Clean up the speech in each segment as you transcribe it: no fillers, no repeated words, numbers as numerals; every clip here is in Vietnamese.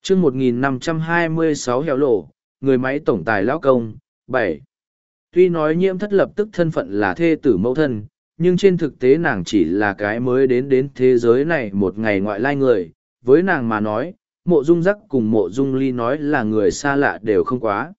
chương 1526 hẻo lộ, người máy tổng tài lão công, 7. Tuy nói Nhiễm Thất lập tức thân phận là thê tử mẫu thân, nhưng trên thực tế nàng chỉ là cái mới đến thế giới này một ngày ngoại lai người. Với nàng mà nói, Mộ Dung Giác cùng Mộ Dung Ly nói là người xa lạ đều không quá.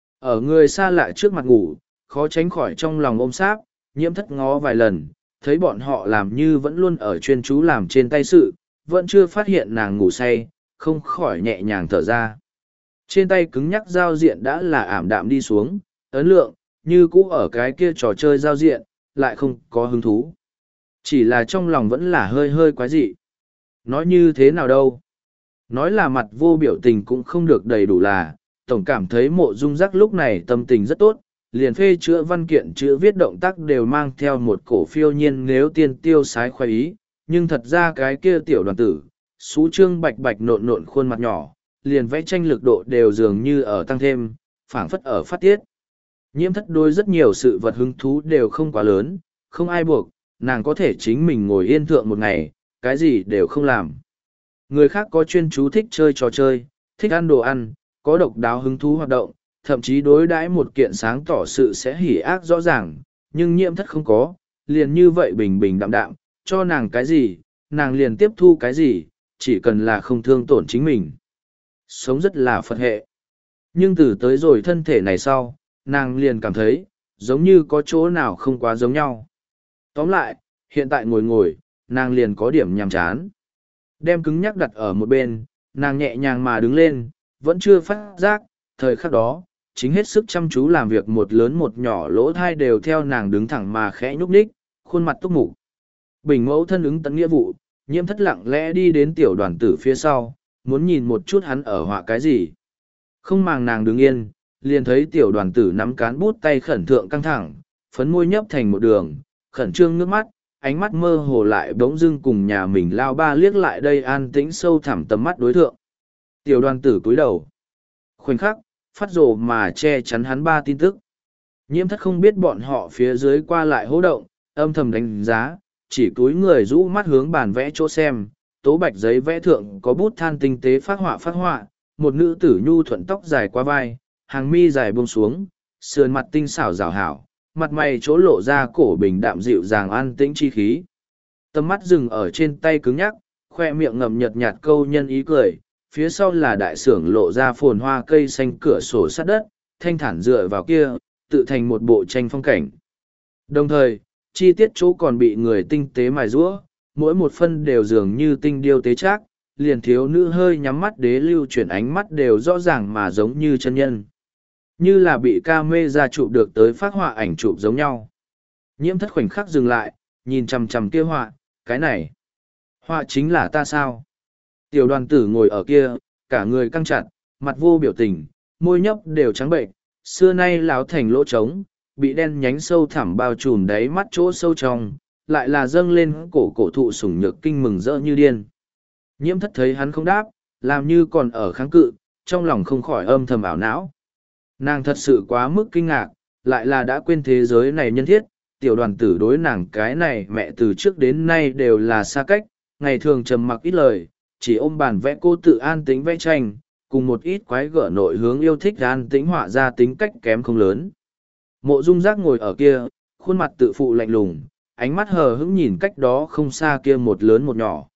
Ở người xa lạ trước mặt ngủ, khó tránh khỏi trong lòng ôm sáp. Nhiễm Thất ngó vài lần, thấy bọn họ làm như vẫn luôn ở chuyên chú làm trên tay sự, vẫn chưa phát hiện nàng ngủ say, không khỏi nhẹ nhàng thở ra. Trên tay cứng nhắc giao diện đã là ảm đạm đi xuống, ấn lượng, như cũ ở cái kia trò chơi giao diện, lại không có hứng thú. Chỉ là trong lòng vẫn là hơi hơi quái dị. Nói như thế nào đâu? Nói là mặt vô biểu tình cũng không được đầy đủ là, tổng cảm thấy Mộ Dung Giác lúc này tâm tình rất tốt, liền phê chữa văn kiện chữ viết động tác đều mang theo một cổ phiêu nhiên nếu tiên tiêu sái khoái ý, nhưng thật ra cái kia tiểu đoàn tử, xú trương bạch bạch nộn nộn khuôn mặt nhỏ, liền vẽ tranh lực độ đều dường như ở tăng thêm, phảng phất ở phát tiết. Nhiễm Thất đối rất nhiều sự vật hứng thú đều không quá lớn, không ai buộc, nàng có thể chính mình ngồi yên thượng một ngày, cái gì đều không làm. Người khác có chuyên chú thích chơi trò chơi, thích ăn đồ ăn, có độc đáo hứng thú hoạt động, thậm chí đối đãi một kiện sáng tỏ sự sẽ hỉ ác rõ ràng, nhưng Nhiễm Thất không có, liền như vậy bình bình đạm đạm, cho nàng cái gì, nàng liền tiếp thu cái gì, chỉ cần là không thương tổn chính mình. Sống rất là Phật hệ. Nhưng từ tới rồi thân thể này sau, nàng liền cảm thấy, giống như có chỗ nào không quá giống nhau. Tóm lại, hiện tại ngồi, nàng liền có điểm nhàm chán. Đem cứng nhắc đặt ở một bên, nàng nhẹ nhàng mà đứng lên, vẫn chưa phát giác, thời khắc đó, chính hết sức chăm chú làm việc một lớn một nhỏ lỗ thai đều theo nàng đứng thẳng mà khẽ nhúc nhích, khuôn mặt túc mục. Bình mẫu thân ứng tận nghĩa vụ, Nhiễm Thất lặng lẽ đi đến tiểu đoàn tử phía sau, muốn nhìn một chút hắn ở họa cái gì. Không màng nàng đứng yên, liền thấy tiểu đoàn tử nắm cán bút tay khẩn thượng căng thẳng, phấn môi nhấp thành một đường, khẩn trương nước mắt, ánh mắt mơ hồ lại bỗng dưng cùng nhà mình lao ba liếc lại đây an tĩnh sâu thẳm tầm mắt đối thượng. Tiểu đoàn tử cúi đầu. Khoảnh khắc, phát rồ mà che chắn hắn ba tin tức. Nhiễm Thất không biết bọn họ phía dưới qua lại hô động, âm thầm đánh giá, chỉ cúi người rũ mắt hướng bàn vẽ chỗ xem, tố bạch giấy vẽ thượng có bút than tinh tế phát họa, một nữ tử nhu thuận tóc dài qua vai, hàng mi dài buông xuống, sườn mặt tinh xảo rào hảo, mặt mày chỗ lộ ra cổ bình đạm dịu dàng an tĩnh chi khí. Tầm mắt dừng ở trên tay cứng nhắc, khoe miệng ngậm nhợt nhạt câu nhân ý cười, phía sau là đại sưởng lộ ra phồn hoa cây xanh cửa sổ sát đất, thanh thản dựa vào kia, tự thành một bộ tranh phong cảnh. Đồng thời, chi tiết chỗ còn bị người tinh tế mài rũa, mỗi một phân đều dường như tinh điêu tế trác, liền thiếu nữ hơi nhắm mắt đế lưu chuyển ánh mắt đều rõ ràng mà giống như chân nhân. Như là bị ca mê ra chụp được tới phát họa ảnh chụp giống nhau. Nhiễm Thất khoảnh khắc dừng lại, nhìn chằm chằm kia họa, cái này. Họa chính là ta sao? Tiểu đoàn tử ngồi ở kia, cả người căng chặt, mặt vô biểu tình, môi nhấp đều trắng bệnh, xưa nay láo thành lỗ trống, bị đen nhánh sâu thẳm bao trùm đáy mắt chỗ sâu trong, lại là dâng lên cổ thụ sủng nhược kinh mừng rỡ như điên. Nhiễm Thất thấy hắn không đáp, làm như còn ở kháng cự, trong lòng không khỏi âm thầm ảo não. Nàng thật sự quá mức kinh ngạc, lại là đã quên thế giới này nhân thiết, tiểu đoàn tử đối nàng cái này mẹ từ trước đến nay đều là xa cách, ngày thường trầm mặc ít lời, chỉ ôm bàn vẽ cô tự an tính vẽ tranh, cùng một ít quái gở nội hướng yêu thích an tính họa ra tính cách kém không lớn. Mộ Dung Giác ngồi ở kia, khuôn mặt tự phụ lạnh lùng, ánh mắt hờ hững nhìn cách đó không xa kia một lớn một nhỏ.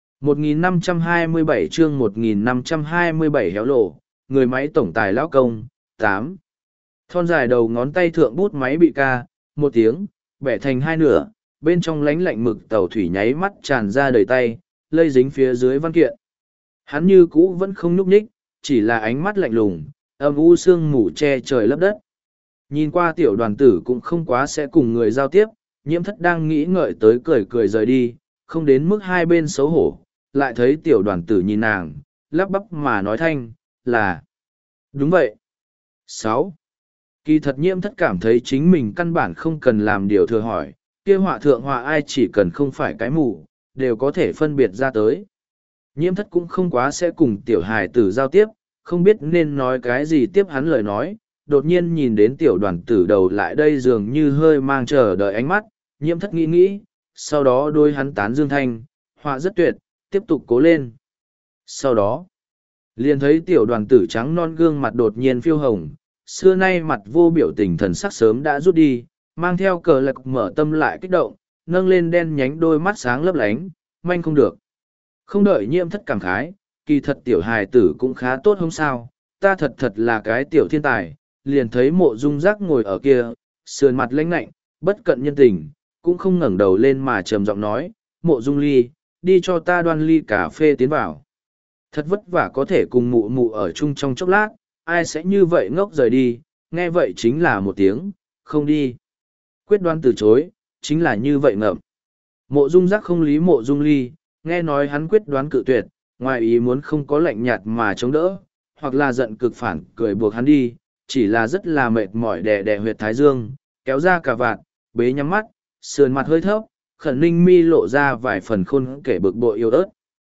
1527 chương 1527 héo lộ, người máy tổng tài lão công, 8. Thon dài đầu ngón tay thượng bút máy bị ca, một tiếng, bẻ thành hai nửa, bên trong lánh lạnh mực tàu thủy nháy mắt tràn ra đầy tay, lây dính phía dưới văn kiện. Hắn như cũ vẫn không nhúc nhích, chỉ là ánh mắt lạnh lùng, âm u sương mù che trời lấp đất. Nhìn qua tiểu đoàn tử cũng không quá sẽ cùng người giao tiếp, Nhiễm Thất đang nghĩ ngợi tới cười cười rời đi, không đến mức hai bên xấu hổ, lại thấy tiểu đoàn tử nhìn nàng, lắp bắp mà nói thanh, là đúng vậy. 6. Kỳ thật Nhiễm Thất cảm thấy chính mình căn bản không cần làm điều thừa hỏi, kia họa thượng họa ai chỉ cần không phải cái mù, đều có thể phân biệt ra tới. Nhiễm Thất cũng không quá sẽ cùng tiểu hài tử giao tiếp, không biết nên nói cái gì tiếp hắn lời nói, đột nhiên nhìn đến tiểu đoàn tử đầu lại đây dường như hơi mang chờ đợi ánh mắt, Nhiễm Thất nghĩ, sau đó đôi hắn tán dương thanh, họa rất tuyệt, tiếp tục cố lên. Sau đó, Liền thấy tiểu đoàn tử trắng non gương mặt đột nhiên phiêu hồng, xưa nay mặt vô biểu tình thần sắc sớm đã rút đi, mang theo cờ lạc mở tâm lại kích động, nâng lên đen nhánh đôi mắt sáng lấp lánh, manh không được. Không đợi Nhiễm Thất cảm khái, kỳ thật tiểu hài tử cũng khá tốt không sao, ta thật thật là cái tiểu thiên tài, liền thấy Mộ Dung Giác ngồi ở kia, sườn mặt lãnh lạnh, bất cận nhân tình, cũng không ngẩng đầu lên mà trầm giọng nói, Mộ Dung Ly, đi cho ta đoan ly cà phê tiến vào. Thật vất vả có thể cùng mụ mụ ở chung trong chốc lát, ai sẽ như vậy ngốc rời đi, nghe vậy chính là một tiếng, không đi. Quyết đoán từ chối, chính là như vậy ngậm. Mộ Dung Giác không lý Mộ Dung Ly, nghe nói hắn quyết đoán cự tuyệt, ngoài ý muốn không có lạnh nhạt mà chống đỡ, hoặc là giận cực phản cười buộc hắn đi, chỉ là rất là mệt mỏi đè đè huyệt thái dương, kéo ra cả vạt, bế nhắm mắt, sườn mặt hơi thấp, khẩn ninh mi lộ ra vài phần khôn kể bực bội yêu ớt.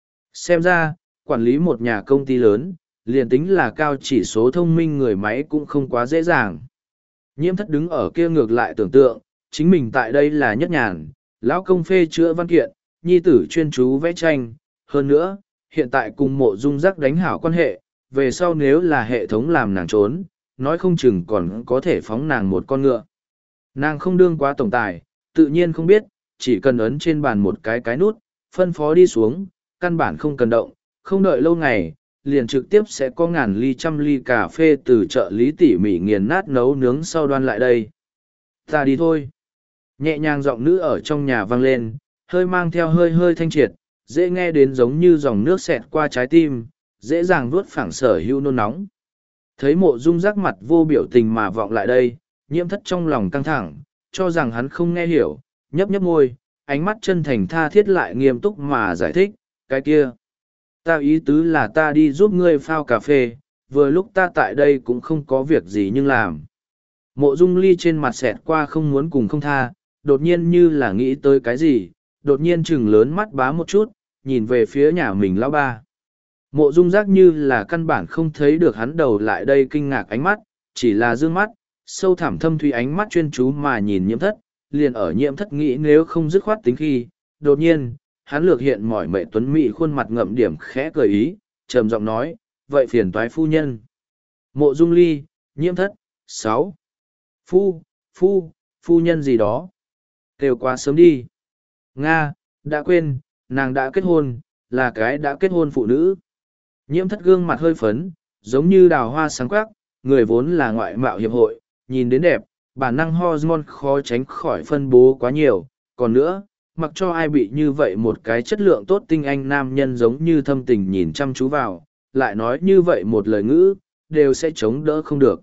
Xem ra, quản lý một nhà công ty lớn, liền tính là cao chỉ số thông minh người máy cũng không quá dễ dàng. Nhiễm Thất đứng ở kia ngược lại tưởng tượng, chính mình tại đây là nhất nhàn, lão công phê chữa văn kiện, nhi tử chuyên chú vẽ tranh, hơn nữa, hiện tại cùng Mộ Dung Giác đánh hảo quan hệ, về sau nếu là hệ thống làm nàng trốn, nói không chừng còn có thể phóng nàng một con ngựa. Nàng không đương quá tổng tài, tự nhiên không biết, chỉ cần ấn trên bàn một cái nút, phân phó đi xuống, căn bản không cần động, không đợi lâu ngày, liền trực tiếp sẽ có ngàn ly trăm ly cà phê từ chợ lý tỉ mỉ nghiền nát nấu nướng sau đoan lại đây. Ta đi thôi. Nhẹ nhàng giọng nữ ở trong nhà vang lên, hơi mang theo hơi hơi thanh triệt, dễ nghe đến giống như dòng nước xẹt qua trái tim, dễ dàng vuốt phẳng sở hữu nôn nóng. Thấy Mộ Dung Giác mặt vô biểu tình mà vọng lại đây, Nhiễm Thất trong lòng căng thẳng, cho rằng hắn không nghe hiểu, nhấp nhấp môi, ánh mắt chân thành tha thiết lại nghiêm túc mà giải thích, cái kia. Ta ý tứ là ta đi giúp ngươi phao cà phê, vừa lúc ta tại đây cũng không có việc gì nhưng làm. Mộ Dung Ly trên mặt xẹt qua không muốn cùng không tha, đột nhiên như là nghĩ tới cái gì, đột nhiên chừng lớn mắt bá một chút, nhìn về phía nhà mình lão ba. Mộ Dung Giác như là căn bản không thấy được hắn đầu lại đây kinh ngạc ánh mắt, chỉ là dương mắt, sâu thẳm thâm thủy ánh mắt chuyên chú mà nhìn Nhiễm Thất, liền ở Nhiễm Thất nghĩ nếu không dứt khoát tính khi, đột nhiên, hắn lược hiện mỏi mệt tuấn mỹ khuôn mặt ngậm điểm khẽ cười ý, trầm giọng nói, vậy phiền toái phu nhân. Mộ Dung Ly, Nhiễm Thất, 6. Phu nhân gì đó. Kêu quá sớm đi. Nga, đã quên, nàng đã kết hôn, là cái đã kết hôn phụ nữ. Nhiễm Thất gương mặt hơi phấn, giống như đào hoa sáng quắc, người vốn là ngoại mạo hiệp hội, nhìn đến đẹp, bản năng hormone khó tránh khỏi phân bố quá nhiều. Còn nữa, mặc cho ai bị như vậy một cái chất lượng tốt tinh anh nam nhân giống như thâm tình nhìn chăm chú vào, lại nói như vậy một lời ngữ, đều sẽ chống đỡ không được.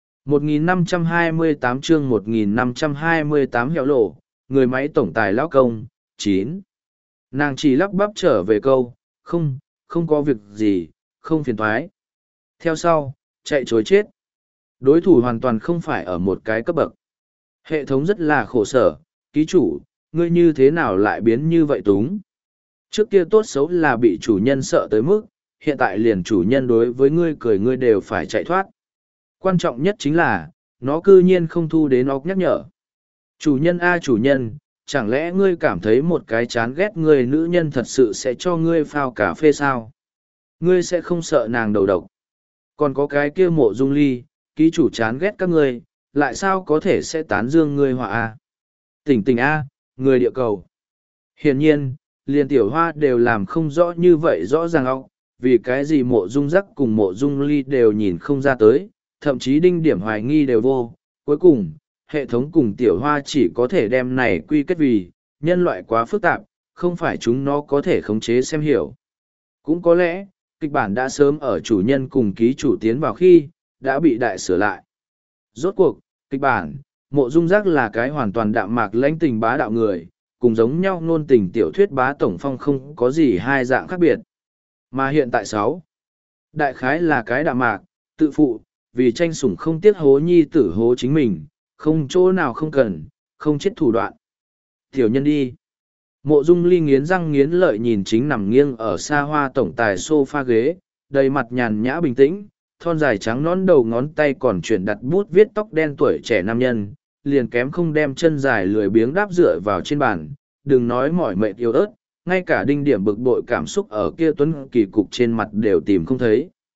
1528 chương 1528 hẻo lộ, người máy tổng tài lão công, 9. Nàng chỉ lắp bắp trở về câu, không có việc gì, không phiền thoái. Theo sau, chạy chối chết. Đối thủ hoàn toàn không phải ở một cái cấp bậc. Hệ thống rất là khổ sở, ký chủ, ngươi như thế nào lại biến như vậy túng? Trước kia tốt xấu là bị chủ nhân sợ tới mức, hiện tại liền chủ nhân đối với ngươi cười ngươi đều phải chạy thoát. Quan trọng nhất chính là, nó cư nhiên không thu đến óc nhắc nhở. Chủ nhân a chủ nhân, chẳng lẽ ngươi cảm thấy một cái chán ghét người nữ nhân thật sự sẽ cho ngươi phao cà phê sao? Ngươi sẽ không sợ nàng đầu độc. Còn có cái kia Mộ Dung Ly, ký chủ chán ghét các ngươi, lại sao có thể sẽ tán dương ngươi họa a? Tỉnh tỉnh a, người địa cầu. Hiển nhiên, liền tiểu hoa đều làm không rõ như vậy rõ ràng óc, vì cái gì Mộ Dung Giác cùng Mộ Dung Ly đều nhìn không ra tới, thậm chí đinh điểm hoài nghi đều vô. Cuối cùng, hệ thống cùng tiểu hoa chỉ có thể đem này quy kết vì, nhân loại quá phức tạp, không phải chúng nó có thể khống chế xem hiểu. Cũng có lẽ, kịch bản đã sớm ở chủ nhân cùng ký chủ tiến vào khi, đã bị đại sửa lại. Rốt cuộc, kịch bản, Mộ Dung Giác là cái hoàn toàn đạm mạc lãnh tình bá đạo người, cùng giống nhau ngôn tình tiểu thuyết bá tổng phong không có gì hai dạng khác biệt. Mà hiện tại 6. Đại khái là cái đạm mạc, tự phụ, vì tranh sủng không tiếc hố nhi tử hố chính mình, không chỗ nào không cần, không chết thủ đoạn. Tiểu nhân đi. Mộ Dung Ly nghiến răng nghiến lợi nhìn chính nằm nghiêng ở xa hoa tổng tài sofa ghế, đầy mặt nhàn nhã bình tĩnh, thon dài trắng nón đầu ngón tay còn chuyển đặt bút viết tóc đen tuổi trẻ nam nhân, liền kém không đem chân dài lười biếng đáp dựa vào trên bàn, đừng nói mỏi mệt yếu ớt, ngay cả đinh điểm bực bội cảm xúc ở kia tuấn kỳ cục trên mặt đều tìm không thấy.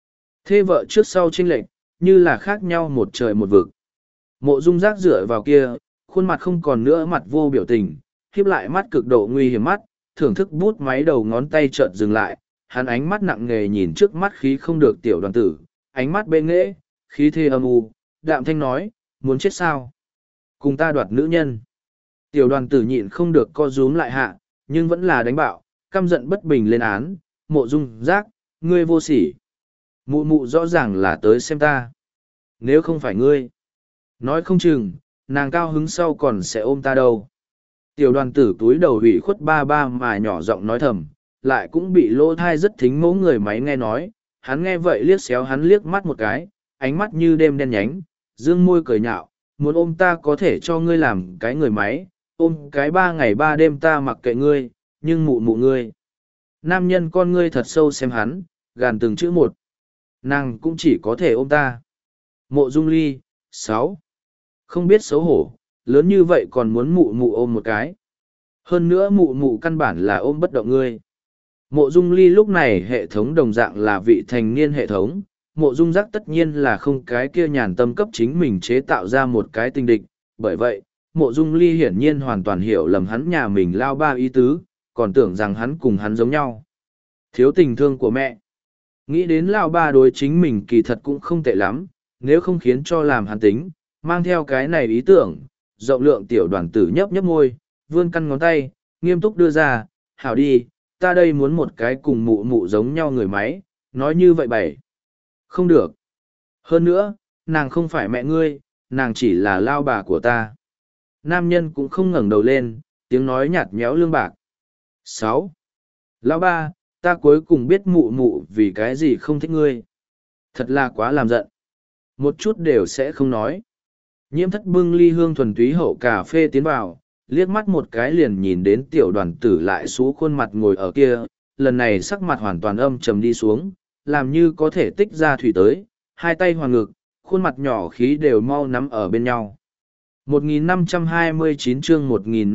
Thê vợ trước sau chênh lệch, như là khác nhau một trời một vực. Mộ Dung Giác dựa vào kia, khuôn mặt không còn nữa mặt vô biểu tình, khiếp lại mắt cực độ nguy hiểm mắt, thưởng thức bút máy đầu ngón tay chợt dừng lại, hắn ánh mắt nặng nề nhìn trước mắt khí không được tiểu đoàn tử, ánh mắt bê nghễ, khí thê âm u, đạm thanh nói, muốn chết sao? Cùng ta đoạt nữ nhân. Tiểu đoàn tử nhịn không được co rúm lại hạ, nhưng vẫn là đánh bạo, căm giận bất bình lên án, Mộ Dung Giác, ngươi vô sỉ. Mụ mụ rõ ràng là tới xem ta. Nếu không phải ngươi, nói không chừng, nàng cao hứng sau còn sẽ ôm ta đâu. Tiểu đoàn tử túi đầu hủy khuất ba ba mà nhỏ giọng nói thầm, lại cũng bị lỗ thai rất thính mẫu người máy nghe nói. Hắn nghe vậy liếc xéo hắn liếc mắt một cái, ánh mắt như đêm đen nhánh, dương môi cười nhạo, muốn ôm ta có thể cho ngươi làm cái người máy, ôm cái 3 ngày 3 đêm ta mặc kệ ngươi, nhưng mụ mụ ngươi. Nam nhân con ngươi thật sâu xem hắn, gàn từng chữ một. Nàng cũng chỉ có thể ôm ta. Mộ Dung Ly, 6. Không biết xấu hổ, lớn như vậy còn muốn mụ mụ ôm một cái. Hơn nữa mụ mụ căn bản là ôm bất động ngươi. Mộ Dung Ly lúc này hệ thống đồng dạng là vị thành niên hệ thống. Mộ Dung Giác tất nhiên là không cái kia nhàn tâm cấp chính mình chế tạo ra một cái tinh địch. Bởi vậy, Mộ Dung Ly hiển nhiên hoàn toàn hiểu lầm hắn nhà mình lao ba ý tứ, còn tưởng rằng hắn cùng hắn giống nhau. Thiếu tình thương của mẹ. Nghĩ đến lao ba đối chính mình kỳ thật cũng không tệ lắm, nếu không khiến cho làm hắn tính, mang theo cái này ý tưởng, rộng lượng tiểu đoàn tử nhấp nhấp môi, vươn căn ngón tay, nghiêm túc đưa ra, hảo đi, ta đây muốn một cái cùng mụ mụ giống nhau người máy, nói như vậy bảy. Không được. Hơn nữa, nàng không phải mẹ ngươi, nàng chỉ là lao bà của ta. Nam nhân cũng không ngẩng đầu lên, tiếng nói nhạt méo lương bạc. 6. Lão ba, ta cuối cùng biết mụ mụ vì cái gì không thích ngươi. Thật là quá làm giận. Một chút đều sẽ không nói. Nhiễm Thất bưng ly hương thuần túy hậu cà phê tiến vào, liếc mắt một cái liền nhìn đến tiểu đoàn tử lại xú khuôn mặt ngồi ở kia, lần này sắc mặt hoàn toàn âm trầm đi xuống, làm như có thể tích ra thủy tới, hai tay hoàn ngực, khuôn mặt nhỏ khí đều mau nắm ở bên nhau. 1529 chương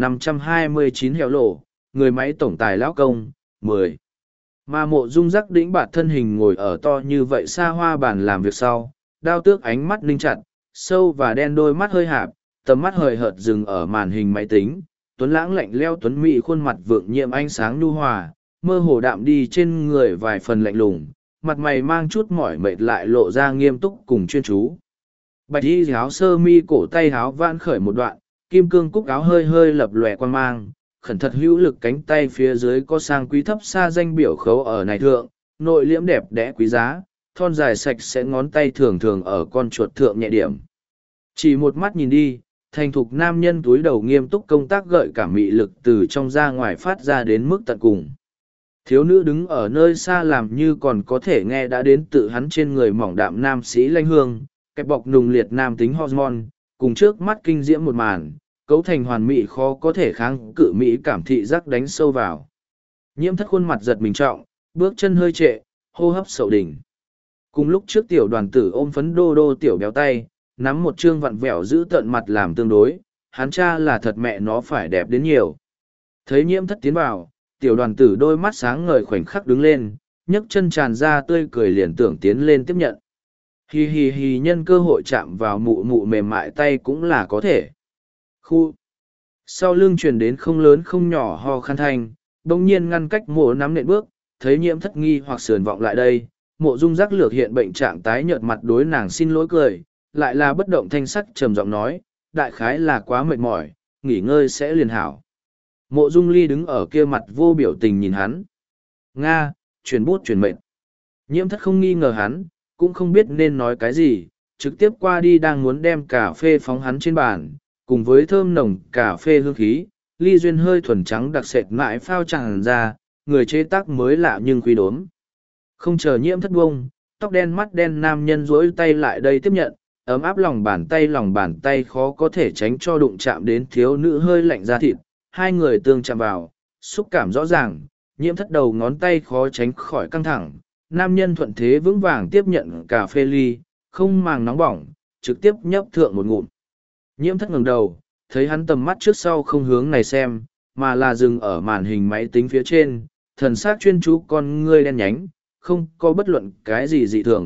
1529 hẻo lộ, người máy tổng tài lão công, 10. Mà Mộ Dung Giác đĩnh bạt thân hình ngồi ở to như vậy xa hoa bàn làm việc sau, đao tước ánh mắt ninh chặt, sâu và đen đôi mắt hơi hạp, tầm mắt hời hợt dừng ở màn hình máy tính, tuấn lãng lạnh leo tuấn mỹ khuôn mặt vượng nhiệm ánh sáng nhu hòa, mơ hồ đạm đi trên người vài phần lạnh lùng, mặt mày mang chút mỏi mệt lại lộ ra nghiêm túc cùng chuyên chú. Bạch y áo sơ mi cổ tay áo vãn khởi một đoạn, kim cương cúc áo hơi hơi lập lòe quan mang, khẩn thật hữu lực cánh tay phía dưới có sang quý thấp xa danh biểu khấu ở này thượng, nội liễm đẹp đẽ quý giá, thon dài sạch sẽ ngón tay thường thường ở con chuột thượng nhẹ điểm. Chỉ một mắt nhìn đi, thành thục nam nhân túi đầu nghiêm túc công tác gợi cảm mị lực từ trong ra ngoài phát ra đến mức tận cùng. Thiếu nữ đứng ở nơi xa làm như còn có thể nghe đã đến tự hắn trên người mỏng đạm nam sĩ lanh hương, kẹp bọc nùng liệt nam tính hormone, cùng trước mắt kinh diễm một màn, cấu thành hoàn mỹ khó có thể kháng cự mỹ cảm thị giác đánh sâu vào. Nhiễm Thất khuôn mặt giật mình trọng, bước chân hơi trệ, hô hấp sậu đỉnh. Cùng lúc trước tiểu đoàn tử ôm phấn đô đô tiểu béo tay, nắm một trương vặn vẹo giữ tận mặt làm tương đối, hắn cha là thật mẹ nó phải đẹp đến nhiều. Thấy Nhiễm Thất tiến vào, tiểu đoàn tử đôi mắt sáng ngời khoảnh khắc đứng lên, nhấc chân tràn ra tươi cười liền tưởng tiến lên tiếp nhận. Hì hì hì nhân cơ hội chạm vào mụ mụ mềm mại tay cũng là có thể. Khu. Sau lưng truyền đến không lớn không nhỏ ho khan thanh, đồng nhiên ngăn cách mộ nắm nện bước, thấy Nhiễm Thất nghi hoặc sườn vọng lại đây, Mộ Dung Giác lược hiện bệnh trạng tái nhợt mặt đối nàng xin lỗi cười, lại là bất động thanh sắc trầm giọng nói, đại khái là quá mệt mỏi, nghỉ ngơi sẽ liền hảo. Mộ Dung Ly đứng ở kia mặt vô biểu tình nhìn hắn. Nga, chuyển bút chuyển mệnh. Nhiễm Thất không nghi ngờ hắn, cũng không biết nên nói cái gì, trực tiếp qua đi đang muốn đem cà phê phóng hắn trên bàn, cùng với thơm nồng cà phê hương khí, ly duyên hơi thuần trắng đặc sệt mãi phao tràn ra, người chế tác mới lạ nhưng quý đốm. Không chờ Nhiễm Thất bông, tóc đen mắt đen nam nhân duỗi tay lại đây tiếp nhận, ấm áp lòng bàn tay khó có thể tránh cho đụng chạm đến thiếu nữ hơi lạnh da thịt, hai người tương chạm vào, xúc cảm rõ ràng, Nhiễm Thất đầu ngón tay khó tránh khỏi căng thẳng, nam nhân thuận thế vững vàng tiếp nhận cà phê ly, không màng nóng bỏng, trực tiếp nhấp thượng một ngụm. Nhiễm Thất ngẩng đầu, thấy hắn tầm mắt trước sau không hướng này xem, mà là dừng ở màn hình máy tính phía trên, thần sắc chuyên chú con ngươi đen nhánh, không có bất luận cái gì dị thường,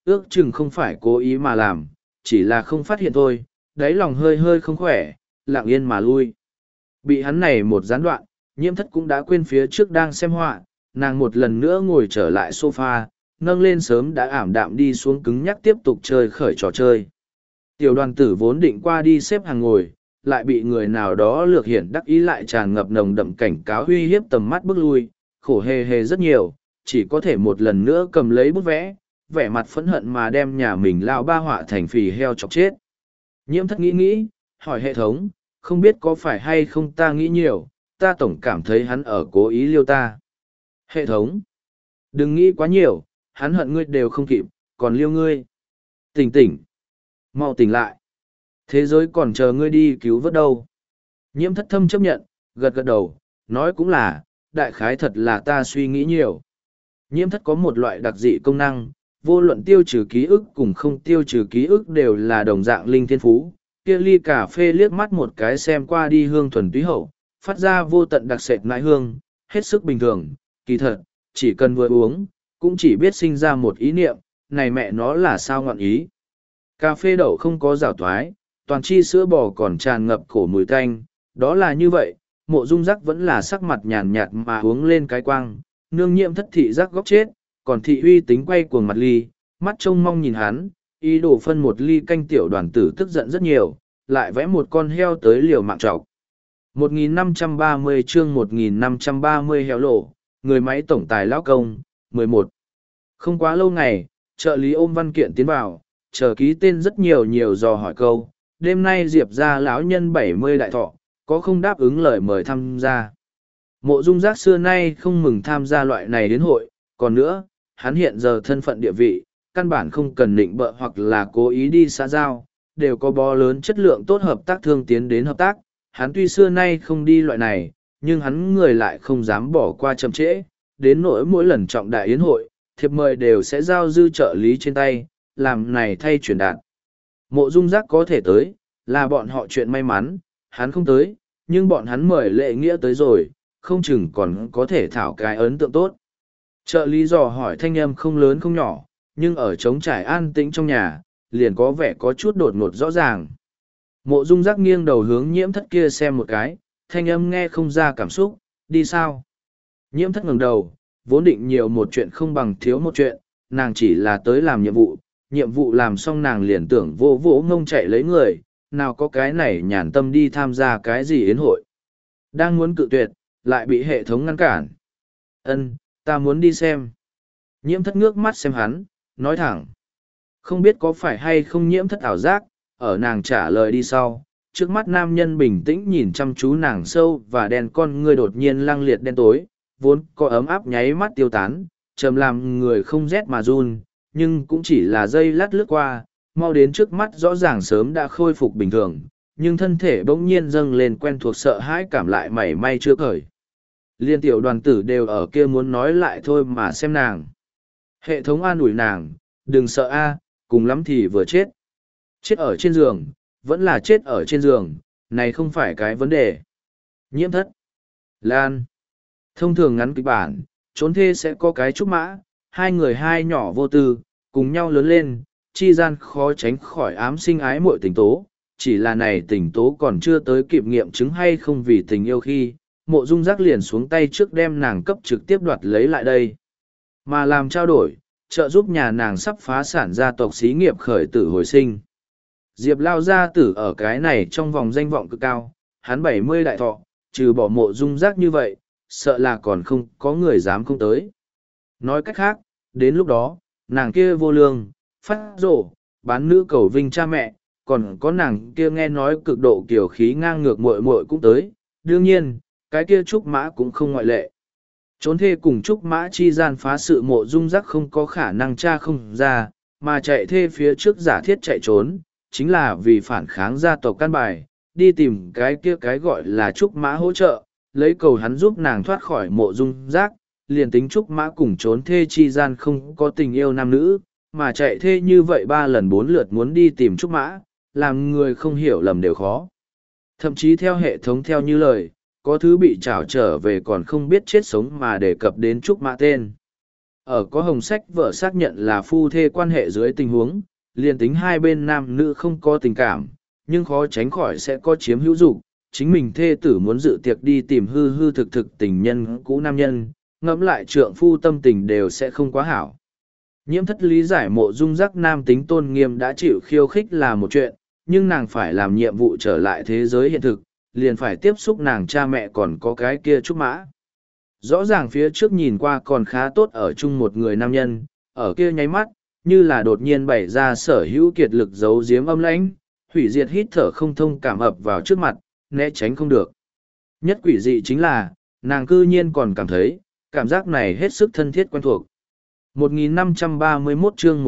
ước chừng không phải cố ý mà làm, chỉ là không phát hiện thôi, đáy lòng hơi hơi không khỏe, lặng yên mà lui. Bị hắn này một gián đoạn, Nhiễm Thất cũng đã quên phía trước đang xem họa, nàng một lần nữa ngồi trở lại sofa, nâng lên sớm đã ảm đạm đi xuống cứng nhắc tiếp tục chơi khởi trò chơi. Tiểu đoàn tử vốn định qua đi xếp hàng ngồi, lại bị người nào đó lược hiển đắc ý lại tràn ngập nồng đậm cảnh cáo uy hiếp tầm mắt bước lui, khổ hề hề rất nhiều, chỉ có thể một lần nữa cầm lấy bút vẽ, vẻ mặt phẫn hận mà đem nhà mình lao ba họa thành phì heo chọc chết. Nhiễm Thất nghĩ, hỏi hệ thống, không biết có phải hay không ta nghĩ nhiều, ta tổng cảm thấy hắn ở cố ý liêu ta. Hệ thống, đừng nghĩ quá nhiều, hắn hận ngươi đều không kịp, còn liêu ngươi. Tỉnh tỉnh, mau tỉnh lại. Thế giới còn chờ ngươi đi cứu vớt đâu. Nhiễm Thất thâm chấp nhận, gật gật đầu, nói cũng là, đại khái thật là ta suy nghĩ nhiều. Nhiễm Thất có một loại đặc dị công năng, vô luận tiêu trừ ký ức cùng không tiêu trừ ký ức đều là đồng dạng linh thiên phú. Kia ly cà phê liếc mắt một cái xem qua đi hương thuần túy hậu, phát ra vô tận đặc sệt nãi hương, hết sức bình thường, kỳ thật, chỉ cần vừa uống, cũng chỉ biết sinh ra một ý niệm, này mẹ nó là sao ngọn ý. Cà phê đậu không có rào toái, toàn chi sữa bò còn tràn ngập khổ mùi tanh, đó là như vậy, Mộ Dung Giác vẫn là sắc mặt nhàn nhạt mà uống lên cái quang, nương Nhiễm Thất thị giác góc chết, còn thị uy tính quay cuồng mặt ly, mắt trông mong nhìn hắn, ý đồ phân một ly canh. Tiểu đoàn tử tức giận rất nhiều, lại vẽ một con heo tới liều mạng trọc. 1530 chương 1530 heo lộ, người máy tổng tài lão công, 11. Không quá lâu ngày, trợ lý ôm văn kiện tiến vào, chờ ký tên rất nhiều dò hỏi câu, đêm nay Diệp ra lão nhân 70 đại thọ, có không đáp ứng lời mời tham gia. Mộ Dung Giác xưa nay không mừng tham gia loại này đến hội, còn nữa, hắn hiện giờ thân phận địa vị, căn bản không cần định bợ hoặc là cố ý đi xã giao, đều có bó lớn chất lượng tốt hợp tác thương tiến đến hợp tác. Hắn tuy xưa nay không đi loại này, nhưng hắn người lại không dám bỏ qua chậm trễ, đến nỗi mỗi lần trọng đại yến hội, thiệp mời đều sẽ giao dư trợ lý trên tay, làm này thay chuyển đạt. Mộ Dung Giác có thể tới, là bọn họ chuyện may mắn, hắn không tới, nhưng bọn hắn mời Lệ Nghĩa tới rồi, không chừng còn có thể thảo cái ấn tượng tốt. Trợ lý dò hỏi thanh âm không lớn không nhỏ, nhưng ở trống trải an tĩnh trong nhà, liền có vẻ có chút đột ngột rõ ràng. Mộ Dung Giác nghiêng đầu hướng Nhiễm Thất kia xem một cái, thanh âm nghe không ra cảm xúc, đi sao? Nhiễm Thất ngẩng đầu, vốn định nhiều một chuyện không bằng thiếu một chuyện, nàng chỉ là tới làm nhiệm vụ làm xong nàng liền tưởng vô vỗ ngông chạy lấy người, nào có cái này nhàn tâm đi tham gia cái gì yến hội. Đang muốn cự tuyệt, lại bị hệ thống ngăn cản. Ân, ta muốn đi xem. Nhiễm Thất ngước mắt xem hắn, nói thẳng. Không biết có phải hay không Nhiễm Thất ảo giác, ở nàng trả lời đi sau, trước mắt nam nhân bình tĩnh nhìn chăm chú nàng sâu và đen con ngươi đột nhiên lăng liệt đen tối, vốn có ấm áp nháy mắt tiêu tán, trầm làm người không rét mà run, nhưng cũng chỉ là giây lát lướt qua, mau đến trước mắt rõ ràng sớm đã khôi phục bình thường, nhưng thân thể bỗng nhiên dâng lên quen thuộc sợ hãi cảm lại mảy may chưa khởi. Liên tiểu đoàn tử đều ở kia muốn nói lại thôi mà xem nàng. Hệ thống an ủi nàng, đừng sợ a, cùng lắm thì vừa chết. Chết ở trên giường, vẫn là chết ở trên giường, này không phải cái vấn đề. Nhiễm Thất. Lan. Thông thường ngắn kịch bản, trốn thê sẽ có cái trúc mã, hai người hai nhỏ vô tư, cùng nhau lớn lên, chi gian khó tránh khỏi ám sinh ái muội tình tố. Chỉ là này tình tố còn chưa tới kịp nghiệm chứng hay không vì tình yêu khi, Mộ Dung Giác liền xuống tay trước đem nàng cấp trực tiếp đoạt lấy lại đây. Mà làm trao đổi, trợ giúp nhà nàng sắp phá sản gia tộc xí nghiệp khởi tử hồi sinh. Diệp Lao gia tử ở cái này trong vòng danh vọng cực cao, hắn 70 đại thọ, trừ bỏ Mộ Dung Giác như vậy, sợ là còn không có người dám không tới. Nói cách khác, đến lúc đó, nàng kia vô lương, phát rổ, bán nữ cầu vinh cha mẹ, còn có nàng kia nghe nói cực độ kiểu khí ngang ngược muội muội cũng tới, đương nhiên, cái kia trúc mã cũng không ngoại lệ. Trốn thê cùng trúc mã chi gian phá sự Mộ Dung Giác không có khả năng tra không ra, mà chạy thê phía trước giả thiết chạy trốn, chính là vì phản kháng gia tộc căn bài, đi tìm cái kia cái gọi là trúc mã hỗ trợ, lấy cầu hắn giúp nàng thoát khỏi Mộ Dung Giác, liền tính trúc mã cùng trốn thê chi gian không có tình yêu nam nữ, mà chạy thê như vậy 3 lần 4 lượt muốn đi tìm trúc mã, làm người không hiểu lầm đều khó. Thậm chí theo hệ thống theo như lời, có thứ bị trảo trở về còn không biết chết sống mà đề cập đến trúc mã tên. Ở có hồng sách vợ xác nhận là phu thê quan hệ dưới tình huống, liền tính hai bên nam nữ không có tình cảm, nhưng khó tránh khỏi sẽ có chiếm hữu dục. Chính mình thê tử muốn dự tiệc đi tìm hư hư thực thực tình nhân cũ nam nhân, ngẫm lại trượng phu tâm tình đều sẽ không quá hảo. Nhiễm thất lý giải Mộ Dung Giác nam tính tôn nghiêm đã chịu khiêu khích là một chuyện, nhưng nàng phải làm nhiệm vụ trở lại thế giới hiện thực, liền phải tiếp xúc nàng cha mẹ còn có cái kia trúc mã. Rõ ràng phía trước nhìn qua còn khá tốt ở chung một người nam nhân, ở kia nháy mắt, như là đột nhiên bày ra sở hữu kiệt lực giấu giếm âm lãnh, hủy diệt hít thở không thông cảm ập vào trước mặt, né tránh không được. Nhất quỷ dị chính là, nàng cư nhiên còn cảm thấy, cảm giác này hết sức thân thiết quen thuộc. 1531 chương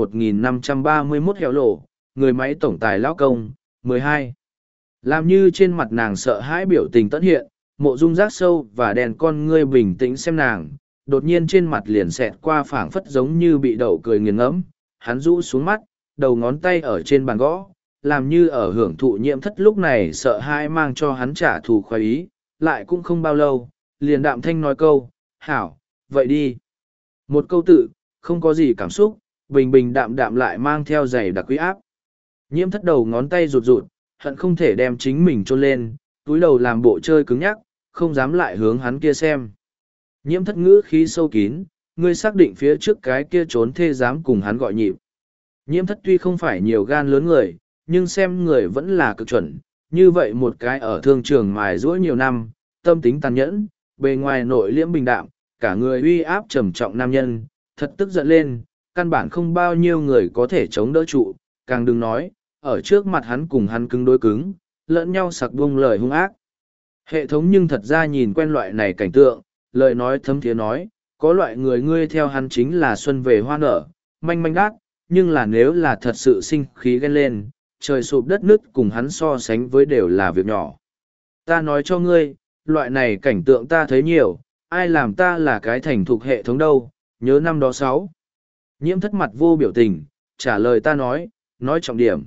1531 hẻo lộ, người máy tổng tài lão công, 12. Làm như trên mặt nàng sợ hãi biểu tình tận hiện, Mộ Dung Giác sâu và đèn con ngươi bình tĩnh xem nàng, đột nhiên trên mặt liền xẹt qua phảng phất giống như bị đậu cười nghiền ngẫm, hắn rũ xuống mắt, đầu ngón tay ở trên bàn gõ, làm như ở hưởng thụ Nhiễm thất lúc này sợ hãi mang cho hắn trả thù khoái ý, lại cũng không bao lâu, liền đạm thanh nói câu, hảo, vậy đi. Một câu tự, không có gì cảm xúc, bình bình đạm đạm lại mang theo giày đặc uy áp. Nhiễm thất đầu ngón tay rụt rụt, hận không thể đem chính mình chôn lên, túi đầu làm bộ chơi cứng nhắc, không dám lại hướng hắn kia xem. Nhiễm thất ngữ khí sâu kín, ngươi xác định phía trước cái kia trốn thê dám cùng hắn gọi nhịp. Nhiễm thất tuy không phải nhiều gan lớn người, nhưng xem người vẫn là cực chuẩn, như vậy một cái ở thương trường mài giũa nhiều năm, tâm tính tàn nhẫn, bề ngoài nội liễm bình đạm, cả người uy áp trầm trọng nam nhân, thật tức giận lên, căn bản không bao nhiêu người có thể chống đỡ trụ, càng đừng nói, ở trước mặt hắn cùng hắn cứng đối cứng, lẫn nhau sặc bung lời hung ác. Hệ thống nhưng thật ra nhìn quen loại này cảnh tượng, lời nói thấm thiế nói, có loại người ngươi theo hắn chính là xuân về hoa nở, manh manh đát, nhưng là nếu là thật sự sinh khí ghen lên, trời sụp đất nứt cùng hắn so sánh với đều là việc nhỏ. Ta nói cho ngươi, loại này cảnh tượng ta thấy nhiều, ai làm ta là cái thành thục hệ thống đâu, nhớ năm đó 6. Nhiễm thất mặt vô biểu tình, trả lời ta nói trọng điểm.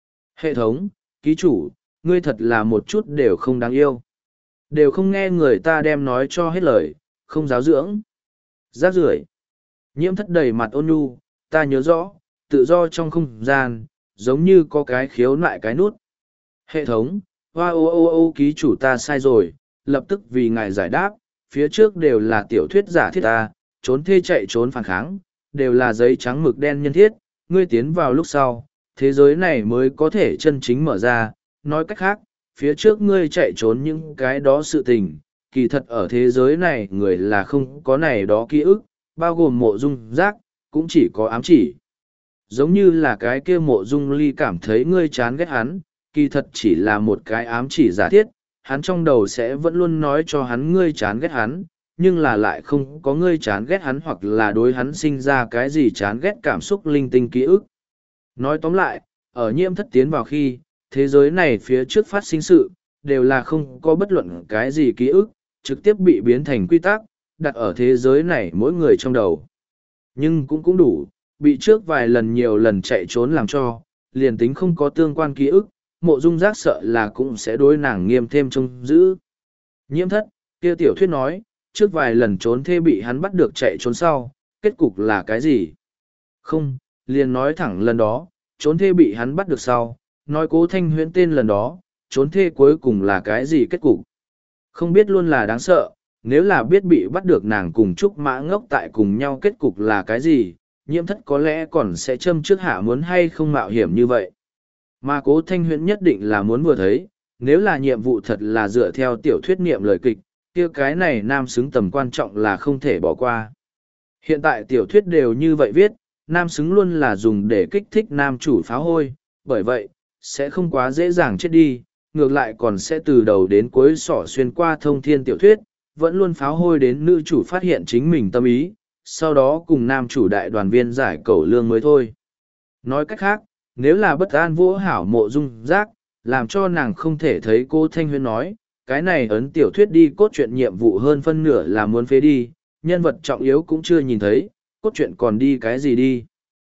Hệ thống, ký chủ, ngươi thật là một chút đều không đáng yêu. Đều không nghe người ta đem nói cho hết lời, không giáo dưỡng. Rác rưởi. Nhiễm thất đầy mặt ôn nhu, ta nhớ rõ, tự do trong không gian, giống như có cái khiếu nại cái nút. Hệ thống, hoa ô ký chủ ta sai rồi, lập tức vì ngài giải đáp, phía trước đều là tiểu thuyết giả thiết ta, trốn thê chạy trốn phản kháng, đều là giấy trắng mực đen nhân thiết, ngươi tiến vào lúc sau, thế giới này mới có thể chân chính mở ra, nói cách khác, phía trước ngươi chạy trốn những cái đó sự tình, kỳ thật ở thế giới này người là không có này đó ký ức, bao gồm Mộ Dung Giác, cũng chỉ có ám chỉ. Giống như là cái kia Mộ Dung Ly cảm thấy ngươi chán ghét hắn, kỳ thật chỉ là một cái ám chỉ giả thiết, hắn trong đầu sẽ vẫn luôn nói cho hắn ngươi chán ghét hắn, nhưng là lại không có ngươi chán ghét hắn hoặc là đối hắn sinh ra cái gì chán ghét cảm xúc linh tinh ký ức. Nói tóm lại, ở Nhiễm thất tiến vào khi, thế giới này phía trước phát sinh sự, đều là không có bất luận cái gì ký ức, trực tiếp bị biến thành quy tắc, đặt ở thế giới này mỗi người trong đầu. Nhưng cũng đủ, bị trước vài lần nhiều lần chạy trốn làm cho, liền tính không có tương quan ký ức, Mộ Dung Giác sợ là cũng sẽ đối nàng nghiêm thêm trông giữ. Nhiễm thất, kia tiểu thuyết nói, trước vài lần trốn thê bị hắn bắt được chạy trốn sau, kết cục là cái gì? Không, liền nói thẳng lần đó, trốn thê bị hắn bắt được sau, nói Cố Thanh Huyễn tên lần đó, trốn thê cuối cùng là cái gì kết cục? Không biết luôn là đáng sợ, nếu là biết bị bắt được nàng cùng Trúc Mã ngốc tại cùng nhau kết cục là cái gì, Nhiễm thất có lẽ còn sẽ châm trước hạ muốn hay không mạo hiểm như vậy. Mà Cố Thanh Huyễn nhất định là muốn vừa thấy, nếu là nhiệm vụ thật là dựa theo tiểu thuyết niệm lời kịch, kia cái này nam xứng tầm quan trọng là không thể bỏ qua. Hiện tại tiểu thuyết đều như vậy viết, nam xứng luôn là dùng để kích thích nam chủ pháo hôi, bởi vậy, sẽ không quá dễ dàng chết đi, ngược lại còn sẽ từ đầu đến cuối xỏ xuyên qua thông thiên tiểu thuyết, vẫn luôn pháo hôi đến nữ chủ phát hiện chính mình tâm ý, sau đó cùng nam chủ đại đoàn viên giải cẩu lương mới thôi. Nói cách khác, nếu là bất an vô hảo Mộ Dung Giác, làm cho nàng không thể thấy cô Thanh Huyên nói, cái này ấn tiểu thuyết đi cốt truyện nhiệm vụ hơn phân nửa là muốn phế đi, nhân vật trọng yếu cũng chưa nhìn thấy, cốt truyện còn đi cái gì đi.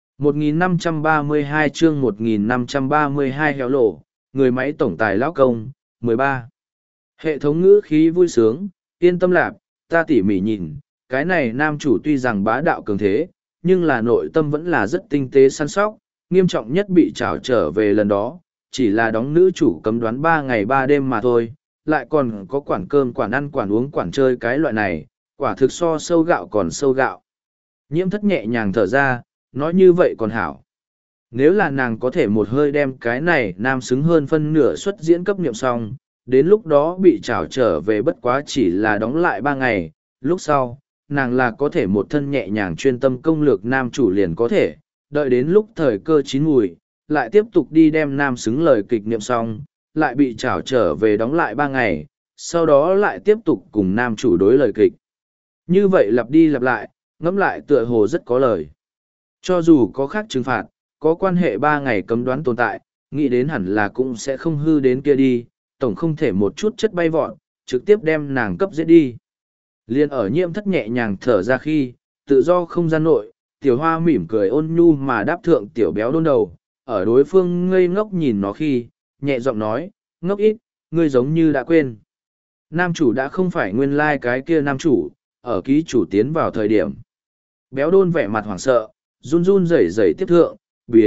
1532 chương 1532 héo lộ, người máy tổng tài lão công, 13. Hệ thống ngữ khí vui sướng, yên tâm lạc, ta tỉ mỉ nhìn, cái này nam chủ tuy rằng bá đạo cường thế, nhưng là nội tâm vẫn là rất tinh tế săn sóc, nghiêm trọng nhất bị trảo trở về lần đó, chỉ là đóng nữ chủ cấm đoán 3 ngày 3 đêm mà thôi, lại còn có quản cơm quản ăn quản uống quản chơi cái loại này, quả thực so sâu gạo còn sâu gạo. Nhiễm thất nhẹ nhàng thở ra, nói như vậy còn hảo. Nếu là nàng có thể một hơi đem cái này nam xứng hơn phân nửa suất diễn cấp niệm xong, đến lúc đó bị trảo trở về bất quá chỉ là đóng lại 3 ngày, lúc sau, nàng là có thể một thân nhẹ nhàng chuyên tâm công lược nam chủ liền có thể, đợi đến lúc thời cơ chín mùi, lại tiếp tục đi đem nam xứng lời kịch niệm xong, lại bị trảo trở về đóng lại 3 ngày, sau đó lại tiếp tục cùng nam chủ đối lời kịch. Như vậy lặp đi lặp lại, ngẫm lại tựa hồ rất có lời. Cho dù có khác trừng phạt, có quan hệ 3 ngày cấm đoán tồn tại, nghĩ đến hẳn là cũng sẽ không hư đến kia đi, tổng không thể một chút chất bay vọt, trực tiếp đem nàng cấp giết đi. Liên ở Nhiễm thất nhẹ nhàng thở ra khi, tự do không gian nội, tiểu hoa mỉm cười ôn nhu mà đáp thượng tiểu béo đôn đầu, ở đối phương ngây ngốc nhìn nó khi, nhẹ giọng nói, ngốc ít, ngươi giống như đã quên. Nam chủ đã không phải nguyên lai cái kia nam chủ, ở ký chủ tiến vào thời điểm. Béo đôn vẻ mặt hoảng sợ, run run rẩy rẩy tiếp thượng,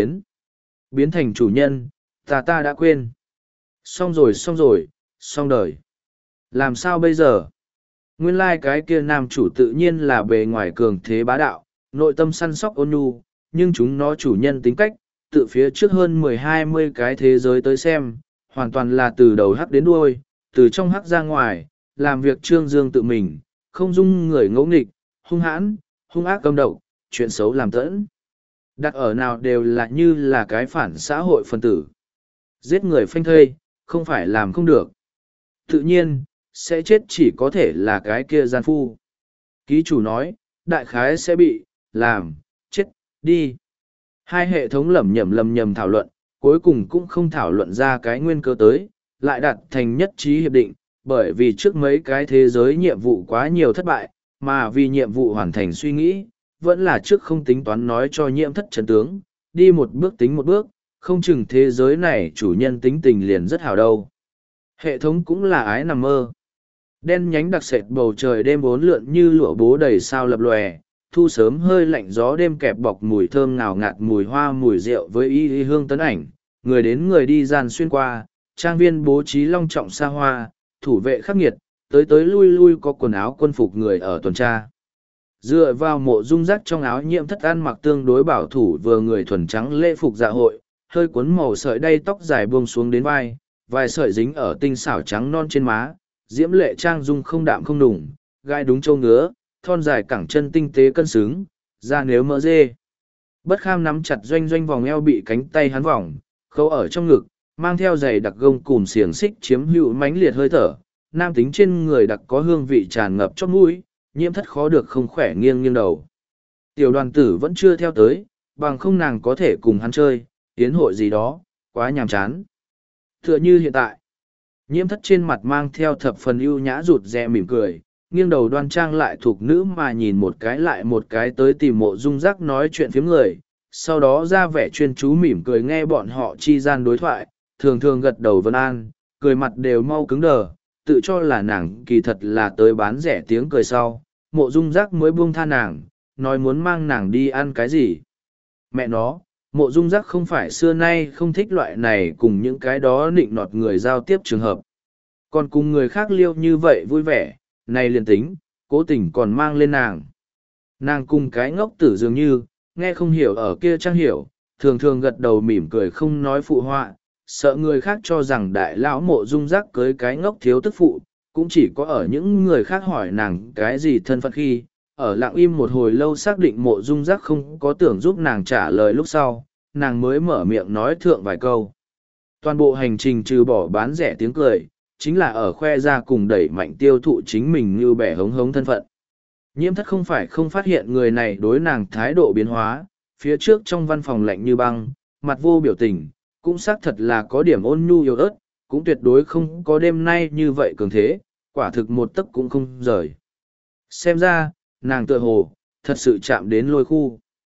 biến thành chủ nhân, ta đã quên. Xong rồi, xong đời. Làm sao bây giờ? Nguyên lai cái kia nam chủ tự nhiên là bề ngoài cường thế bá đạo, nội tâm săn sóc ôn nhu, nhưng chúng nó chủ nhân tính cách, tự phía trước hơn 10-20 cái thế giới tới xem, hoàn toàn là từ đầu hắc đến đuôi, từ trong hắc ra ngoài, làm việc trương dương tự mình, không dung người ngỗ nghịch, hung hãn, hung ác căm độc, chuyện xấu làm tẫn. Đặt ở nào đều là như là cái phản xã hội phân tử. Giết người phanh thây, không phải làm không được. Tự nhiên, sẽ chết chỉ có thể là cái kia gian phu. Ký chủ nói, đại khái sẽ bị, làm, chết, đi. Hai hệ thống lầm nhầm thảo luận, cuối cùng cũng không thảo luận ra cái nguyên cơ tới, lại đạt thành nhất trí hiệp định, bởi vì trước mấy cái thế giới nhiệm vụ quá nhiều thất bại, mà vì nhiệm vụ hoàn thành suy nghĩ, vẫn là trước không tính toán nói cho Nhiễm thất chân tướng, đi một bước tính một bước, không chừng thế giới này chủ nhân tính tình liền rất hảo đâu. Hệ thống cũng là ái nằm mơ. Đen nhánh đặc sệt bầu trời đêm bốn lượn như lụa bố đầy sao lập lòe, thu sớm hơi lạnh gió đêm kẹp bọc mùi thơm ngào ngạt mùi hoa mùi rượu với y hương tấn ảnh, người đến người đi gian xuyên qua, trang viên bố trí long trọng xa hoa, thủ vệ khắc nghiệt, tới lui lui có quần áo quân phục người ở tuần tra. Dựa vào mộ dung rắc trong áo Nhiễm thất ăn mặc tương đối bảo thủ vừa người thuần trắng lễ phục dạ hội, hơi cuốn màu sợi đay tóc dài buông xuống đến vai, vài sợi dính ở tinh xảo trắng non trên má, diễm lệ trang dung không đạm không đủng, gai đúng châu ngứa, thon dài cẳng chân tinh tế cân xứng, da nếu mỡ dê. Bất kham nắm chặt doanh doanh vòng eo bị cánh tay hắn vòng, khâu ở trong ngực, mang theo giày đặc gông cùm xiềng xích chiếm hữu mãnh liệt hơi thở, nam tính trên người đặc có hương vị tràn ngập chót mũi, Nhiễm thất khó được không khỏe nghiêng nghiêng đầu. Tiểu đoàn tử vẫn chưa theo tới, bằng không nàng có thể cùng hắn chơi, tiến hội gì đó, quá nhàm chán. Tựa như hiện tại, Nhiễm thất trên mặt mang theo thập phần ưu nhã rụt rè mỉm cười, nghiêng đầu đoan trang lại thuộc nữ mà nhìn một cái lại một cái tới tìm mộ dung rắc nói chuyện phiếm người, sau đó ra vẻ chuyên chú mỉm cười nghe bọn họ chi gian đối thoại, thường thường gật đầu vân an, cười mặt đều mau cứng đờ, tự cho là nàng kỳ thật là tới bán rẻ tiếng cười sau, mộ dung rắc mới buông tha nàng, nói muốn mang nàng đi ăn cái gì. Mẹ nó, mộ dung rắc không phải xưa nay không thích loại này cùng những cái đó nịnh nọt người giao tiếp trường hợp. Còn cùng người khác liêu như vậy vui vẻ, này liền tính, cố tình còn mang lên nàng. Nàng cùng cái ngốc tử dường như, nghe không hiểu ở kia trang hiểu, thường thường gật đầu mỉm cười không nói phụ họa, sợ người khác cho rằng đại lão mộ dung rắc cưới cái ngốc thiếu tức phụ, cũng chỉ có ở những người khác hỏi nàng cái gì thân phận khi, ở lặng im một hồi lâu xác định mộ dung rắc không có tưởng giúp nàng trả lời lúc sau, nàng mới mở miệng nói thượng vài câu. Toàn bộ hành trình trừ bỏ bán rẻ tiếng cười, chính là ở khoe ra cùng đẩy mạnh tiêu thụ chính mình như bẻ hống hống thân phận. Nhiễm thất không phải không phát hiện người này đối nàng thái độ biến hóa, phía trước trong văn phòng lạnh như băng, mặt vô biểu tình, cũng xác thật là có điểm ôn nhu yếu ớt, cũng tuyệt đối không có đêm nay như vậy cường thế, quả thực một tấc cũng không rời. Xem ra, nàng tựa hồ, thật sự chạm đến lôi khu.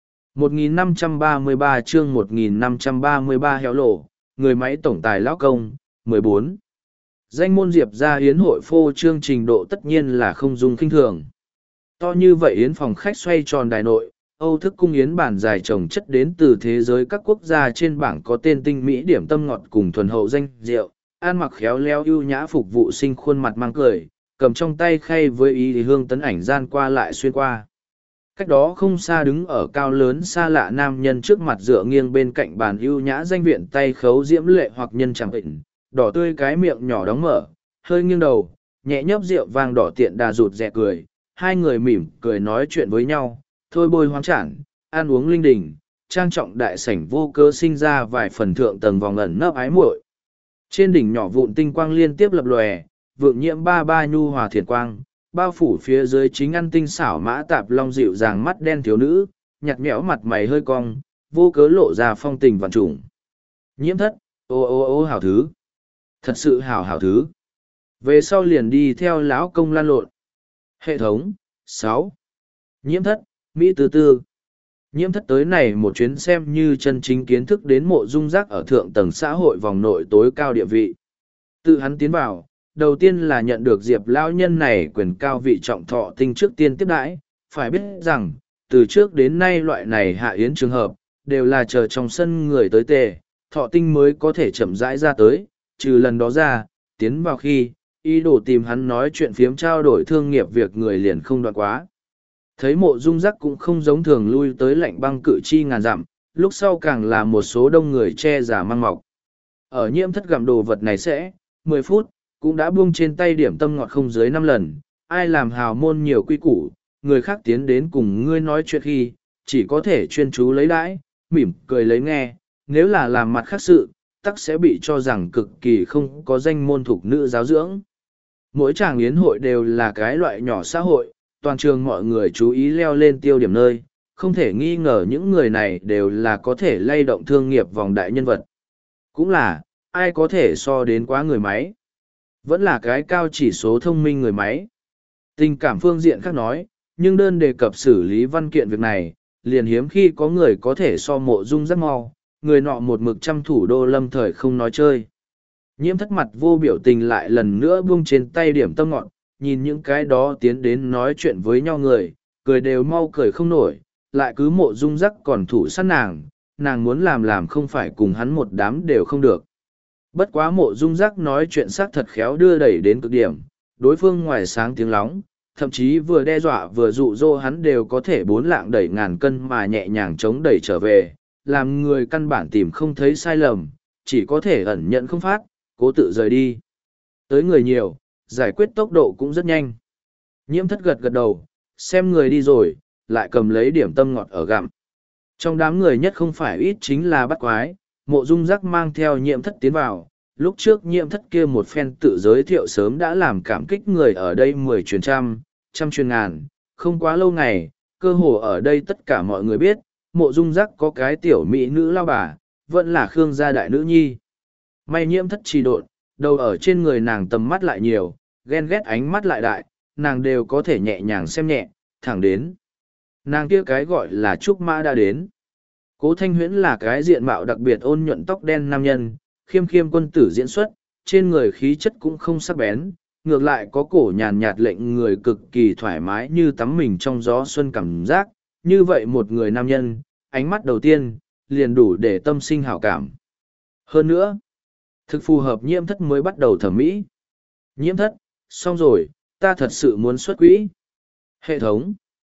1533 chương 1533 héo lộ, người máy tổng tài lão công, 14. Danh môn Diệp gia hiến hội phô trương trình độ tất nhiên là không dung kinh thường. To như vậy yến phòng khách xoay tròn đài nội, Âu thức cung yến bản dài trồng chất đến từ thế giới các quốc gia trên bảng có tên tinh mỹ điểm tâm ngọt cùng thuần hậu danh rượu, ăn mặc khéo léo ưu nhã phục vụ sinh khuôn mặt mang cười, cầm trong tay khay với ý hương tấn ảnh gian qua lại xuyên qua. Cách đó không xa đứng ở cao lớn xa lạ nam nhân trước mặt dựa nghiêng bên cạnh bàn ưu nhã danh viện tay khấu diễm lệ hoặc nhân chẳng bệnh, đỏ tươi cái miệng nhỏ đóng mở, hơi nghiêng đầu, nhẹ nhấp rượu vang đỏ tiện đà rụt rè cười, hai người mỉm cười nói chuyện với nhau, thôi bôi hoang trản, ăn uống linh đình, trang trọng đại sảnh vô cơ sinh ra vài phần thượng tầng vòng ẩn nấp ái muội. Trên đỉnh nhỏ vụn tinh quang liên tiếp lập lòe, vượng nhiễm ba ba nhu hòa thiền quang, bao phủ phía dưới chính ăn tinh xảo mã tạp long dịu dàng mắt đen thiếu nữ, nhạt nhẽo mặt mày hơi cong, vô cớ lộ ra phong tình vạn trùng. Nhiễm thất, ô ô ô hảo thứ. Thật sự hảo thứ. Về sau liền đi theo lão công lan lộn. Hệ thống, 6. Nhiễm thất, Mỹ tư tư. Nhiễm thất tới này một chuyến xem như chân chính kiến thức đến mộ dung giác ở thượng tầng xã hội vòng nội tối cao địa vị. Tự hắn tiến vào, đầu tiên là nhận được diệp lão nhân này quyền cao vị trọng thọ tinh trước tiên tiếp đãi, phải biết rằng, từ trước đến nay loại này hạ yến trường hợp, đều là chờ trong sân người tới tề, thọ tinh mới có thể chậm rãi ra tới, trừ lần đó ra, tiến vào khi, ý đồ tìm hắn nói chuyện phiếm trao đổi thương nghiệp việc người liền không đoạn quá. Thấy mộ dung giác cũng không giống thường lui tới lạnh băng cự chi ngàn dặm, lúc sau càng là một số đông người che giả mang mọc. Ở nhiễm thất gặm đồ vật này sẽ, 10 phút, cũng đã buông trên tay điểm tâm ngọt không dưới 5 lần, ai làm hào môn nhiều quy củ, người khác tiến đến cùng ngươi nói chuyện khi, chỉ có thể chuyên chú lấy đãi, mỉm cười lấy nghe, nếu là làm mặt khác sự, tắc sẽ bị cho rằng cực kỳ không có danh môn thuộc nữ giáo dưỡng. Mỗi tràng yến hội đều là cái loại nhỏ xã hội, toàn trường mọi người chú ý leo lên tiêu điểm nơi, không thể nghi ngờ những người này đều là có thể lay động thương nghiệp vòng đại nhân vật. Cũng là, ai có thể so đến quá người máy. Vẫn là cái cao chỉ số thông minh người máy. Tình cảm phương diện khác nói, nhưng đơn đề cập xử lý văn kiện việc này, liền hiếm khi có người có thể so mộ dung rất mau, người nọ một mực trăm thủ đô lâm thời không nói chơi. Nhiễm thất mặt vô biểu tình lại lần nữa buông trên tay điểm tâm ngọn, nhìn những cái đó tiến đến nói chuyện với nhau người, cười đều mau cười không nổi, lại cứ mộ dung rắc còn thủ sát nàng muốn làm không phải cùng hắn một đám đều không được. Bất quá mộ dung rắc nói chuyện xác thật khéo đưa đẩy đến cực điểm, đối phương ngoài sáng tiếng lóng, thậm chí vừa đe dọa vừa dụ dỗ hắn đều có thể 4 lạng đẩy ngàn cân mà nhẹ nhàng chống đẩy trở về, làm người căn bản tìm không thấy sai lầm, chỉ có thể ẩn nhận không phát, cố tự rời đi. Tới người nhiều, giải quyết tốc độ cũng rất nhanh. Nhiễm thất gật gật đầu, xem người đi rồi, lại cầm lấy điểm tâm ngọt ở gặm. Trong đám người nhất không phải ít chính là bắt quái, mộ dung giác mang theo nhiễm thất tiến vào. Lúc trước nhiễm thất kia một phen tự giới thiệu sớm đã làm cảm kích người ở đây 10 truyền trăm truyền ngàn, không quá lâu ngày, cơ hồ ở đây tất cả mọi người biết, mộ dung giác có cái tiểu mỹ nữ lao bà, vẫn là Khương gia đại nữ nhi. May nhiễm thất trì độn, đầu ở trên người nàng tầm mắt lại nhiều, ghen ghét ánh mắt lại đại, nàng đều có thể nhẹ nhàng xem nhẹ, thẳng đến. Nàng kia cái gọi là Trúc Mã đã đến. Cố Thanh Huyễn là cái diện mạo đặc biệt ôn nhuận tóc đen nam nhân, khiêm khiêm quân tử diễn xuất, trên người khí chất cũng không sắc bén, ngược lại có cổ nhàn nhạt lệnh người cực kỳ thoải mái như tắm mình trong gió xuân cảm giác, như vậy một người nam nhân, ánh mắt đầu tiên, liền đủ để tâm sinh hảo cảm. Hơn nữa, thực phù hợp nhiễm thất mới bắt đầu thẩm mỹ. Nhiễm thất, xong rồi, ta thật sự muốn xuất quỹ. Hệ thống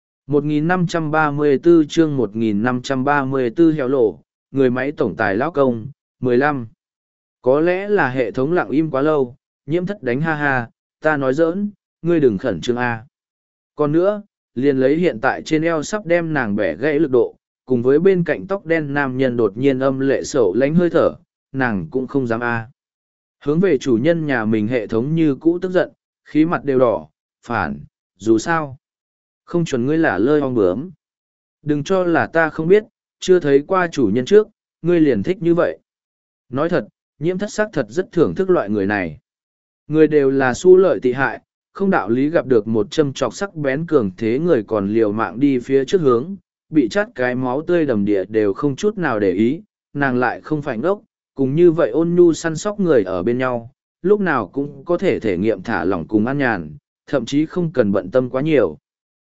1534 chương 1534 heo lộ, người máy tổng tài lão công, 15. Có lẽ là hệ thống lặng im quá lâu, nhiễm thất đánh ha ha, ta nói giỡn, ngươi đừng khẩn trương A. Còn nữa, liền lấy hiện tại trên eo sắp đem nàng bẻ gãy lực độ, cùng với bên cạnh tóc đen nam nhân đột nhiên âm lệ sầu lánh hơi thở, nàng cũng không dám A. Hướng về chủ nhân nhà mình hệ thống như cũ tức giận, khí mặt đều đỏ, phản, dù sao. Không chuẩn ngươi là lơi ong bướm. Đừng cho là ta không biết, chưa thấy qua chủ nhân trước, ngươi liền thích như vậy. Nói thật, nhiễm thất sắc thật rất thưởng thức loại người này. Người đều là su lợi tị hại, không đạo lý gặp được một châm trọc sắc bén cường thế người còn liều mạng đi phía trước hướng, bị chát cái máu tươi đầm địa đều không chút nào để ý, nàng lại không phải ngốc, cùng như vậy ôn nhu săn sóc người ở bên nhau, lúc nào cũng có thể thể nghiệm thả lỏng cùng an nhàn, thậm chí không cần bận tâm quá nhiều.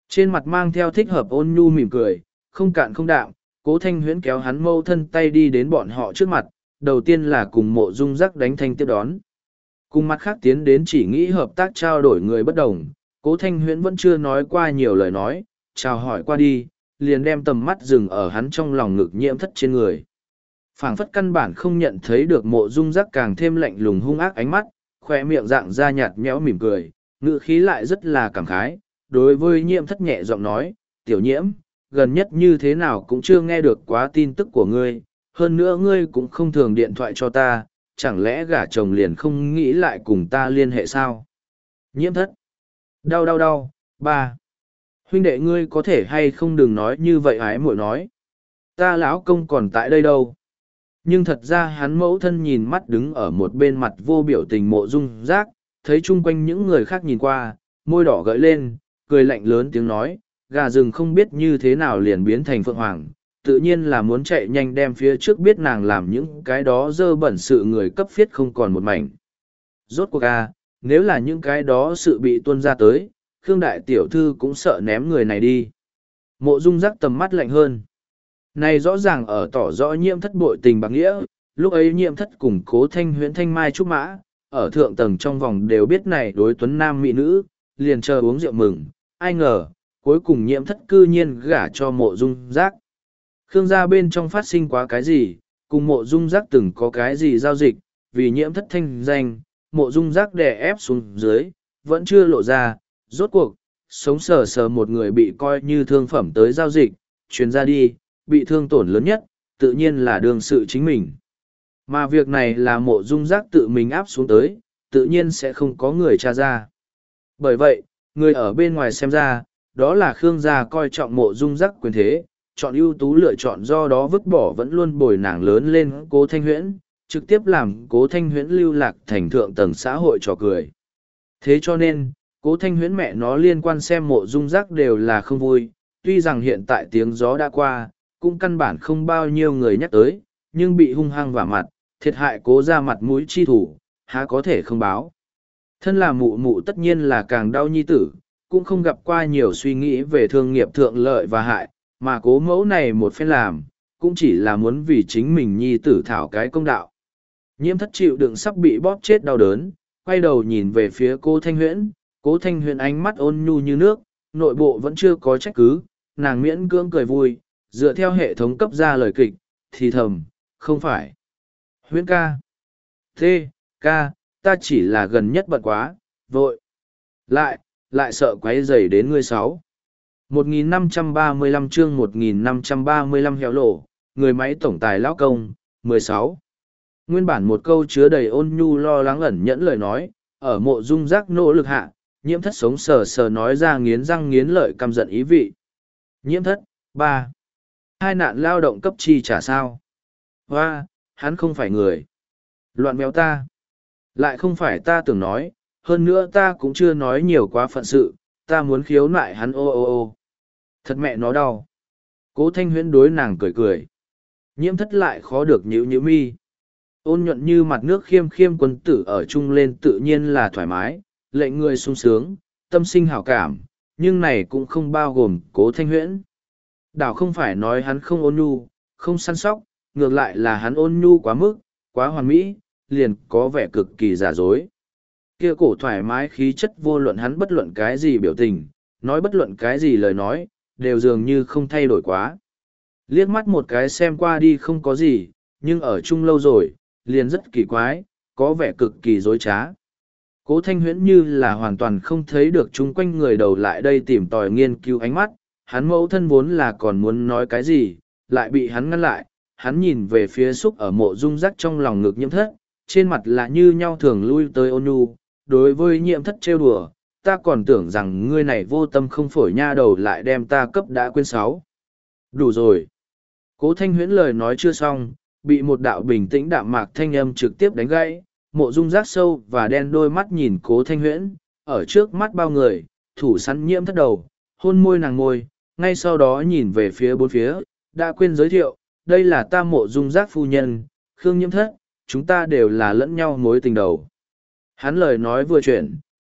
Trên mặt mang theo thích hợp ôn nhu mỉm cười, không cạn không đạm, Cố Thanh Huyễn kéo hắn mâu thân tay đi đến bọn họ trước mặt, đầu tiên là cùng Mộ Dung Giác đánh thanh tiếp đón. Cùng mặt khác tiến đến chỉ nghĩ hợp tác trao đổi người bất đồng, Cố Thanh Huyễn vẫn chưa nói qua nhiều lời nói, chào hỏi qua đi, liền đem tầm mắt dừng ở hắn trong lòng ngực Nhiễm Thất trên người. Phảng phất căn bản không nhận thấy được Mộ Dung Giác càng thêm lạnh lùng hung ác ánh mắt, khoe miệng dạng ra nhạt nhẽo mỉm cười, ngữ khí lại rất là cảm khái, đối với Nhiễm Thất nhẹ giọng nói, tiểu Nhiễm, gần nhất như thế nào cũng chưa nghe được quá tin tức của ngươi, hơn nữa ngươi cũng không thường điện thoại cho ta, chẳng lẽ gả chồng liền không nghĩ lại cùng ta liên hệ sao? Nhiễm Thất. Đau đau đau, ba. Huynh đệ ngươi có thể hay không đừng nói như vậy ái muội nói. Ta lão công còn tại đây đâu. Nhưng thật ra hắn mẫu thân nhìn mắt đứng ở một bên mặt vô biểu tình Mộ Dung Giác, thấy chung quanh những người khác nhìn qua, môi đỏ gợi lên, cười lạnh lớn tiếng nói, gà rừng không biết như thế nào liền biến thành phượng hoàng, tự nhiên là muốn chạy nhanh đem phía trước biết nàng làm những cái đó dơ bẩn sự người cấp phiết không còn một mảnh. Rốt cuộc nếu là những cái đó sự bị tuôn ra tới, Khương Đại Tiểu Thư cũng sợ ném người này đi. Mộ Dung Giác tầm mắt lạnh hơn. Này rõ ràng ở tỏ rõ Nhiễm Thất bội tình bạc nghĩa, lúc ấy Nhiễm Thất cùng Cố Thanh Huyễn thanh mai trúc mã, ở thượng tầng trong vòng đều biết này đối tuấn nam mỹ nữ, liền chờ uống rượu mừng, ai ngờ, cuối cùng Nhiễm Thất cư nhiên gả cho Mộ Dung Giác. Khương gia bên trong phát sinh quá cái gì, cùng Mộ Dung Giác từng có cái gì giao dịch, vì Nhiễm Thất thanh danh, Mộ Dung Giác đè ép xuống dưới, vẫn chưa lộ ra, rốt cuộc, sống sờ sờ một người bị coi như thương phẩm tới giao dịch, truyền ra đi, bị thương tổn lớn nhất, tự nhiên là đương sự chính mình. Mà việc này là Mộ Dung Giác tự mình áp xuống tới, tự nhiên sẽ không có người tra ra. Bởi vậy, người ở bên ngoài xem ra, đó là Khương gia coi trọng Mộ Dung Giác quyền thế, chọn ưu tú lựa chọn do đó vứt bỏ vẫn luôn bồi nàng lớn lên Cố Thanh Huyễn, trực tiếp làm Cố Thanh Huyễn lưu lạc thành thượng tầng xã hội trò cười. Thế cho nên, Cố Thanh Huyễn mẹ nó liên quan xem Mộ Dung Giác đều là không vui, tuy rằng hiện tại tiếng gió đã qua, cũng căn bản không bao nhiêu người nhắc tới, nhưng bị hung hăng vả mặt, thiệt hại Cố ra mặt mũi chi thủ, há có thể không báo. Thân là mụ mụ tất nhiên là càng đau nhi tử, cũng không gặp qua nhiều suy nghĩ về thương nghiệp thượng lợi và hại, mà Cố mẫu này một phen làm, cũng chỉ là muốn vì chính mình nhi tử thảo cái công đạo. Nhiễm Thất chịu đựng sắp bị bóp chết đau đớn, quay đầu nhìn về phía Cố Thanh Huyễn, Cố Thanh Huyễn ánh mắt ôn nhu như nước, nội bộ vẫn chưa có trách cứ, nàng miễn cưỡng cười vui, dựa theo hệ thống cấp ra lời kịch, thì thầm, không phải. Huyễn ca. Thế, ca, ta chỉ là gần nhất bận quá, vội. Lại sợ quấy rầy đến ngươi 1535 chương 1535 héo lộ, người máy tổng tài lão công, 16. Nguyên bản một câu chứa đầy ôn nhu lo lắng ẩn nhẫn lời nói, ở Mộ Dung Giác nỗ lực hạ, Nhiễm Thất sống sờ sờ nói ra nghiến răng nghiến lợi căm giận ý vị. Nhiễm Thất, 3. Hai nạn lao động cấp chi trả sao? Hoa, hắn không phải người. Loạn béo ta. Lại không phải ta tưởng nói, hơn nữa ta cũng chưa nói nhiều quá phận sự, ta muốn khiếu nại hắn ô ô ô. Thật mẹ nó đau. Cố Thanh Huyễn đối nàng cười cười. Nhiễm Thất lại khó được nhíu nhíu mi. Ôn nhuận như mặt nước khiêm khiêm quân tử ở chung lên tự nhiên là thoải mái, lệnh người sung sướng, tâm sinh hảo cảm, nhưng này cũng không bao gồm Cố Thanh Huyễn. Đảo không phải nói hắn không ôn nhu, không săn sóc, ngược lại là hắn ôn nhu quá mức, quá hoàn mỹ, liền có vẻ cực kỳ giả dối. Kia cổ thoải mái khí chất vô luận hắn bất luận cái gì biểu tình, nói bất luận cái gì lời nói, đều dường như không thay đổi quá. Liếc mắt một cái xem qua đi không có gì, nhưng ở chung lâu rồi, liền rất kỳ quái, có vẻ cực kỳ dối trá. Cố Thanh Huyễn như là hoàn toàn không thấy được chung quanh người đầu lại đây tìm tòi nghiên cứu ánh mắt, hắn mẫu thân vốn là còn muốn nói cái gì, lại bị hắn ngăn lại, hắn nhìn về phía xúc ở Mộ Dung Giác trong lòng ngực Nhiễm Thất, trên mặt là như nhau thường lui tới ôn nhu, đối với Nhiễm Thất trêu đùa, ta còn tưởng rằng ngươi này vô tâm không phổi nha đầu lại đem ta cấp đã quên 6. Đủ rồi. Cố Thanh Huyễn lời nói chưa xong, bị một đạo bình tĩnh đạm mạc thanh âm trực tiếp đánh gãy. Mộ Dung Giác sâu và đen đôi mắt nhìn Cố Thanh Huyễn, ở trước mắt bao người, thủ săn Nhiễm Thất đầu, hôn môi nàng môi, ngay sau đó nhìn về phía bốn phía, đã quên giới thiệu, đây là ta Mộ Dung Giác phu nhân, Khương Nhiễm Thất, chúng ta đều là lẫn nhau mối tình đầu. Hắn lời nói vừa chuyển,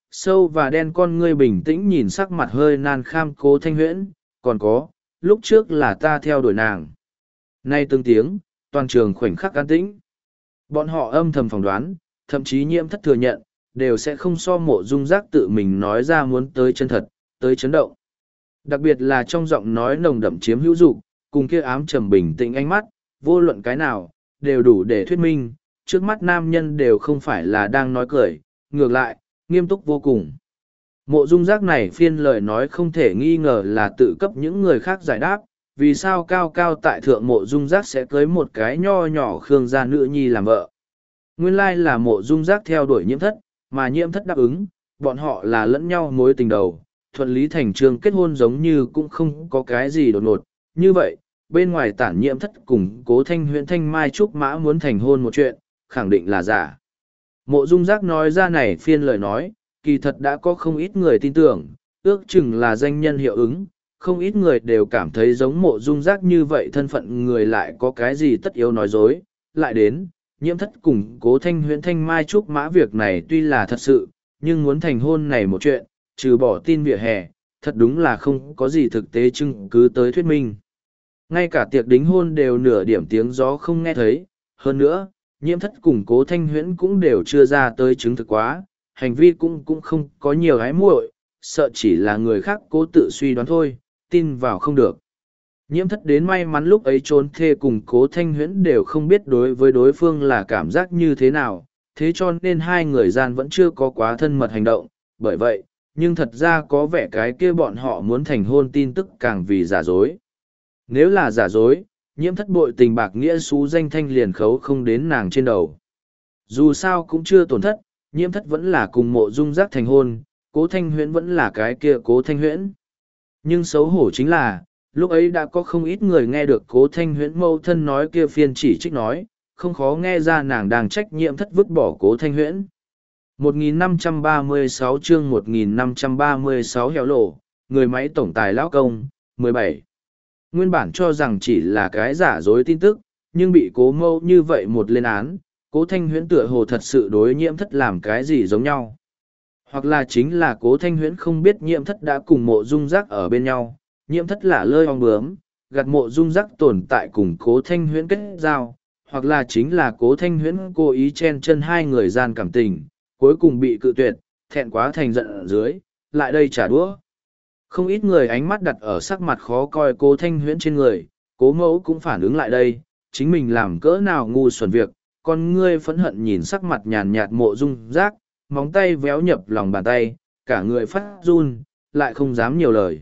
sâu và đen con ngươi bình tĩnh nhìn sắc mặt hơi nan kham Cố Thanh Huyễn, còn có, lúc trước là ta theo đuổi nàng. Nay từng tiếng, toàn trường khoảnh khắc an tĩnh. Bọn họ âm thầm phỏng đoán, thậm chí Nhiễm Thất thừa nhận, đều sẽ không so Mộ Dung Giác tự mình nói ra muốn tới chân thật, tới chấn động. Đặc biệt là trong giọng nói nồng đậm chiếm hữu dục, cùng kia ám trầm bình tĩnh ánh mắt, vô luận cái nào, đều đủ để thuyết minh, trước mắt nam nhân đều không phải là đang nói cười, ngược lại, nghiêm túc vô cùng. Mộ Dung Giác này phiên lời nói không thể nghi ngờ là tự cấp những người khác giải đáp, vì sao cao cao tại thượng Mộ Dung Giác sẽ cưới một cái nho nhỏ Khương gia nữ nhi làm vợ. Nguyên lai là Mộ Dung Giác theo đuổi Nhiễm Thất, mà Nhiễm Thất đáp ứng, bọn họ là lẫn nhau mối tình đầu, thuận lý thành trương kết hôn giống như cũng không có cái gì đột ngột. Như vậy, bên ngoài Tản Nhiễm Thất cùng Cố Thanh Huyễn Thanh Mai Trúc Mã muốn thành hôn một chuyện, khẳng định là giả. Mộ Dung Giác nói ra này phiên lời nói, kỳ thật đã có không ít người tin tưởng, ước chừng là danh nhân hiệu ứng, không ít người đều cảm thấy giống Mộ Dung Giác như vậy thân phận người lại có cái gì tất yếu nói dối. Lại đến, Nhiễm Thất cùng Cố Thanh Huyễn Thanh Mai Trúc Mã việc này tuy là thật sự, nhưng muốn thành hôn này một chuyện, trừ bỏ tin vỉa hè, thật đúng là không có gì thực tế chứng cứ tới thuyết minh. Ngay cả tiệc đính hôn đều nửa điểm tiếng gió không nghe thấy, hơn nữa, Nhiễm Thất cùng Cố Thanh Huyễn cũng đều chưa ra tới chứng thực quá, hành vi cũng không có nhiều ái muội, sợ chỉ là người khác cố tự suy đoán thôi, tin vào không được. Nhiễm Thất đến may mắn lúc ấy trốn thê cùng Cố Thanh Huyễn đều không biết đối với đối phương là cảm giác như thế nào, thế cho nên hai người gian vẫn chưa có quá thân mật hành động, bởi vậy, nhưng thật ra có vẻ cái kia bọn họ muốn thành hôn tin tức càng vì giả dối. Nếu là giả dối, Nhiễm Thất bội tình bạc nghĩa xú danh thanh liền khấu không đến nàng trên đầu. Dù sao cũng chưa tổn thất, Nhiễm Thất vẫn là cùng Mộ Dung Giác thành hôn, Cố Thanh Huyễn vẫn là cái kia Cố Thanh Huyễn. Nhưng xấu hổ chính là, lúc ấy đã có không ít người nghe được Cố Thanh Huyễn mâu thân nói kia phiên chỉ trích nói, không khó nghe ra nàng đang trách Nhiễm Thất vứt bỏ Cố Thanh Huyễn. 1536 chương 1536 hẻo lộ, người máy tổng tài lão công, 17. Nguyên bản cho rằng chỉ là cái giả dối tin tức, nhưng bị Cố mâu như vậy một lên án, Cố Thanh Huyễn tựa hồ thật sự đối Nhiễm Thất làm cái gì giống nhau. Hoặc là chính là Cố Thanh Huyễn không biết Nhiễm Thất đã cùng Mộ Dung Giác ở bên nhau, Nhiễm Thất là lơi ong bướm, gạt Mộ Dung Giác tồn tại cùng Cố Thanh Huyễn kết giao, hoặc là chính là Cố Thanh Huyễn cố ý chen chân hai người gian cảm tình, cuối cùng bị cự tuyệt, thẹn quá thành giận ở dưới, lại đây trả đũa. Không ít người ánh mắt đặt ở sắc mặt khó coi Cố Thanh Huyễn trên người, Cố mẫu cũng phản ứng lại đây, chính mình làm cỡ nào ngu xuẩn việc, con ngươi phẫn hận nhìn sắc mặt nhàn nhạt Mộ Dung Giác, móng tay véo nhập lòng bàn tay, cả người phát run, lại không dám nhiều lời.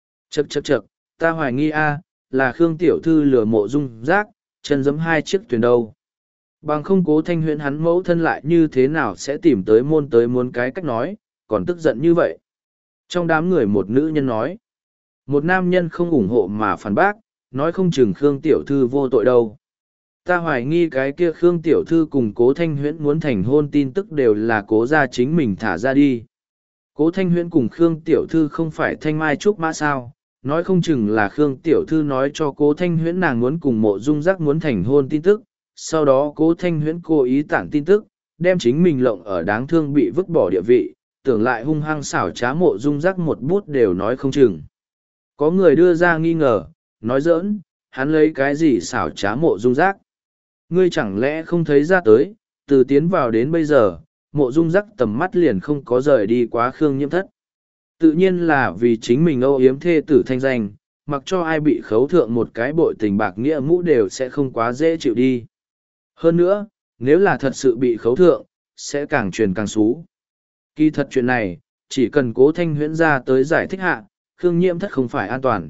Chậc, ta hoài nghi là Khương tiểu thư lừa Mộ Dung Giác, chân giẫm hai chiếc thuyền đâu. Bằng không Cố Thanh Huyễn hắn mẫu thân lại như thế nào sẽ tìm tới môn tới muốn cái cách nói, còn tức giận như vậy. Trong đám người một nữ nhân nói, một nam nhân không ủng hộ mà phản bác, nói không chừng Khương tiểu thư vô tội đâu. Ta hoài nghi cái kia Khương tiểu thư cùng Cố Thanh Huyễn muốn thành hôn tin tức đều là Cố gia chính mình thả ra đi. Cố Thanh Huyễn cùng Khương tiểu thư không phải Thanh Mai Trúc Mã sao, nói không chừng là Khương tiểu thư nói cho Cố Thanh Huyễn nàng muốn cùng Mộ Dung Giác muốn thành hôn tin tức, sau đó Cố Thanh Huyễn cố ý tản tin tức, đem chính mình lộng ở đáng thương bị vứt bỏ địa vị, tưởng lại hung hăng xảo trá Mộ Dung Giác một bút đều nói không chừng. Có người đưa ra nghi ngờ, nói giỡn, hắn lấy cái gì xảo trá Mộ Dung Giác? Ngươi chẳng lẽ không thấy ra tới, từ tiến vào đến bây giờ, Mộ Dung Giác tầm mắt liền không có rời đi quá Khương Nhiễm Thất. Tự nhiên là vì chính mình âu yếm thê tử thanh danh, mặc cho ai bị khấu thượng một cái bội tình bạc nghĩa mũ đều sẽ không quá dễ chịu đi. Hơn nữa, nếu là thật sự bị khấu thượng, sẽ càng truyền càng xú. Kỳ thật chuyện này, chỉ cần Cố Thanh Huyễn ra tới giải thích hạ, Khương Nhiễm Thất không phải an toàn.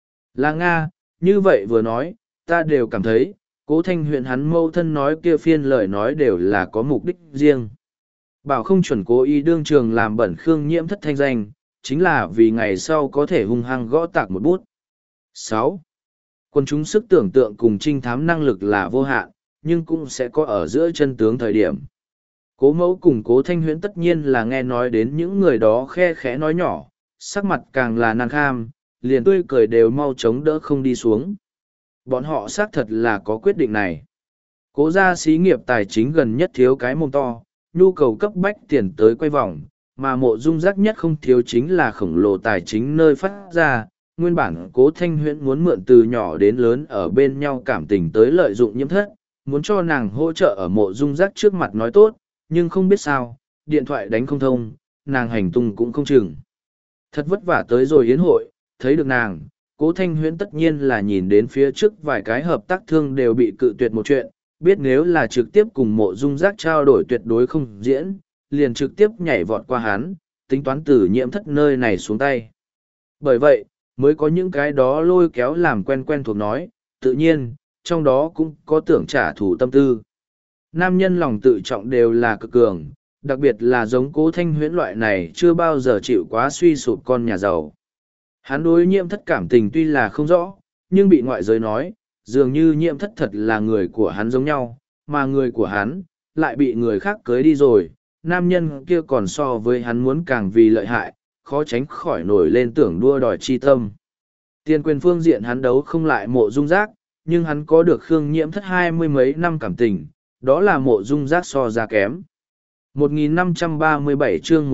Là Nga, như vậy vừa nói, ta đều cảm thấy, Cố Thanh Huyễn hắn mâu thân nói kia phiên lời nói đều là có mục đích riêng. Bảo không chuẩn cố ý đương trường làm bẩn Khương Nhiễm Thất thanh danh, chính là vì ngày sau có thể hung hăng gõ tạc một bút. 6. Quân chúng sức tưởng tượng cùng trinh thám năng lực là vô hạn, nhưng cũng sẽ có ở giữa chân tướng thời điểm. Cố mẫu cùng Cố Thanh Huyễn tất nhiên là nghe nói đến những người đó khe khẽ nói nhỏ, sắc mặt càng là nan kham, liền tươi cười đều mau chống đỡ không đi xuống. Bọn họ xác thật là có quyết định này. Cố gia xí nghiệp tài chính gần nhất thiếu cái mồm to, nhu cầu cấp bách tiền tới quay vòng, mà mộ dung giác nhất không thiếu chính là khổng lồ tài chính nơi phát ra. Nguyên bản Cố Thanh Huyễn muốn mượn từ nhỏ đến lớn ở bên nhau cảm tình tới lợi dụng Nhiễm Thất, muốn cho nàng hỗ trợ ở mộ dung giác trước mặt nói tốt, nhưng không biết sao, điện thoại đánh không thông, nàng hành tung cũng không chừng. Thật vất vả tới rồi yến hội, thấy được nàng, Cố Thanh Huyễn tất nhiên là nhìn đến phía trước vài cái hợp tác thương đều bị cự tuyệt một chuyện, biết nếu là trực tiếp cùng mộ dung giác trao đổi tuyệt đối không diễn, liền trực tiếp nhảy vọt qua hắn, tính toán từ Nhiễm Thất nơi này xuống tay. Bởi vậy, mới có những cái đó lôi kéo làm quen thuộc nói, tự nhiên, trong đó cũng có tưởng trả thù tâm tư. Nam nhân lòng tự trọng đều là cực cường, đặc biệt là giống Cố Thanh Huyễn loại này chưa bao giờ chịu quá suy sụp con nhà giàu. Hắn đối Nhiễm Thất cảm tình tuy là không rõ, nhưng bị ngoại giới nói, dường như Nhiễm Thất thật là người của hắn giống nhau, mà người của hắn lại bị người khác cưới đi rồi. Nam nhân kia còn so với hắn muốn càng vì lợi hại, khó tránh khỏi nổi lên tưởng đua đòi chi tâm. Tiền quyền phương diện hắn đấu không lại mộ dung giác, nhưng hắn có được Khương Nhiễm Thất 20 mấy năm cảm tình, đó là mộ dung giác so ra kém. 1537 chương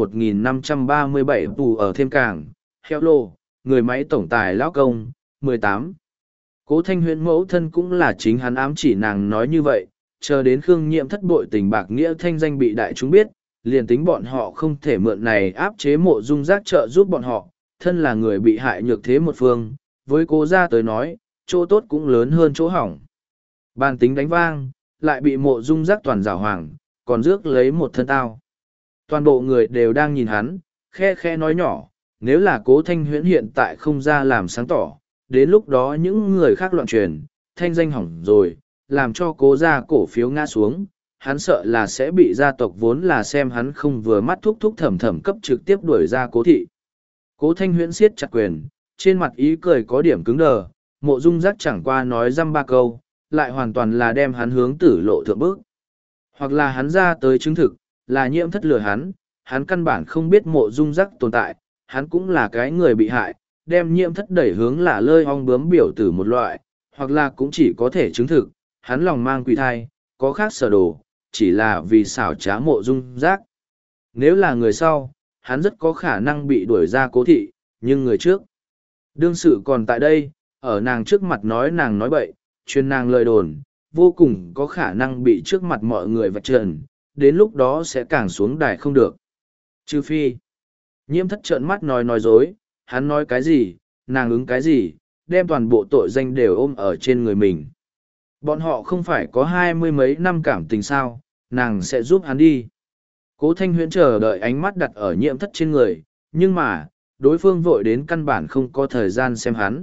1537 tù ở thêm cảng, heo lô, người máy tổng tài lão công, 18. Cố Thanh Huyễn mẫu thân cũng là chính hắn ám chỉ nàng nói như vậy, chờ đến Khương Nhiễm Thất bội tình bạc nghĩa thanh danh bị đại chúng biết, liền tính bọn họ không thể mượn này áp chế mộ dung giác trợ giúp bọn họ, thân là người bị hại nhược thế một phương, với Cố gia tới nói, chỗ tốt cũng lớn hơn chỗ hỏng. Bàn tính đánh vang, lại bị mộ dung giác toàn giảo hoàng, còn rước lấy một thân tao. Toàn bộ người đều đang nhìn hắn, khe khe nói nhỏ, nếu là Cố Thanh Huyễn hiện tại không ra làm sáng tỏ, đến lúc đó những người khác loạn truyền, thanh danh hỏng rồi, làm cho Cố gia cổ phiếu ngã xuống, hắn sợ là sẽ bị gia tộc vốn là xem hắn không vừa mắt thúc thẩm thẩm cấp trực tiếp đuổi ra Cố thị. Cố Thanh Huyễn siết chặt quyền, trên mặt ý cười có điểm cứng đờ, mộ dung giác chẳng qua nói dăm ba câu, lại hoàn toàn là đem hắn hướng tử lộ thượng bước. Hoặc là hắn ra tới chứng thực, là Nhiễm Thất lừa hắn căn bản không biết mộ dung giác tồn tại, hắn cũng là cái người bị hại, đem Nhiễm Thất đẩy hướng là lơi ong bướm biểu tử một loại, hoặc là cũng chỉ có thể chứng thực, hắn lòng mang quỷ thai, có khác sở đồ, chỉ là vì xảo trá mộ dung giác. Nếu là người sau, hắn rất có khả năng bị đuổi ra Cố thị, nhưng người trước. Đương sự còn tại đây, ở nàng trước mặt nói nàng nói bậy, truyền nàng lời đồn, vô cùng có khả năng bị trước mặt mọi người vạch trần, đến lúc đó sẽ càng xuống đài không được. Trừ phi, Nhiễm Thất trợn mắt nói dối, hắn nói cái gì, nàng ứng cái gì, đem toàn bộ tội danh đều ôm ở trên người mình. Bọn họ không phải có 20 mấy năm cảm tình sao, nàng sẽ giúp hắn đi. Cố Thanh Huyễn chờ đợi ánh mắt đặt ở Nhiễm Thất trên người, nhưng mà, đối phương vội đến căn bản không có thời gian xem hắn.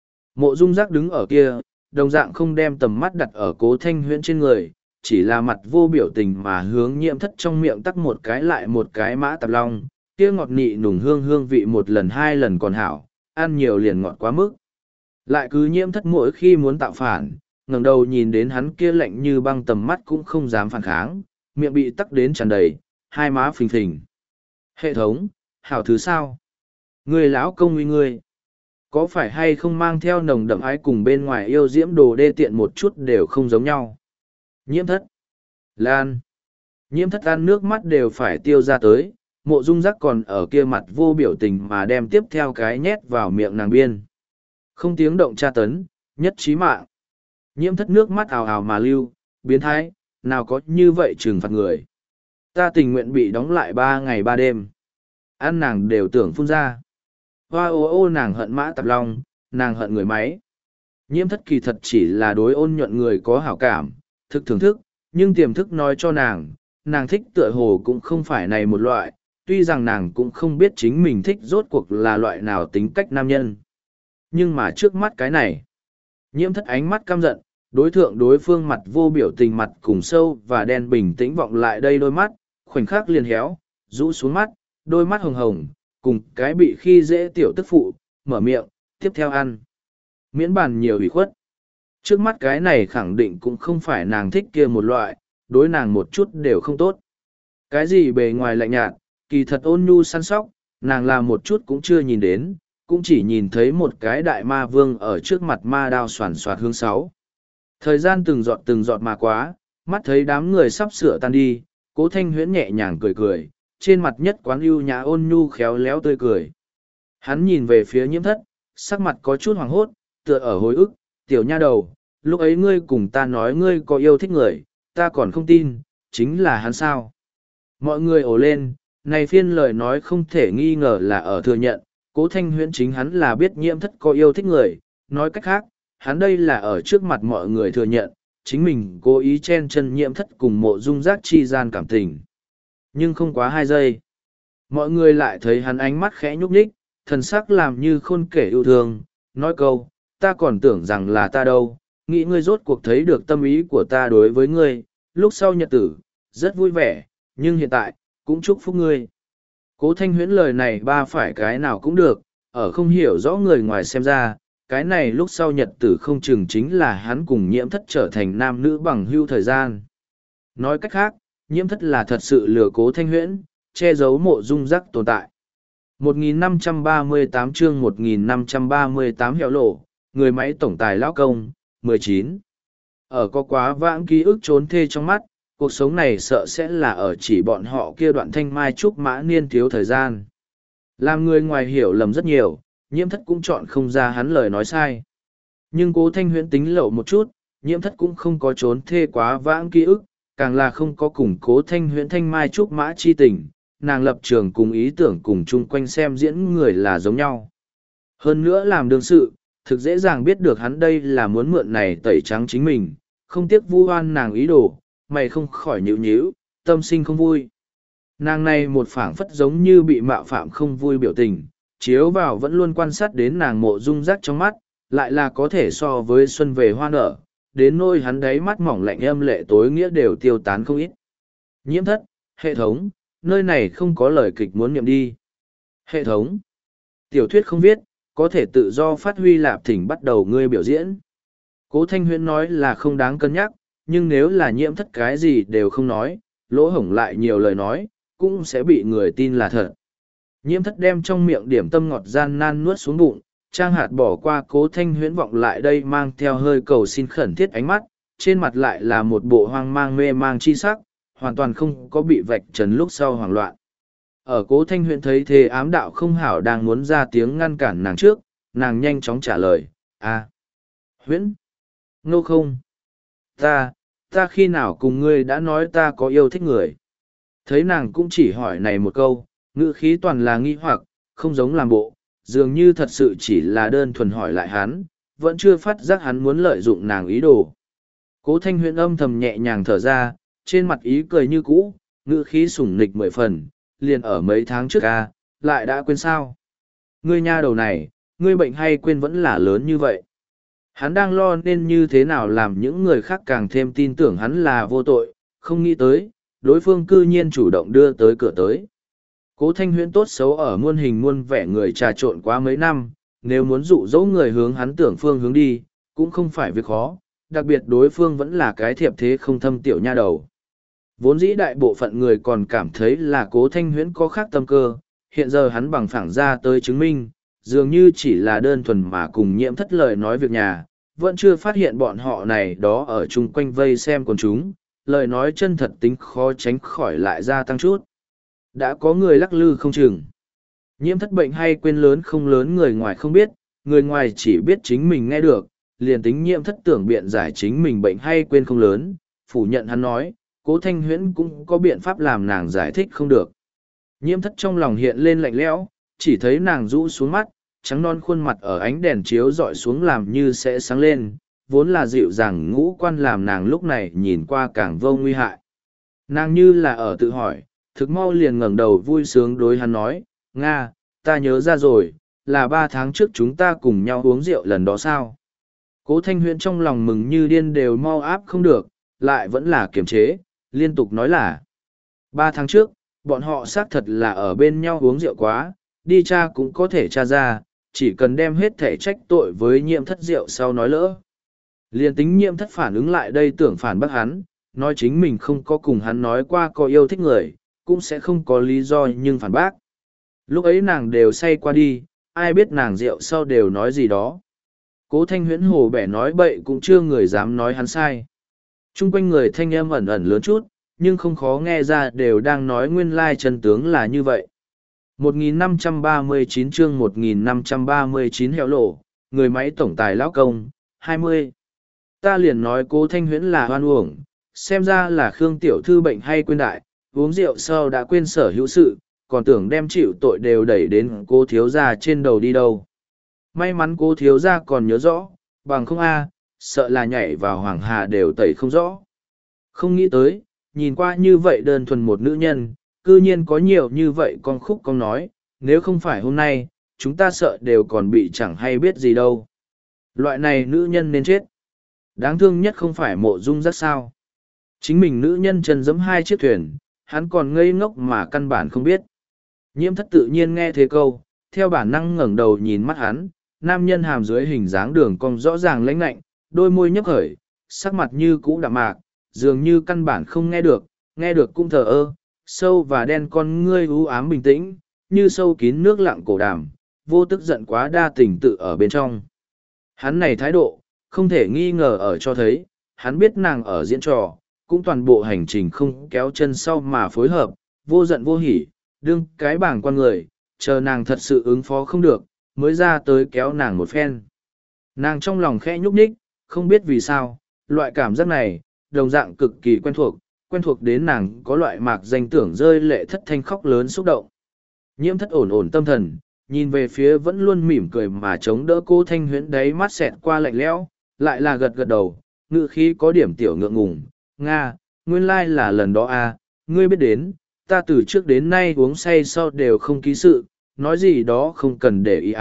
Mộ dung giác đứng ở kia, đồng dạng không đem tầm mắt đặt ở Cố Thanh Huyễn trên người, chỉ là mặt vô biểu tình mà hướng Nhiễm Thất trong miệng tắc một cái lại một cái mã tạp long, kia ngọt nị nùng hương vị một lần hai lần còn hảo, ăn nhiều liền ngọt quá mức. Lại cứ Nhiễm Thất mỗi khi muốn tạo phản, ngẩng đầu nhìn đến hắn kia lạnh như băng tầm mắt cũng không dám phản kháng, miệng bị tắc đến tràn đầy, hai má phình phình. Hệ thống, hảo thứ sao? Người lão công uy ngươi. Có phải hay không mang theo nồng đậm ái cùng bên ngoài yêu diễm đồ đê tiện một chút đều không giống nhau? Nhiễm Thất. Lan. Nhiễm Thất ăn nước mắt đều phải tiêu ra tới, mộ dung giác còn ở kia mặt vô biểu tình mà đem tiếp theo cái nhét vào miệng nàng biên. Không tiếng động tra tấn, nhất trí mạng. Nhiễm Thất nước mắt ào ào mà lưu, biến thái, nào có như vậy trừng phạt người. Ta tình nguyện bị đóng lại 3 ngày 3 đêm. Ăn nàng đều tưởng phun ra. Hoa ô nàng hận mã tạp long, nàng hận người máy. Nhiễm Thất kỳ thật chỉ là đối ôn nhuận người có hảo cảm, thực thưởng thức, nhưng tiềm thức nói cho nàng thích tựa hồ cũng không phải này một loại, tuy rằng nàng cũng không biết chính mình thích rốt cuộc là loại nào tính cách nam nhân. Nhưng mà trước mắt cái này, Nhiễm Thất ánh mắt căm giận, đối thượng đối phương mặt vô biểu tình mặt cùng sâu và đen bình tĩnh vọng lại đây đôi mắt, khoảnh khắc liền héo, rũ xuống mắt, đôi mắt hồng hồng, cùng cái bị khi dễ tiểu tức phụ, mở miệng, tiếp theo ăn. Miễn bàn nhiều ủy khuất. Trước mắt cái này khẳng định cũng không phải nàng thích kia một loại, đối nàng một chút đều không tốt. Cái gì bề ngoài lạnh nhạt, kỳ thật ôn nhu săn sóc, nàng làm một chút cũng chưa nhìn đến, cũng chỉ nhìn thấy một cái đại ma vương ở trước mặt ma đao soàn soạt hướng 6. Thời gian từng giọt mà quá, mắt thấy đám người sắp sửa tan đi, Cố Thanh Huyễn nhẹ nhàng cười cười, trên mặt nhất quán ưu nhã ôn nhu khéo léo tươi cười. Hắn nhìn về phía nhiễm thất, sắc mặt có chút hoảng hốt, tựa ở hồi ức, tiểu nha đầu, lúc ấy ngươi cùng ta nói ngươi có yêu thích người, ta còn không tin, chính là hắn sao. Mọi người ồ lên, này phiên lời nói không thể nghi ngờ là ở thừa nhận, Cố Thanh Huyễn chính hắn là biết nhiễm thất có yêu thích người, nói cách khác, hắn đây là ở trước mặt mọi người thừa nhận, chính mình cố ý chen chân nhiễm thất cùng Mộ Dung Giác chi gian cảm tình. Nhưng không quá 2 giây, mọi người lại thấy hắn ánh mắt khẽ nhúc nhích, thần sắc làm như khôn kể yêu thương, nói câu, ta còn tưởng rằng là ta đâu, nghĩ ngươi rốt cuộc thấy được tâm ý của ta đối với ngươi, lúc sau nhật tử, rất vui vẻ, nhưng hiện tại, cũng chúc phúc ngươi. Cố Thanh Huyễn lời này ba phải cái nào cũng được, ở không hiểu rõ người ngoài xem ra, cái này lúc sau nhật tử không chừng chính là hắn cùng nhiễm thất trở thành nam nữ bằng hưu thời gian. Nói cách khác, nhiễm thất là thật sự lừa Cố Thanh Huyễn, che giấu Mộ Dung Giác tồn tại. 1538 chương 1538 hẻo lộ, người máy tổng tài lão công, 19. Ở có quá vãng ký ức trốn thê trong mắt, cuộc sống này sợ sẽ là ở chỉ bọn họ kia đoạn thanh mai trúc mã niên thiếu thời gian. Làm người ngoài hiểu lầm rất nhiều, nhiễm thất cũng chọn không ra hắn lời nói sai. Nhưng Cố Thanh Huyễn tính lậu một chút, nhiễm thất cũng không có trốn thê quá vãng ký ức, càng là không có củng Cố Thanh Huyễn thanh mai trúc mã chi tình, nàng lập trường cùng ý tưởng cùng chung quanh xem diễn người là giống nhau. Hơn nữa làm đương sự, thực dễ dàng biết được hắn đây là muốn mượn này tẩy trắng chính mình, không tiếc vu oan nàng ý đồ, mày không khỏi nhíu nhíu, tâm sinh không vui. Nàng này một phảng phất giống như bị mạo phạm không vui biểu tình, chiếu vào vẫn luôn quan sát đến nàng Mộ Dung Giác trong mắt, lại là có thể so với xuân về hoa nở, đến nôi hắn đáy mắt mỏng lạnh âm lệ tối nghĩa đều tiêu tán không ít. Nhiễm thất, hệ thống, nơi này không có lời kịch muốn niệm đi. Hệ thống, tiểu thuyết không viết, có thể tự do phát huy lạp thỉnh bắt đầu ngươi biểu diễn. Cố Thanh Huyễn nói là không đáng cân nhắc, nhưng nếu là nhiễm thất cái gì đều không nói, lỗ hổng lại nhiều lời nói, cũng sẽ bị người tin là thật. Nhiễm thất đem trong miệng điểm tâm ngọt gian nan nuốt xuống bụng, trang hạt bỏ qua Cố Thanh Huyễn vọng lại đây mang theo hơi cầu xin khẩn thiết ánh mắt, trên mặt lại là một bộ hoang mang mê mang chi sắc, hoàn toàn không có bị vạch trần lúc sau hoảng loạn. Ở Cố Thanh Huyễn thấy thế ám đạo không hảo đang muốn ra tiếng ngăn cản nàng trước, nàng nhanh chóng trả lời, Huyễn, nô không, ta khi nào cùng ngươi đã nói ta có yêu thích người. Thấy nàng cũng chỉ hỏi này một câu, ngữ khí toàn là nghi hoặc, không giống làm bộ, dường như thật sự chỉ là đơn thuần hỏi lại hắn, vẫn chưa phát giác hắn muốn lợi dụng nàng ý đồ. Cố Thanh Huyễn âm thầm nhẹ nhàng thở ra, trên mặt ý cười như cũ, ngữ khí sủng nịch 10 phần, liền ở mấy tháng trước lại đã quên sao. Ngươi nha đầu này, ngươi bệnh hay quên vẫn là lớn như vậy. Hắn đang lo nên như thế nào làm những người khác càng thêm tin tưởng hắn là vô tội, không nghĩ tới, đối phương cư nhiên chủ động đưa tới cửa tới. Cố Thanh Huyễn tốt xấu ở muôn hình muôn vẻ người trà trộn quá mấy năm, nếu muốn dụ dỗ người hướng hắn tưởng phương hướng đi, cũng không phải việc khó, đặc biệt đối phương vẫn là cái thiệp thế không thâm tiểu nha đầu. Vốn dĩ đại bộ phận người còn cảm thấy là Cố Thanh Huyễn có khác tâm cơ, hiện giờ hắn bằng phẳng ra tới chứng minh, dường như chỉ là đơn thuần mà cùng nhiễm thất lời nói việc nhà, vẫn chưa phát hiện bọn họ này đó ở chung quanh vây xem quần chúng, lời nói chân thật tính khó tránh khỏi lại gia tăng chút. Đã có người lắc lư không chừng. Nhiễm thất bệnh hay quên lớn không lớn người ngoài không biết, người ngoài chỉ biết chính mình nghe được, liền tính nhiễm thất tưởng biện giải chính mình bệnh hay quên không lớn, phủ nhận hắn nói, Cố Thanh Huyễn cũng có biện pháp làm nàng giải thích không được. Nhiễm thất trong lòng hiện lên lạnh lẽo, chỉ thấy nàng rũ xuống mắt, trắng non khuôn mặt ở ánh đèn chiếu dọi xuống làm như sẽ sáng lên, vốn là dịu dàng ngũ quan làm nàng lúc này nhìn qua càng vô nguy hại. Nàng như là ở tự hỏi, thực mau liền ngẩng đầu vui sướng đối hắn nói, Nga, ta nhớ ra rồi, là 3 tháng trước chúng ta cùng nhau uống rượu lần đó sao? Cố Thanh Huyễn trong lòng mừng như điên đều mau áp không được, lại vẫn là kiềm chế, liên tục nói là 3 tháng trước, bọn họ xác thật là ở bên nhau uống rượu quá, đi tra cũng có thể tra ra, chỉ cần đem hết thể trách tội với nhiễm thất rượu sau nói lỡ. Liên tính nhiễm thất phản ứng lại đây tưởng phản bác hắn, nói chính mình không có cùng hắn nói qua có yêu thích người, cũng sẽ không có lý do nhưng phản bác. Lúc ấy nàng đều say qua đi, ai biết nàng rượu sau đều nói gì đó. Cố Thanh Huyễn hồ bẻ nói bậy cũng chưa người dám nói hắn sai. Trung quanh người thanh âm ẩn ẩn lớn chút, nhưng không khó nghe ra đều đang nói nguyên lai chân tướng là như vậy. 1539 chương 1539 heo lộ, người máy tổng tài lão công, 20. Ta liền nói Cố Thanh Huyễn là hoan uổng, xem ra là Khương tiểu thư bệnh hay quên đại, uống rượu sau đã quên sở hữu sự, còn tưởng đem chịu tội đều đẩy đến Cố thiếu gia trên đầu đi đâu. May mắn Cố thiếu gia còn nhớ rõ, bằng không sợ là nhảy vào hoàng hà đều tẩy không rõ. Không nghĩ tới, nhìn qua như vậy đơn thuần một nữ nhân, cư nhiên có nhiều như vậy con khúc con nói, nếu không phải hôm nay, chúng ta sợ đều còn bị chẳng hay biết gì đâu. Loại này nữ nhân nên chết. Đáng thương nhất không phải Mộ Dung Giác sao. Chính mình nữ nhân chân giẫm hai chiếc thuyền, hắn còn ngây ngốc mà căn bản không biết. Nhiễm Thất tự nhiên nghe thế câu, theo bản năng ngẩng đầu nhìn mắt hắn, nam nhân hàm dưới hình dáng đường cong rõ ràng lãnh lạnh, đôi môi nhấp khởi, sắc mặt như cũ đạm mạc, dường như căn bản không nghe được cũng thờ ơ, sâu và đen con ngươi u ám bình tĩnh, như sâu kín nước lặng cổ đàm, vô tức giận quá đa tình tự ở bên trong. Hắn này thái độ, không thể nghi ngờ ở cho thấy, hắn biết nàng ở diễn trò, cũng toàn bộ hành trình không kéo chân sau mà phối hợp, vô giận vô hỉ, đương cái bảng quan người, chờ nàng thật sự ứng phó không được, mới ra tới kéo nàng một phen. Nàng trong lòng khẽ nhúc nhích, không biết vì sao, loại cảm giác này, đồng dạng cực kỳ quen thuộc đến nàng có loại mạc danh tưởng rơi lệ thất thanh khóc lớn xúc động. Nhiễm Thất ổn ổn tâm thần, nhìn về phía vẫn luôn mỉm cười mà chống đỡ Cố Thanh Huyễn đấy mắt xẹt qua lạnh lẽo, lại là gật gật đầu, ngự khí có điểm tiểu ngượng ngùng. Nga, nguyên lai là lần đó ngươi biết đến, ta từ trước đến nay uống say sau đều không ký sự, nói gì đó không cần để ý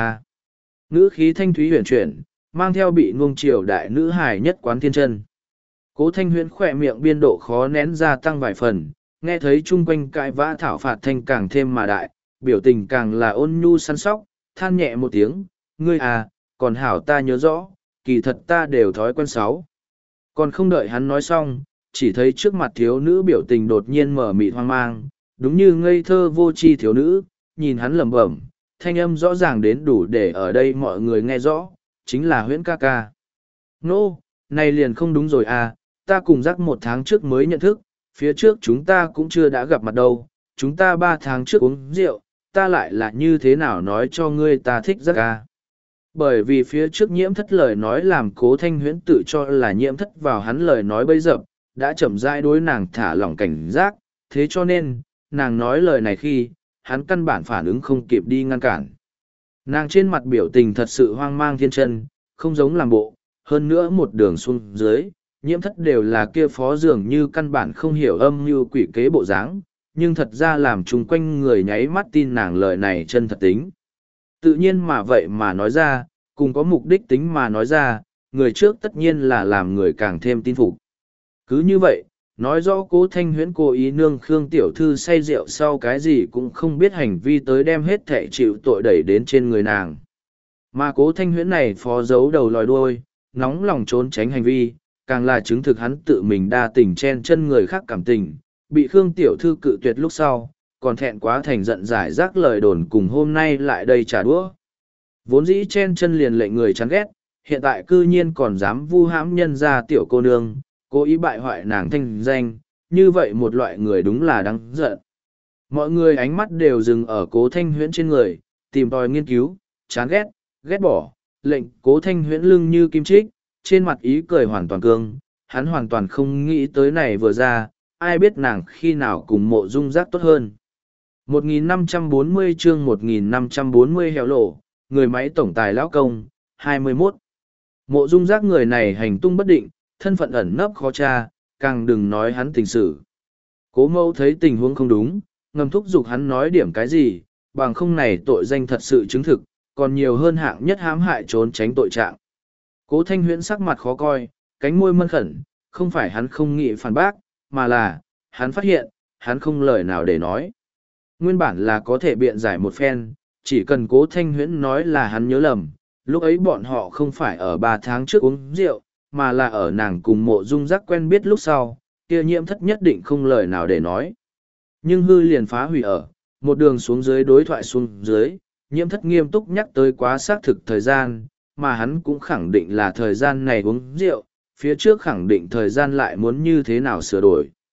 Ngữ khí thanh thúy huyền chuyển, mang theo bị nuông chiều đại nữ hài nhất quán thiên chân. Cố Thanh Huyễn khỏe miệng biên độ khó nén gia tăng vài phần, nghe thấy chung quanh cãi vã thảo phạt thanh càng thêm mà đại, biểu tình càng là ôn nhu săn sóc, than nhẹ một tiếng, ngươi còn hảo ta nhớ rõ, kỳ thật ta đều thói quen sáu. Còn không đợi hắn nói xong, chỉ thấy trước mặt thiếu nữ biểu tình đột nhiên mở mịt hoang mang, đúng như ngây thơ vô tri thiếu nữ, nhìn hắn lẩm bẩm, thanh âm rõ ràng đến đủ để ở đây mọi người nghe rõ, chính là Huyễn ca ca. Nô, này liền không đúng rồi ta cùng Giác 1 tháng trước mới nhận thức, phía trước chúng ta cũng chưa đã gặp mặt đâu, chúng ta 3 tháng trước uống rượu, ta lại là như thế nào nói cho ngươi ta thích Giác Bởi vì phía trước Nhiễm Thất lời nói làm Cố Thanh Huyễn tự cho là Nhiễm Thất vào hắn lời nói bấy dập, đã chậm rãi đối nàng thả lỏng cảnh giác, thế cho nên, nàng nói lời này khi, hắn căn bản phản ứng không kịp đi ngăn cản. Nàng trên mặt biểu tình thật sự hoang mang thiên chân, không giống làm bộ, hơn nữa một đường xuống dưới, Nhiễm Thất đều là kia phó dường như căn bản không hiểu âm như quỷ kế bộ dáng, nhưng thật ra làm chung quanh người nháy mắt tin nàng lời này chân thật tính. Tự nhiên mà vậy mà nói ra, cùng có mục đích tính mà nói ra, người trước tất nhiên là làm người càng thêm tin phục. Cứ như vậy, nói rõ Cố Thanh Huyễn cố ý nương Khương tiểu thư say rượu sau cái gì cũng không biết hành vi tới đem hết thẻ chịu tội đẩy đến trên người nàng. Mà Cố Thanh Huyễn này phó giấu đầu lòi đuôi, nóng lòng trốn tránh hành vi, càng là chứng thực hắn tự mình đa tình chen chân người khác cảm tình, bị Khương tiểu thư cự tuyệt lúc sau, còn thẹn quá thành giận giải rác lời đồn cùng hôm nay lại đây trả đũa. Vốn dĩ chen chân liền lệnh người chán ghét, hiện tại cư nhiên còn dám vu hãm nhân ra tiểu cô nương, cố ý bại hoại nàng thanh danh, như vậy một loại người đúng là đáng giận. Mọi người ánh mắt đều dừng ở Cố Thanh Huyễn trên người, tìm tòi nghiên cứu, chán ghét, ghét bỏ, lệnh Cố Thanh Huyễn lưng như kim chích, trên mặt ý cười hoàn toàn cương, hắn hoàn toàn không nghĩ tới này vừa ra, ai biết nàng khi nào cùng Mộ Dung Giác tốt hơn. 1540 chương 1540 hẻo lộ, người máy tổng tài lão công, 21. Mộ Dung Giác người này hành tung bất định, thân phận ẩn nấp khó tra, càng đừng nói hắn tình sự. Cố Mẫu thấy tình huống không đúng, ngầm thúc giục hắn nói điểm cái gì, bằng không này tội danh thật sự chứng thực, còn nhiều hơn hạng nhất hãm hại trốn tránh tội trạng. Cố Thanh Huyễn sắc mặt khó coi, cánh môi mân khẩn, không phải hắn không nghĩ phản bác, mà là, hắn phát hiện, hắn không lời nào để nói. Nguyên bản là có thể biện giải một phen, chỉ cần Cố Thanh Huyễn nói là hắn nhớ lầm, lúc ấy bọn họ không phải ở 3 tháng trước uống rượu, mà là ở nàng cùng Mộ Dung Giác quen biết lúc sau, kia Nhiễm Thất nhất định không lời nào để nói. Nhưng hư liền phá hủy ở, một đường xuống dưới đối thoại xuống dưới, Nhiễm Thất nghiêm túc nhắc tới quá xác thực thời gian, mà hắn cũng khẳng định là thời gian này uống rượu, phía trước khẳng định thời gian lại muốn như thế nào sửa đổi.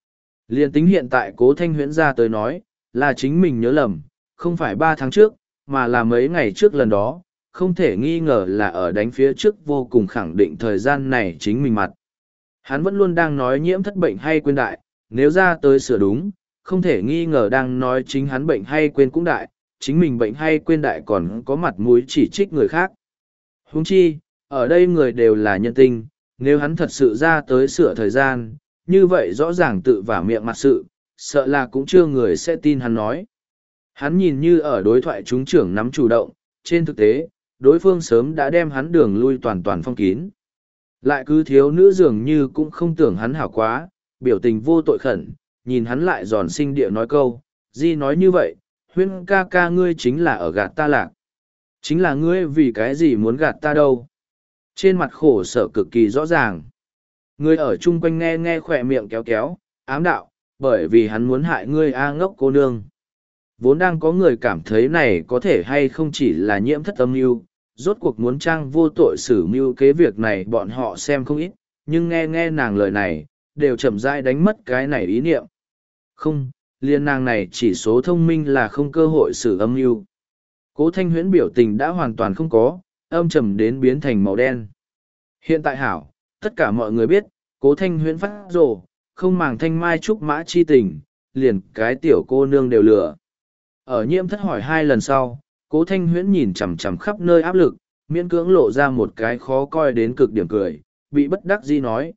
Liên tính hiện tại Cố Thanh Huyễn ra tới nói, là chính mình nhớ lầm, không phải 3 tháng trước, mà là mấy ngày trước lần đó, không thể nghi ngờ là ở đánh phía trước vô cùng khẳng định thời gian này chính mình mặt. Hắn vẫn luôn đang nói nhiễm thất bệnh hay quên đại, nếu ra tới sửa đúng, không thể nghi ngờ đang nói chính hắn bệnh hay quên cũng đại, chính mình bệnh hay quên đại còn có mặt mũi chỉ trích người khác. Huống chi, ở đây người đều là nhân tinh, nếu hắn thật sự ra tới sửa thời gian, như vậy rõ ràng tự vả miệng mặt sự, sợ là cũng chưa người sẽ tin hắn nói. Hắn nhìn như ở đối thoại chúng trưởng nắm chủ động, trên thực tế, đối phương sớm đã đem hắn đường lui toàn toàn phong kín. Lại cứ thiếu nữ dường như cũng không tưởng hắn hảo quá, biểu tình vô tội khẩn, nhìn hắn lại giòn sinh địa nói câu, Di nói như vậy, Huyên ca ca ngươi chính là ở gạt ta lạc. Chính là ngươi vì cái gì muốn gạt ta đâu. Trên mặt khổ sở cực kỳ rõ ràng. Ngươi ở chung quanh nghe nghe khỏe miệng kéo kéo, ám đạo, bởi vì hắn muốn hại ngươi a ngốc cô nương. Vốn đang có người cảm thấy này có thể hay không chỉ là nhiễm thất âm mưu, rốt cuộc muốn trang vô tội xử mưu kế việc này bọn họ xem không ít, nhưng nghe nghe nàng lời này, đều chậm rãi đánh mất cái này ý niệm. Không, liên nàng này chỉ số thông minh là không cơ hội xử âm mưu. Cố Thanh Huyễn biểu tình đã hoàn toàn không có, âm trầm đến biến thành màu đen. Hiện tại hảo, tất cả mọi người biết, Cố Thanh Huyễn phát rồ, không màng thanh mai trúc mã chi tình, liền cái tiểu cô nương đều lừa. Ở nhiễm thất hỏi 2 lần sau, Cố Thanh Huyễn nhìn chằm chằm khắp nơi áp lực, miễn cưỡng lộ ra một cái khó coi đến cực điểm cười, bị bất đắc dĩ nói,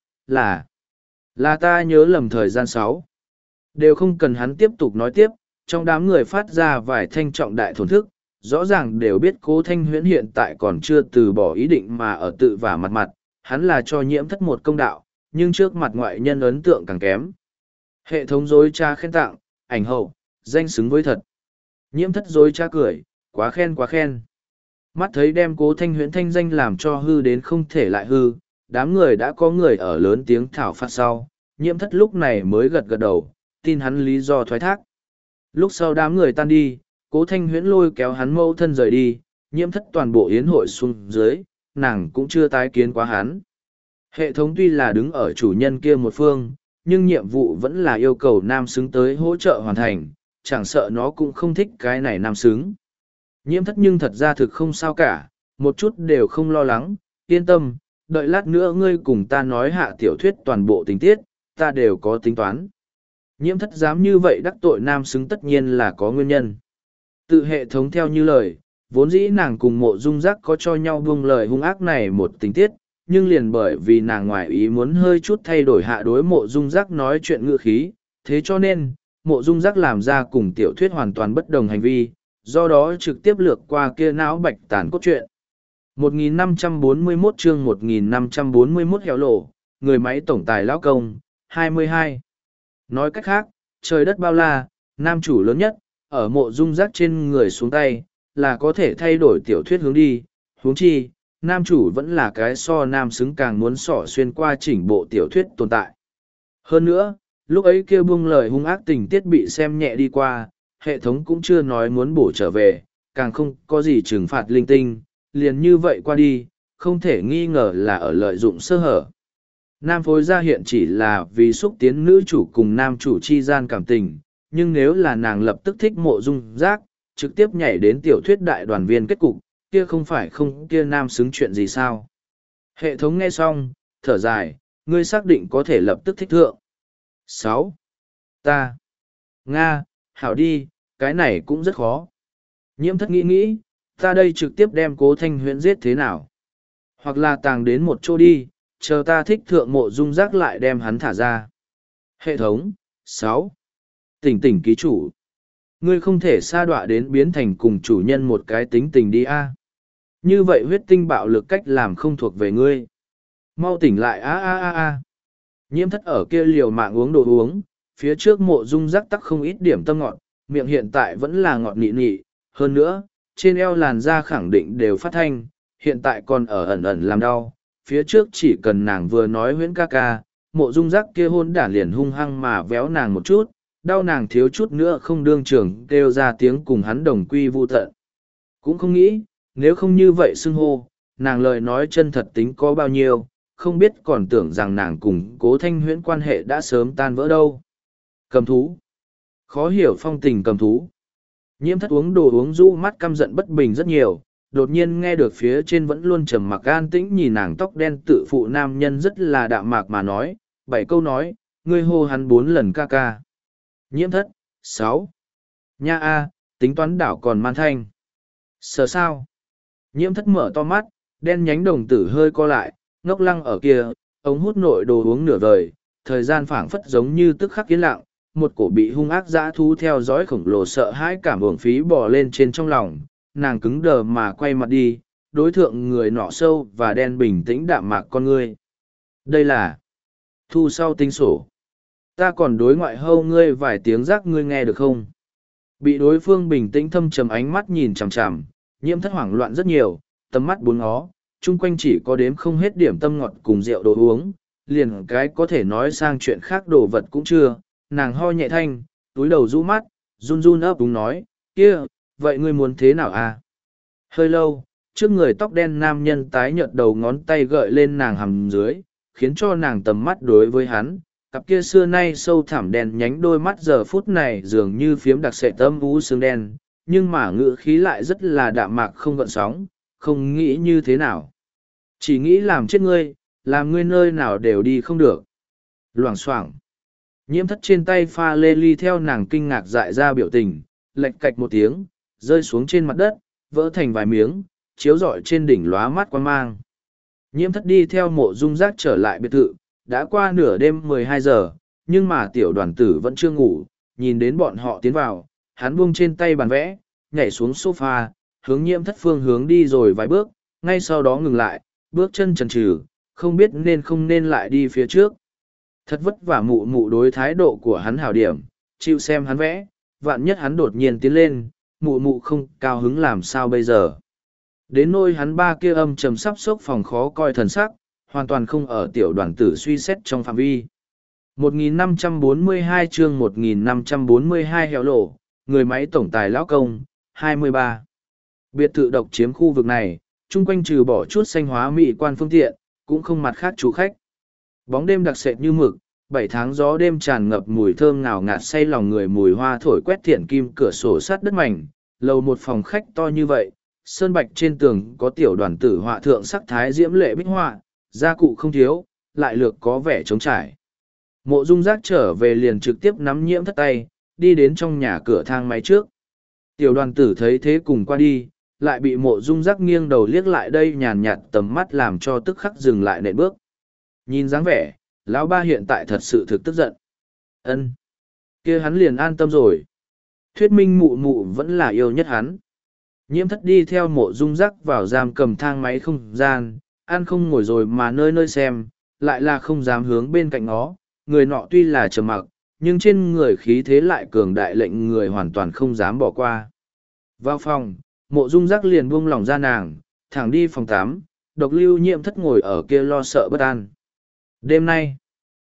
là ta nhớ lầm thời gian 6. Đều không cần hắn tiếp tục nói tiếp, trong đám người phát ra vài thanh trọng đại thổn thức, rõ ràng đều biết Cố Thanh Huyễn hiện tại còn chưa từ bỏ ý định mà ở tự vả mặt mặt, hắn là cho nhiễm thất một công đạo, nhưng trước mặt ngoại nhân ấn tượng càng kém. Hệ thống dối tra khen tặng, ảnh hậu, danh xứng với thật. Nhiễm thất dối tra cười, quá khen quá khen. Mắt thấy đem Cố Thanh Huyễn thanh danh làm cho hư đến không thể lại hư, đám người đã có người ở lớn tiếng thảo phạt sau, nhiễm thất lúc này mới gật gật đầu, tin hắn lý do thoái thác. Lúc sau đám người tan đi, Cố Thanh Huyễn lôi kéo hắn mâu thân rời đi, nhiễm thất toàn bộ yến hội xuống dưới, nàng cũng chưa tái kiến quá hắn. Hệ thống tuy là đứng ở chủ nhân kia một phương, nhưng nhiệm vụ vẫn là yêu cầu nam xứng tới hỗ trợ hoàn thành, chẳng sợ nó cũng không thích cái này nam xứng. Nhiễm thất nhưng thật ra thực không sao cả, một chút đều không lo lắng, yên tâm, đợi lát nữa ngươi cùng ta nói hạ tiểu thuyết toàn bộ tình tiết, ta đều có tính toán. Nhiễm thất dám như vậy đắc tội nam xứng tất nhiên là có nguyên nhân. Tự hệ thống theo như lời, vốn dĩ nàng cùng mộ dung giác có cho nhau buông lời hung ác này một tình tiết, nhưng liền bởi vì nàng ngoại ý muốn hơi chút thay đổi hạ đối mộ dung giác nói chuyện ngữ khí, thế cho nên, mộ dung giác làm ra cùng tiểu thuyết hoàn toàn bất đồng hành vi, do đó trực tiếp lược qua kia não bạch tàn cốt truyện. 1541 chương 1541 héo lộ, người máy tổng tài lão công, 22. Nói cách khác, trời đất bao la, nam chủ lớn nhất, ở mộ dung giác trên người xuống tay, là có thể thay đổi tiểu thuyết hướng đi, huống chi, nam chủ vẫn là cái so nam xứng càng muốn xỏ xuyên qua chỉnh bộ tiểu thuyết tồn tại. Hơn nữa, lúc ấy kêu buông lời hung ác tình tiết bị xem nhẹ đi qua, hệ thống cũng chưa nói muốn bổ trở về, càng không có gì trừng phạt linh tinh, liền như vậy qua đi, không thể nghi ngờ là ở lợi dụng sơ hở. Nam phối ra hiện chỉ là vì xúc tiến nữ chủ cùng nam chủ chi gian cảm tình, nhưng nếu là nàng lập tức thích mộ dung giác, trực tiếp nhảy đến tiểu thuyết đại đoàn viên kết cục, kia không phải không kia nam xứng chuyện gì sao. Hệ thống nghe xong, thở dài, ngươi xác định có thể lập tức thích thượng. 6. Ta. Nga, hảo đi, cái này cũng rất khó. Nhiễm thất nghĩ, ta đây trực tiếp đem Cố Thanh Huyễn giết thế nào? Hoặc là tàng đến một chỗ đi, chờ ta thích thượng mộ dung giác lại đem hắn thả ra. Hệ thống. 6. Tỉnh ký chủ. Ngươi không thể sa đọa đến biến thành cùng chủ nhân một cái tính tình đi a. Như vậy huyết tinh bạo lực cách làm không thuộc về ngươi. Mau tỉnh lại a. Nhiễm thất ở kia liều mạng uống đồ uống, phía trước mộ dung giác tắc không ít điểm tâm ngọt, miệng hiện tại vẫn là ngọt nị nị, hơn nữa, trên eo làn da khẳng định đều phát thanh, hiện tại còn ở ẩn ẩn làm đau. Phía trước chỉ cần nàng vừa nói huyễn ca ca, mộ dung giác kia hôn đản liền hung hăng mà véo nàng một chút, đau nàng thiếu chút nữa không đương trường kêu ra tiếng cùng hắn đồng quy vu tận. Cũng không nghĩ, nếu không như vậy xưng hô, nàng lời nói chân thật tính có bao nhiêu, không biết còn tưởng rằng nàng cùng Cố Thanh Huyễn quan hệ đã sớm tan vỡ đâu. Cầm thú. Khó hiểu phong tình cầm thú. Nhiễm thất uống đồ uống rũ mắt căm giận bất bình rất nhiều, đột nhiên nghe được phía trên vẫn luôn trầm mặc an tĩnh nhìn nàng tóc đen tự phụ nam nhân rất là đạm mạc mà nói, 7 câu nói, ngươi hô hắn 4 lần ca ca. Nhiễm thất, 6. Nha a, tính toán đảo còn man thanh. Sợ sao? Nhiễm thất mở to mắt, đen nhánh đồng tử hơi co lại, ngốc lăng ở kia, ống hút nội đồ uống nửa vời, thời gian phảng phất giống như tức khắc yên lặng, một cổ bị hung ác dã thú theo dõi khổng lồ sợ hãi cảm uổng phí bò lên trên trong lòng, nàng cứng đờ mà quay mặt đi, đối thượng người nọ sâu và đen bình tĩnh đạm mạc con ngươi. Đây là thu sau tính sổ. Ta còn đối ngoại hâu ngươi vài tiếng rác ngươi nghe được không? Bị đối phương bình tĩnh thâm trầm ánh mắt nhìn chằm chằm, nhiễm thất hoảng loạn rất nhiều, tầm mắt bốn ngó, chung quanh chỉ có đếm không hết điểm tâm ngọt cùng rượu đồ uống, liền cái có thể nói sang chuyện khác đồ vật cũng chưa, nàng ho nhẹ thanh, túi đầu rũ mắt, run run ấp úng nói, kia, vậy ngươi muốn thế nào à? Hơi lâu, trước người tóc đen nam nhân tái nhợt đầu ngón tay gợi lên nàng hầm dưới, khiến cho nàng tầm mắt đối với hắn, cặp kia xưa nay sâu thẳm đen nhánh đôi mắt giờ phút này dường như phiếm đặc sệ tâm vũ xương đen, nhưng mà ngữ khí lại rất là đạm mạc không gợn sóng, không nghĩ như thế nào. Chỉ nghĩ làm chết ngươi, làm ngươi nơi nào đều đi không được. Loảng xoảng. Nhiễm thất trên tay pha lê ly theo nàng kinh ngạc dại ra biểu tình, lệch cạch một tiếng, rơi xuống trên mặt đất, vỡ thành vài miếng, chiếu rọi trên đỉnh lóa mắt quan mang. Nhiễm thất đi theo mộ dung giác trở lại biệt thự, đã qua nửa đêm 12 giờ, nhưng mà tiểu đoàn tử vẫn chưa ngủ, nhìn đến bọn họ tiến vào, hắn buông trên tay bàn vẽ, nhảy xuống sofa, hướng nhiễm thất phương hướng đi rồi vài bước, ngay sau đó ngừng lại, bước chân chần chừ, không biết nên không nên lại đi phía trước. Thật vất vả mụ mụ đối thái độ của hắn hảo điểm, chịu xem hắn vẽ, vạn nhất hắn đột nhiên tiến lên, mụ mụ không cao hứng làm sao bây giờ. Đến nôi hắn ba kia âm trầm sắp sốc phòng khó coi thần sắc, hoàn toàn không ở tiểu đoàn tử suy xét trong phạm vi. 1542 chương 1542 hẻo lộ, người máy tổng tài lão công, 23. Biệt thự độc chiếm khu vực này, chung quanh trừ bỏ chút xanh hóa mỹ quan phương tiện, cũng không mặt khác chủ khách. Bóng đêm đặc sệt như mực, 7 tháng gió đêm tràn ngập mùi thơm ngào ngạt say lòng người mùi hoa thổi quét thiện kim cửa sổ sắt đất mảnh, lầu một phòng khách to như vậy, sơn bạch trên tường có tiểu đoàn tử họa thượng sắc thái diễm lệ bích họa, gia cụ không thiếu, lại lược có vẻ trống trải. Mộ dung giác trở về liền trực tiếp nắm nhiễm thất tay, đi đến trong nhà cửa thang máy trước. Tiểu đoàn tử thấy thế cùng qua đi, lại bị mộ dung giác nghiêng đầu liếc lại đây nhàn nhạt tầm mắt làm cho tức khắc dừng lại nện bước. Nhìn dáng vẻ, lão ba hiện tại thật sự thực tức giận. Ân, kia hắn liền an tâm rồi. Thuyết minh mụ mụ vẫn là yêu nhất hắn. Nhiễm thất đi theo mộ dung giác vào giam cầm thang máy không gian, ăn không ngồi rồi mà nơi nơi xem, lại là không dám hướng bên cạnh nó. Người nọ tuy là trầm mặc, nhưng trên người khí thế lại cường đại lệnh người hoàn toàn không dám bỏ qua. Vào phòng, mộ dung giác liền buông lỏng ra nàng, thẳng đi phòng 8, độc lưu nhiễm thất ngồi ở kia lo sợ bất an. Đêm nay,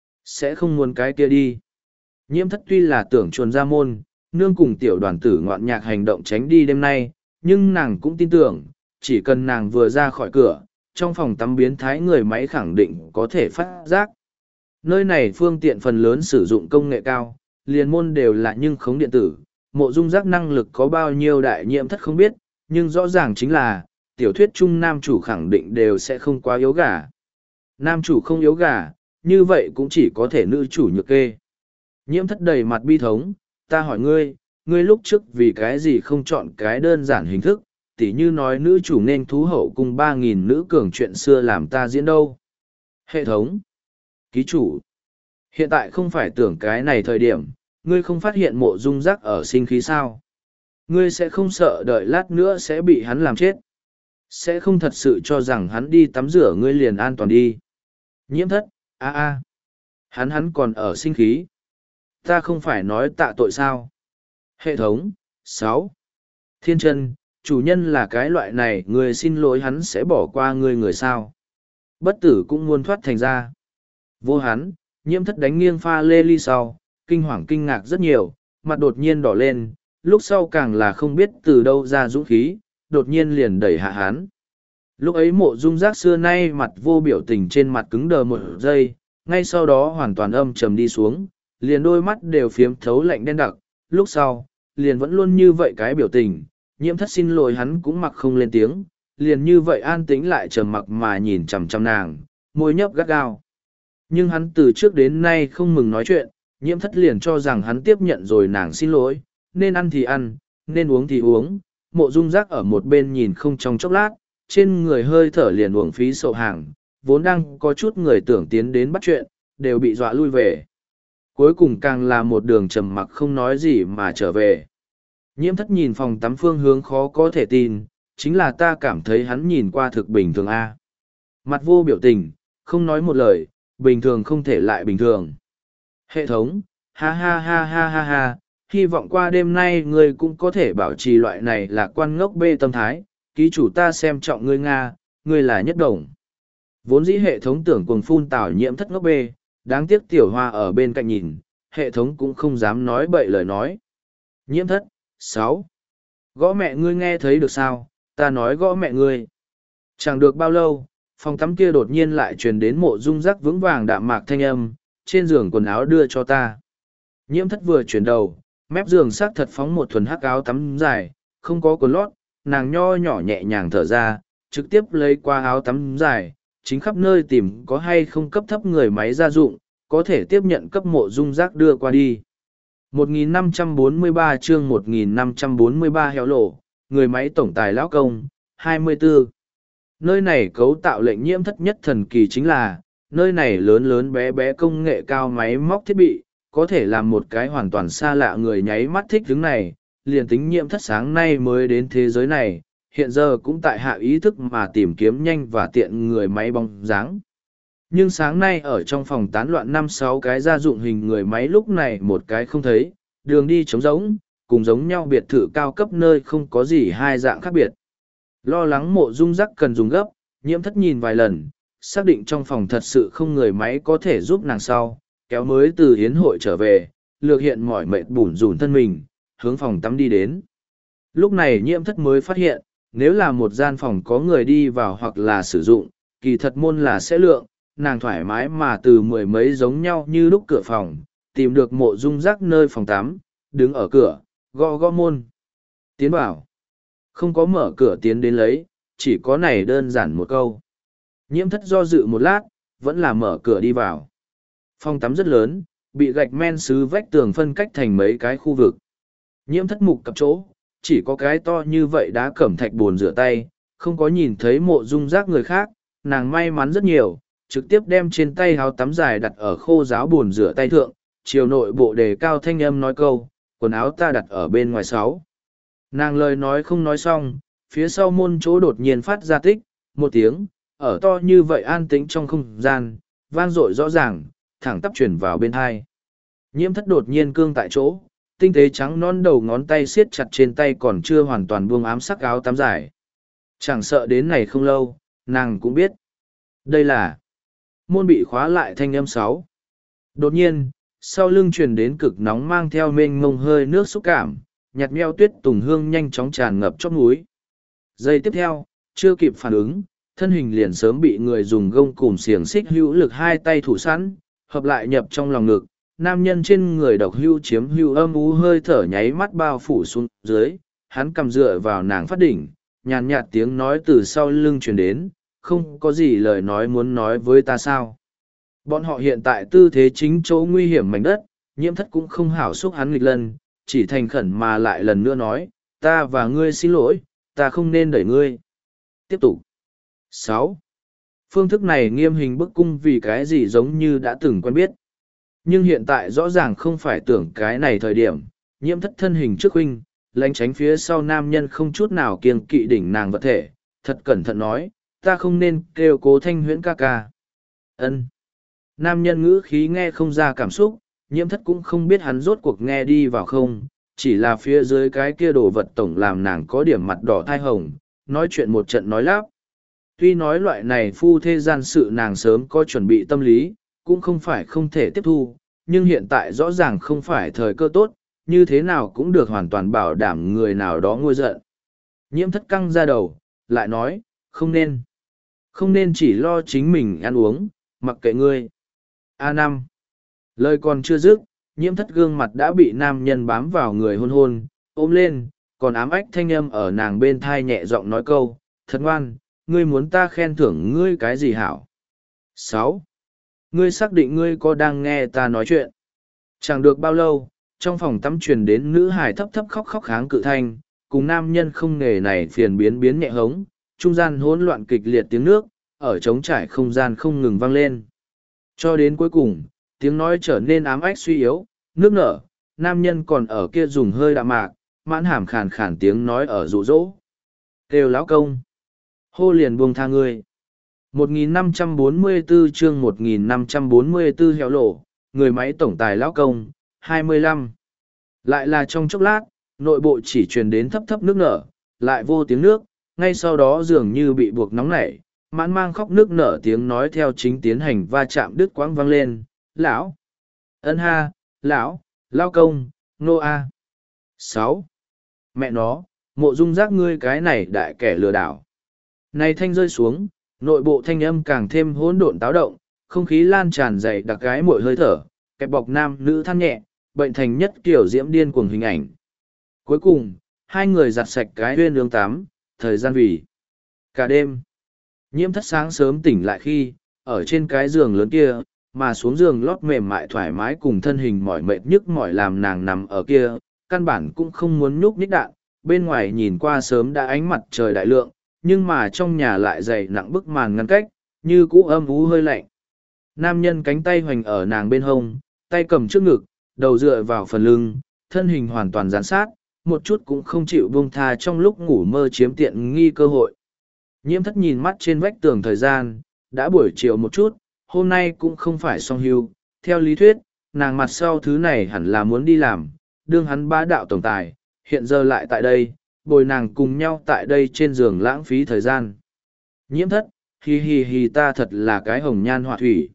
sẽ không muốn cái kia đi. Nhiễm thất tuy là tưởng chuồn ra môn, nương cùng tiểu đoàn tử ngoạn nhạc hành động tránh đi đêm nay, nhưng nàng cũng tin tưởng, chỉ cần nàng vừa ra khỏi cửa, trong phòng tắm biến thái người máy khẳng định có thể phát giác. Nơi này phương tiện phần lớn sử dụng công nghệ cao, liền môn đều là nhưng khống điện tử, mộ dung giác năng lực có bao nhiêu đại nhiễm thất không biết, nhưng rõ ràng chính là, tiểu thuyết chung nam chủ khẳng định đều sẽ không quá yếu gà. Nam chủ không yếu gà, như vậy cũng chỉ có thể nữ chủ nhược kê. Nhiễm thất đầy mặt bi thống, ta hỏi ngươi, ngươi lúc trước vì cái gì không chọn cái đơn giản hình thức, tỉ như nói nữ chủ nên thú hậu cùng 3.000 nữ cường chuyện xưa làm ta diễn đâu. Hệ thống. Ký chủ. Hiện tại không phải tưởng cái này thời điểm, ngươi không phát hiện mộ dung giác ở sinh khí sao. Ngươi sẽ không sợ đợi lát nữa sẽ bị hắn làm chết. Sẽ không thật sự cho rằng hắn đi tắm rửa ngươi liền an toàn đi. Nhiễm thất, hắn còn ở sinh khí. Ta không phải nói tạ tội sao. Hệ thống, 6. Thiên chân, chủ nhân là cái loại này, người xin lỗi hắn sẽ bỏ qua người sao. Bất tử cũng muốn thoát thành ra. Vô hắn, nhiễm thất đánh nghiêng pha lê ly sau, kinh hoàng kinh ngạc rất nhiều, mặt đột nhiên đỏ lên, lúc sau càng là không biết từ đâu ra dũng khí, đột nhiên liền đẩy hạ hắn. Lúc ấy mộ dung giác xưa nay mặt vô biểu tình trên mặt cứng đờ một giây, ngay sau đó hoàn toàn âm trầm đi xuống, liền đôi mắt đều phiếm thấu lạnh đen đặc, lúc sau, liền vẫn luôn như vậy cái biểu tình, nhiễm thất xin lỗi hắn cũng mặc không lên tiếng, liền như vậy an tĩnh lại trầm mặc mà nhìn chằm chằm nàng, môi nhấp gắt gao. Nhưng hắn từ trước đến nay không mừng nói chuyện, nhiễm thất liền cho rằng hắn tiếp nhận rồi nàng xin lỗi, nên ăn thì ăn, nên uống thì uống, mộ dung giác ở một bên nhìn không trong chốc lát, trên người hơi thở liền uổng phí sậu hàng, vốn đang có chút người tưởng tiến đến bắt chuyện, đều bị dọa lui về. Cuối cùng càng là một đường trầm mặc không nói gì mà trở về. Nhiễm thất nhìn phòng tắm phương hướng khó có thể tin, chính là ta cảm thấy hắn nhìn qua thực bình thường a. Mặt vô biểu tình, không nói một lời, bình thường không thể lại bình thường. Hệ thống, ha ha ha ha ha ha, hy vọng qua đêm nay ngươi cũng có thể bảo trì loại này là quan ngốc bê tâm thái, ký chủ ta xem trọng ngươi Nga, ngươi là nhất đồng. Vốn dĩ hệ thống tưởng cuồng phun tảo nhiễm thất ngốc bê, đáng tiếc tiểu hoa ở bên cạnh nhìn, hệ thống cũng không dám nói bậy lời nói. Nhiễm thất, 6. Gõ mẹ ngươi nghe thấy được sao, ta nói gõ mẹ ngươi. Chẳng được bao lâu, phòng tắm kia đột nhiên lại truyền đến mộ dung rắc vững vàng đạm mạc thanh âm, trên giường quần áo đưa cho ta. Nhiễm thất vừa chuyển đầu, mép giường xác thật phóng một thuần hắc áo tắm dài, không có quần lót, nàng nho nhỏ nhẹ nhàng thở ra, trực tiếp lấy qua áo tắm dài, chính khắp nơi tìm có hay không cấp thấp người máy gia dụng, có thể tiếp nhận cấp mộ dung rác đưa qua đi. 1543 chương 1543 héo lộ, người máy tổng tài lão công, 24. Nơi này cấu tạo lệnh nhiễm thất nhất thần kỳ chính là, nơi này lớn lớn bé bé công nghệ cao máy móc thiết bị, có thể làm một cái hoàn toàn xa lạ người nháy mắt thích đứng này, liền tính nhiễm thất sáng nay mới đến thế giới này, hiện giờ cũng tại hạ ý thức mà tìm kiếm nhanh và tiện người máy bóng dáng. Nhưng sáng nay ở trong phòng tán loạn 5-6 cái gia dụng hình người máy lúc này một cái không thấy, đường đi trống rỗng, cùng giống nhau biệt thự cao cấp nơi không có gì hai dạng khác biệt. Lo lắng mộ dung rắc cần dùng gấp, nhiễm thất nhìn vài lần, xác định trong phòng thật sự không người máy có thể giúp nàng sau, kéo mới từ hiến hội trở về, lược hiện mỏi mệt bủn rủn thân mình, hướng phòng tắm đi đến. Lúc này nhiễm thất mới phát hiện, nếu là một gian phòng có người đi vào hoặc là sử dụng, kỳ thật môn là sẽ lượng, nàng thoải mái mà từ mười mấy giống nhau như lúc cửa phòng, tìm được mộ dung rắc nơi phòng tắm, đứng ở cửa, gõ gõ môn. Tiến vào. Không có mở cửa tiến đến lấy, chỉ có này đơn giản một câu. Nhiễm thất do dự một lát, vẫn là mở cửa đi vào. Phòng tắm rất lớn, bị gạch men sứ vách tường phân cách thành mấy cái khu vực. Nhiễm thất mục cặp chỗ, chỉ có cái to như vậy đá cẩm thạch bồn rửa tay, không có nhìn thấy mộ dung rác người khác, nàng may mắn rất nhiều, trực tiếp đem trên tay áo tắm dài đặt ở khô giáo bồn rửa tay thượng, chiều nội bộ đề cao thanh âm nói câu, quần áo ta đặt ở bên ngoài 6. Nàng lời nói không nói xong, phía sau môn chỗ đột nhiên phát ra tích, một tiếng, ở to như vậy an tĩnh trong không gian, vang dội rõ ràng, thẳng tắp chuyển vào bên hai. Nhiễm thất đột nhiên cương tại chỗ, tinh tế trắng non đầu ngón tay siết chặt trên tay còn chưa hoàn toàn buông ám sắc áo tắm dài. Chẳng sợ đến này không lâu, nàng cũng biết. Đây là môn bị khóa lại thanh âm 6. Đột nhiên, sau lưng truyền đến cực nóng mang theo mênh mông hơi nước xúc cảm, nhạt meo tuyết tùng hương nhanh chóng tràn ngập chóp núi. Giây tiếp theo, chưa kịp phản ứng, thân hình liền sớm bị người dùng gông cùm xiềng xích hữu lực hai tay thủ sẵn, hợp lại nhập trong lòng ngực. Nam nhân trên người độc hưu chiếm hưu âm ú hơi thở nháy mắt bao phủ xuống dưới, hắn cầm dựa vào nàng phát đỉnh, nhàn nhạt tiếng nói từ sau lưng truyền đến, không có gì lời nói muốn nói với ta sao. Bọn họ hiện tại tư thế chính chỗ nguy hiểm mảnh đất, nhiễm thất cũng không hảo xúc hắn nghịch lần, chỉ thành khẩn mà lại lần nữa nói, ta và ngươi xin lỗi, ta không nên đẩy ngươi. Tiếp tục. 6. Phương thức này nghiêm hình bức cung vì cái gì giống như đã từng quen biết. Nhưng hiện tại rõ ràng không phải tưởng cái này thời điểm, nhiễm thất thân hình trước huynh, lánh tránh phía sau nam nhân không chút nào kiêng kỵ đỉnh nàng vật thể, thật cẩn thận nói, ta không nên kêu Cố Thanh Huyễn ca ca. Ân. Nam nhân ngữ khí nghe không ra cảm xúc, nhiễm thất cũng không biết hắn rốt cuộc nghe đi vào không, chỉ là phía dưới cái kia đồ vật tổng làm nàng có điểm mặt đỏ thai hồng, nói chuyện một trận nói lắp. Tuy nói loại này phu thê gian sự nàng sớm có chuẩn bị tâm lý, cũng không phải không thể tiếp thu, nhưng hiện tại rõ ràng không phải thời cơ tốt, như thế nào cũng được hoàn toàn bảo đảm người nào đó ngôi giận. Nhiễm thất căng ra đầu, lại nói, không nên. Không nên chỉ lo chính mình ăn uống, mặc kệ ngươi. A5. Lời còn chưa dứt, nhiễm thất gương mặt đã bị nam nhân bám vào người hôn hôn, ôm lên, còn ám ách thanh âm ở nàng bên thai nhẹ giọng nói câu, thật ngoan, ngươi muốn ta khen thưởng ngươi cái gì hảo? 6. Ngươi xác định ngươi có đang nghe ta nói chuyện? Chẳng được bao lâu, trong phòng tắm truyền đến nữ hài thấp thấp khóc khóc kháng cự thanh, cùng nam nhân không nghề này phiền biến biến nhẹ hống, trung gian hỗn loạn kịch liệt tiếng nước, ở trống trải không gian không ngừng vang lên. Cho đến cuối cùng, tiếng nói trở nên ám ách suy yếu, nước nở, nam nhân còn ở kia dùng hơi đạm mạc, mãn hàm khàn khàn tiếng nói ở rụ rỗ. Kêu lão công. Hô liền buông tha ngươi. 1544 chương 1544 hẻo lộ, người máy tổng tài lão công, 25. Lại là trong chốc lát, nội bộ chỉ truyền đến thấp thấp nước nở, lại vô tiếng nước, ngay sau đó dường như bị buộc nóng nảy, mãn mang khóc nước nở tiếng nói theo chính tiến hành va chạm đứt quãng vang lên, lão, ân ha, lão, lao công, nô a. 6. Mẹ nó, mộ dung giác ngươi cái này đại kẻ lừa đảo. Này thanh rơi xuống, nội bộ thanh âm càng thêm hỗn độn táo động, không khí lan tràn dày đặc gái mội hơi thở, kẹp bọc nam nữ than nhẹ, bệnh thành nhất kiểu diễm điên cuồng hình ảnh. Cuối cùng, hai người giặt sạch cái huyên lương tắm, thời gian vì cả đêm. Nhiễm thất sáng sớm tỉnh lại khi, ở trên cái giường lớn kia, mà xuống giường lót mềm mại thoải mái cùng thân hình mỏi mệt nhức mỏi làm nàng nằm ở kia, căn bản cũng không muốn nhúc nhích đạn, bên ngoài nhìn qua sớm đã ánh mặt trời đại lượng, nhưng mà trong nhà lại dày nặng bức màn ngăn cách, như cũ âm ú hơi lạnh. Nam nhân cánh tay hoành ở nàng bên hông, tay cầm trước ngực, đầu dựa vào phần lưng, thân hình hoàn toàn gián sát, một chút cũng không chịu buông tha trong lúc ngủ mơ chiếm tiện nghi cơ hội. Nhiễm thất nhìn mắt trên vách tường thời gian, đã buổi chiều một chút, hôm nay cũng không phải song hưu. Theo lý thuyết, nàng mặt sau thứ này hẳn là muốn đi làm, đương hắn bá đạo tổng tài, hiện giờ lại tại đây, bồi nàng cùng nhau tại đây trên giường lãng phí thời gian. Nhiễm thất, hi hi hi ta thật là cái hồng nhan họa thủy.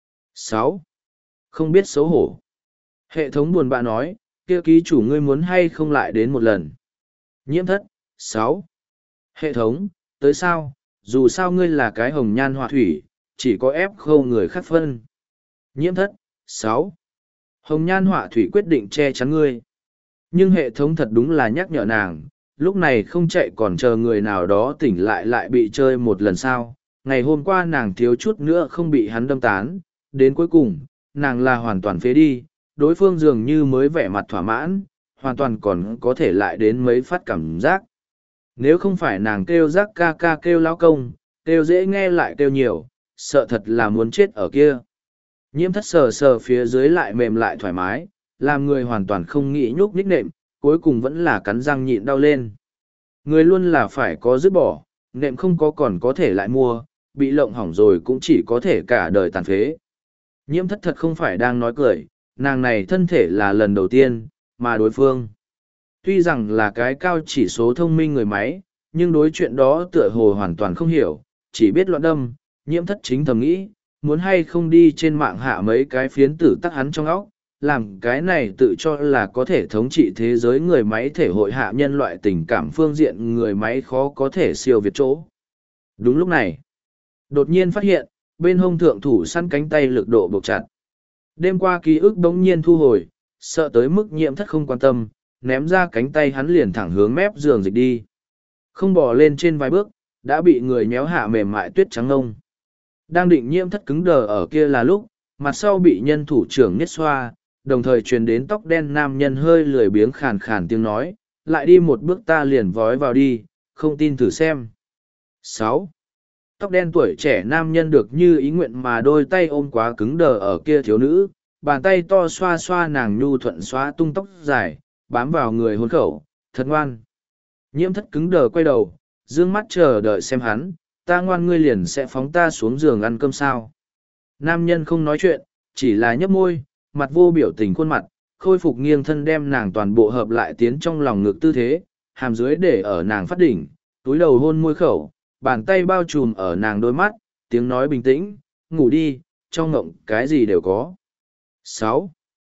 6. Không biết xấu hổ. Hệ thống buồn bã nói, kia ký chủ ngươi muốn hay không lại đến một lần. Nhiễm thất, 6. Hệ thống, tới sao, dù sao ngươi là cái hồng nhan họa thủy, chỉ có ép khâu người khác phân. Nhiễm thất, 6. Hồng nhan họa thủy quyết định che chắn ngươi. Nhưng hệ thống thật đúng là nhắc nhở nàng, lúc này không chạy còn chờ người nào đó tỉnh lại bị chơi một lần sau. Ngày hôm qua nàng thiếu chút nữa không bị hắn đâm tán, đến cuối cùng, nàng là hoàn toàn phế đi, đối phương dường như mới vẻ mặt thỏa mãn, hoàn toàn còn có thể lại đến mấy phát cảm giác. Nếu không phải nàng kêu rác ca ca kêu lão công, kêu dễ nghe lại kêu nhiều, sợ thật là muốn chết ở kia. Nhiễm thất sờ sờ phía dưới lại mềm lại thoải mái, làm người hoàn toàn không nghĩ nhúc nhích nệm, cuối cùng vẫn là cắn răng nhịn đau lên. Người luôn là phải có dứt bỏ, nệm không có còn có thể lại mua, bị lộng hỏng rồi cũng chỉ có thể cả đời tàn phế. Nhiễm thất thật không phải đang nói cười, nàng này thân thể là lần đầu tiên, mà đối phương. Tuy rằng là cái cao chỉ số thông minh người máy, nhưng đối chuyện đó tựa hồ hoàn toàn không hiểu, chỉ biết loạn đâm, nhiễm thất chính thầm nghĩ, muốn hay không đi trên mạng hạ mấy cái phiến tử tắc hắn trong óc, làm cái này tự cho là có thể thống trị thế giới người máy thể hội hạ nhân loại tình cảm phương diện người máy khó có thể siêu việt chỗ. Đúng lúc này, đột nhiên phát hiện, bên hông thượng thủ săn cánh tay lực độ buộc chặt. Đêm qua ký ức bỗng nhiên thu hồi, sợ tới mức nhiễm thất không quan tâm, ném ra cánh tay hắn liền thẳng hướng mép giường dịch đi. Không bỏ lên trên vài bước, đã bị người nhéo hạ mềm mại tuyết trắng ngông. Đang định nhiễm thất cứng đờ ở kia là lúc, mặt sau bị nhân thủ trưởng nhất xoa, đồng thời truyền đến tóc đen nam nhân hơi lười biếng khàn khàn tiếng nói, lại đi một bước ta liền vói vào đi, không tin thử xem. 6. Tóc đen tuổi trẻ nam nhân được như ý nguyện mà đôi tay ôm quá cứng đờ ở kia thiếu nữ, bàn tay to xoa xoa nàng nhu thuận xóa tung tóc dài, bám vào người hôn khẩu, thật ngoan. Nhiễm thất cứng đờ quay đầu, dương mắt chờ đợi xem hắn, ta ngoan ngươi liền sẽ phóng ta xuống giường ăn cơm sao. Nam nhân không nói chuyện, chỉ là nhấp môi, mặt vô biểu tình khuôn mặt, khôi phục nghiêng thân đem nàng toàn bộ hợp lại tiến trong lòng ngực tư thế, hàm dưới để ở nàng phát đỉnh, túi đầu hôn môi khẩu, bàn tay bao trùm ở nàng đôi mắt, tiếng nói bình tĩnh, ngủ đi, trong ngộng cái gì đều có. 6.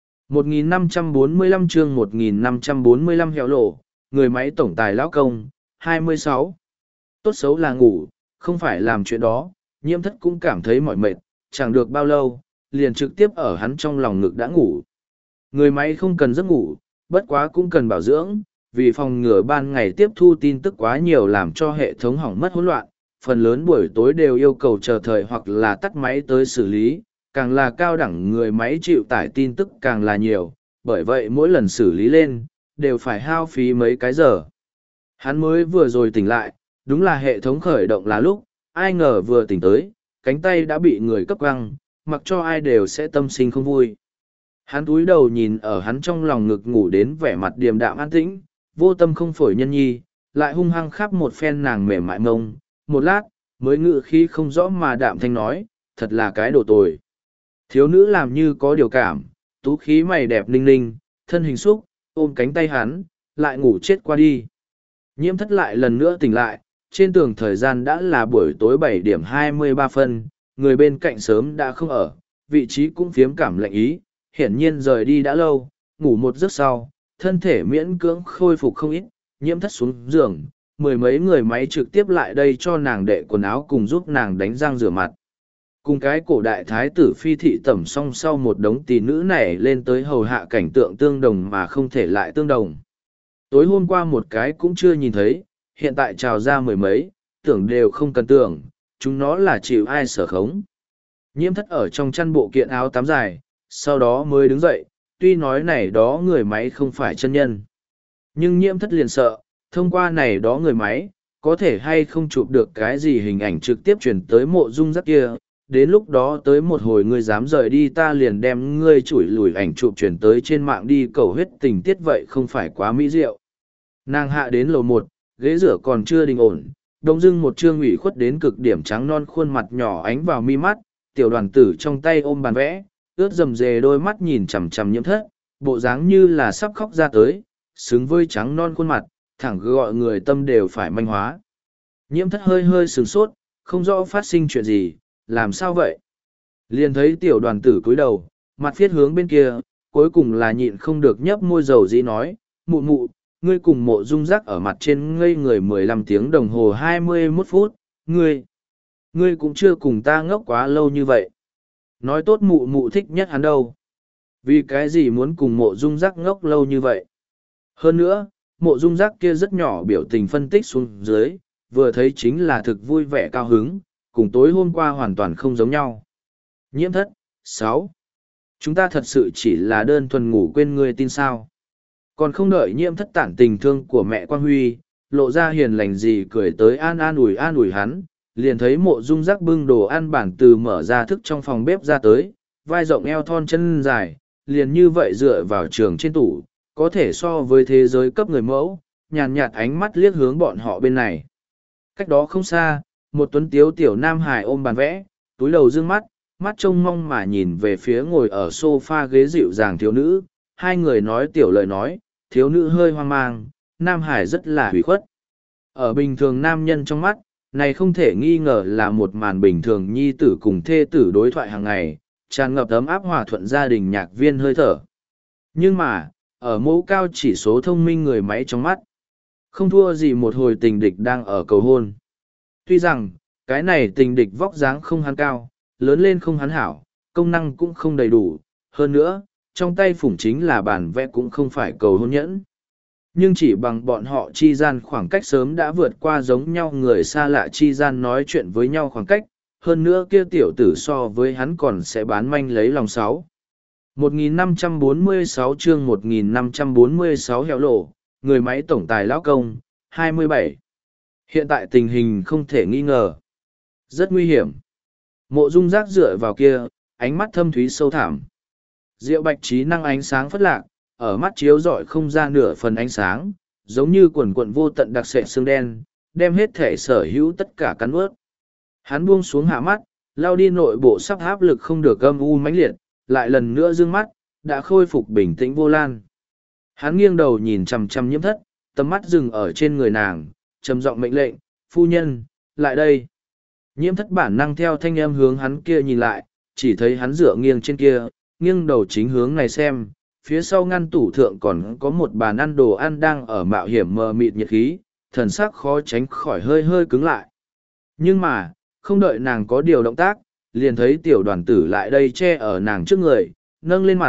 1545 chương 1545 hẻo lộ, người máy tổng tài lão công, 26. Tốt xấu là ngủ, không phải làm chuyện đó, nhiễm thất cũng cảm thấy mỏi mệt, chẳng được bao lâu, liền trực tiếp ở hắn trong lòng ngực đã ngủ. Người máy không cần giấc ngủ, bất quá cũng cần bảo dưỡng, vì phòng ngừa ban ngày tiếp thu tin tức quá nhiều làm cho hệ thống hỏng mất hỗn loạn, phần lớn buổi tối đều yêu cầu chờ thời hoặc là tắt máy tới xử lý, càng là cao đẳng người máy chịu tải tin tức càng là nhiều, bởi vậy mỗi lần xử lý lên, đều phải hao phí mấy cái giờ. Hắn mới vừa rồi tỉnh lại, đúng là hệ thống khởi động là lúc, ai ngờ vừa tỉnh tới, cánh tay đã bị người cấp găng, mặc cho ai đều sẽ tâm sinh không vui. Hắn cúi đầu nhìn ở hắn trong lòng ngực ngủ đến vẻ mặt điềm đạm an tĩnh, vô tâm không phổi nhân nhi, lại hung hăng khắp một phen nàng mềm mại mông, một lát, mới ngự khí không rõ mà đạm thanh nói, thật là cái đồ tồi. Thiếu nữ làm như có điều cảm, tú khí mày đẹp ninh ninh, thân hình xúc, ôm cánh tay hắn, lại ngủ chết qua đi. Nhiễm thất lại lần nữa tỉnh lại, trên tường thời gian đã là buổi tối 7:23, người bên cạnh sớm đã không ở, vị trí cũng phiếm cảm lạnh ý, hiển nhiên rời đi đã lâu, ngủ một giấc sau, thân thể miễn cưỡng khôi phục không ít, nhiễm thất xuống giường, mười mấy người máy trực tiếp lại đây cho nàng đệ quần áo cùng giúp nàng đánh răng rửa mặt. Cùng cái cổ đại thái tử phi thị tẩm song sau một đống tỷ nữ này lên tới hầu hạ cảnh tượng tương đồng mà không thể lại tương đồng. Tối hôm qua một cái cũng chưa nhìn thấy, hiện tại trào ra mười mấy, tưởng đều không cần tưởng, chúng nó là chịu ai sở khống. Nhiễm thất ở trong chăn bộ kiện áo tắm dài, sau đó mới đứng dậy, tuy nói này đó người máy không phải chân nhân. Nhưng nhiễm thất liền sợ, thông qua này đó người máy, có thể hay không chụp được cái gì hình ảnh trực tiếp chuyển tới mộ dung giác kia. Đến lúc đó tới một hồi ngươi dám rời đi ta liền đem ngươi chủi lùi ảnh chụp chuyển tới trên mạng đi cầu huyết tình tiết vậy không phải quá mỹ diệu. Nàng hạ đến lầu một, ghế rửa còn chưa đình ổn, đông dưng một trương ủy khuất đến cực điểm trắng non khuôn mặt nhỏ ánh vào mi mắt, tiểu đoàn tử trong tay ôm bàn vẽ, ướt rầm rề đôi mắt nhìn chằm chằm nhiễm thất, bộ dáng như là sắp khóc ra tới, xứng với trắng non khuôn mặt, thẳng gọi người tâm đều phải manh hóa. Nhiễm thất hơi hơi sửng sốt, không rõ phát sinh chuyện gì, làm sao vậy? Liền thấy tiểu đoàn tử cúi đầu, mặt viết hướng bên kia, cuối cùng là nhịn không được nhấp môi dầu dĩ nói, mụ mụ, ngươi cùng mộ dung giác ở mặt trên ngây người 15 tiếng đồng hồ 21 phút, ngươi cũng chưa cùng ta ngốc quá lâu như vậy. Nói tốt mụ mụ thích nhất hắn đâu. Vì cái gì muốn cùng mộ dung giác ngốc lâu như vậy? Hơn nữa, mộ dung giác kia rất nhỏ biểu tình phân tích xuống dưới, vừa thấy chính là thực vui vẻ cao hứng, cùng tối hôm qua hoàn toàn không giống nhau. Nhiễm thất, 6. Chúng ta thật sự chỉ là đơn thuần ngủ quên ngươi tin sao. Còn không đợi nhiễm thất tản tình thương của mẹ Quang Huy, lộ ra hiền lành gì cười tới an ủi hắn, liền thấy mộ dung giác bưng đồ ăn bản từ mở ra thức trong phòng bếp ra tới, vai rộng eo thon chân dài, liền như vậy dựa vào trường trên tủ, có thể so với thế giới cấp người mẫu, nhàn nhạt ánh mắt liếc hướng bọn họ bên này. Cách đó không xa, một tuấn tiếu tiểu nam hải ôm bàn vẽ, túi đầu dương mắt, mắt trông mong mà nhìn về phía ngồi ở sofa ghế dịu dàng thiếu nữ, hai người nói tiểu lời nói, thiếu nữ hơi hoang mang, nam hải rất là hủy khuất. Ở bình thường nam nhân trong mắt, này không thể nghi ngờ là một màn bình thường nhi tử cùng thê tử đối thoại hàng ngày, tràn ngập ấm áp hòa thuận gia đình nhạc viên hơi thở. Nhưng mà, ở mẫu cao chỉ số thông minh người máy trong mắt, không thua gì một hồi tình địch đang ở cầu hôn. Tuy rằng, cái này tình địch vóc dáng không hắn cao, lớn lên không hắn hảo, công năng cũng không đầy đủ, hơn nữa, trong tay phủng chính là bản vẽ cũng không phải cầu hôn nhẫn. Nhưng chỉ bằng bọn họ chi gian khoảng cách sớm đã vượt qua giống nhau người xa lạ chi gian nói chuyện với nhau khoảng cách, hơn nữa kia tiểu tử so với hắn còn sẽ bán manh lấy lòng 6. 1546 chương 1546 hẻo lộ, người máy tổng tài lão công, 27. Hiện tại tình hình không thể nghi ngờ. Rất nguy hiểm. Mộ dung giác dựa vào kia, ánh mắt thâm thúy sâu thẳm. Diệu bạch trí năng ánh sáng phất lạc, ở mắt chiếu rọi không ra nửa phần ánh sáng, giống như quần quận vô tận đặc sệ xương đen, đem hết thể sở hữu tất cả cắn ướt. Hắn buông xuống hạ mắt, lao đi nội bộ sắp áp lực không được âm u mãnh liệt, lại lần nữa dương mắt, đã khôi phục bình tĩnh vô lan. Hắn nghiêng đầu nhìn chằm chằm nhiễm thất, tầm mắt dừng ở trên người nàng, trầm giọng mệnh lệnh, phu nhân, lại đây. Nhiễm thất bản năng theo thanh âm hướng hắn kia nhìn lại, chỉ thấy hắn dựa nghiêng trên kia, nghiêng đầu chính hướng này xem, phía sau ngăn tủ thượng còn có một bàn ăn đồ ăn đang ở mạo hiểm mờ mịt nhiệt khí, thần sắc khó tránh khỏi hơi hơi cứng lại. Nhưng mà, không đợi nàng có điều động tác, liền thấy tiểu đoàn tử lại đây che ở nàng trước người, nâng lên mặt,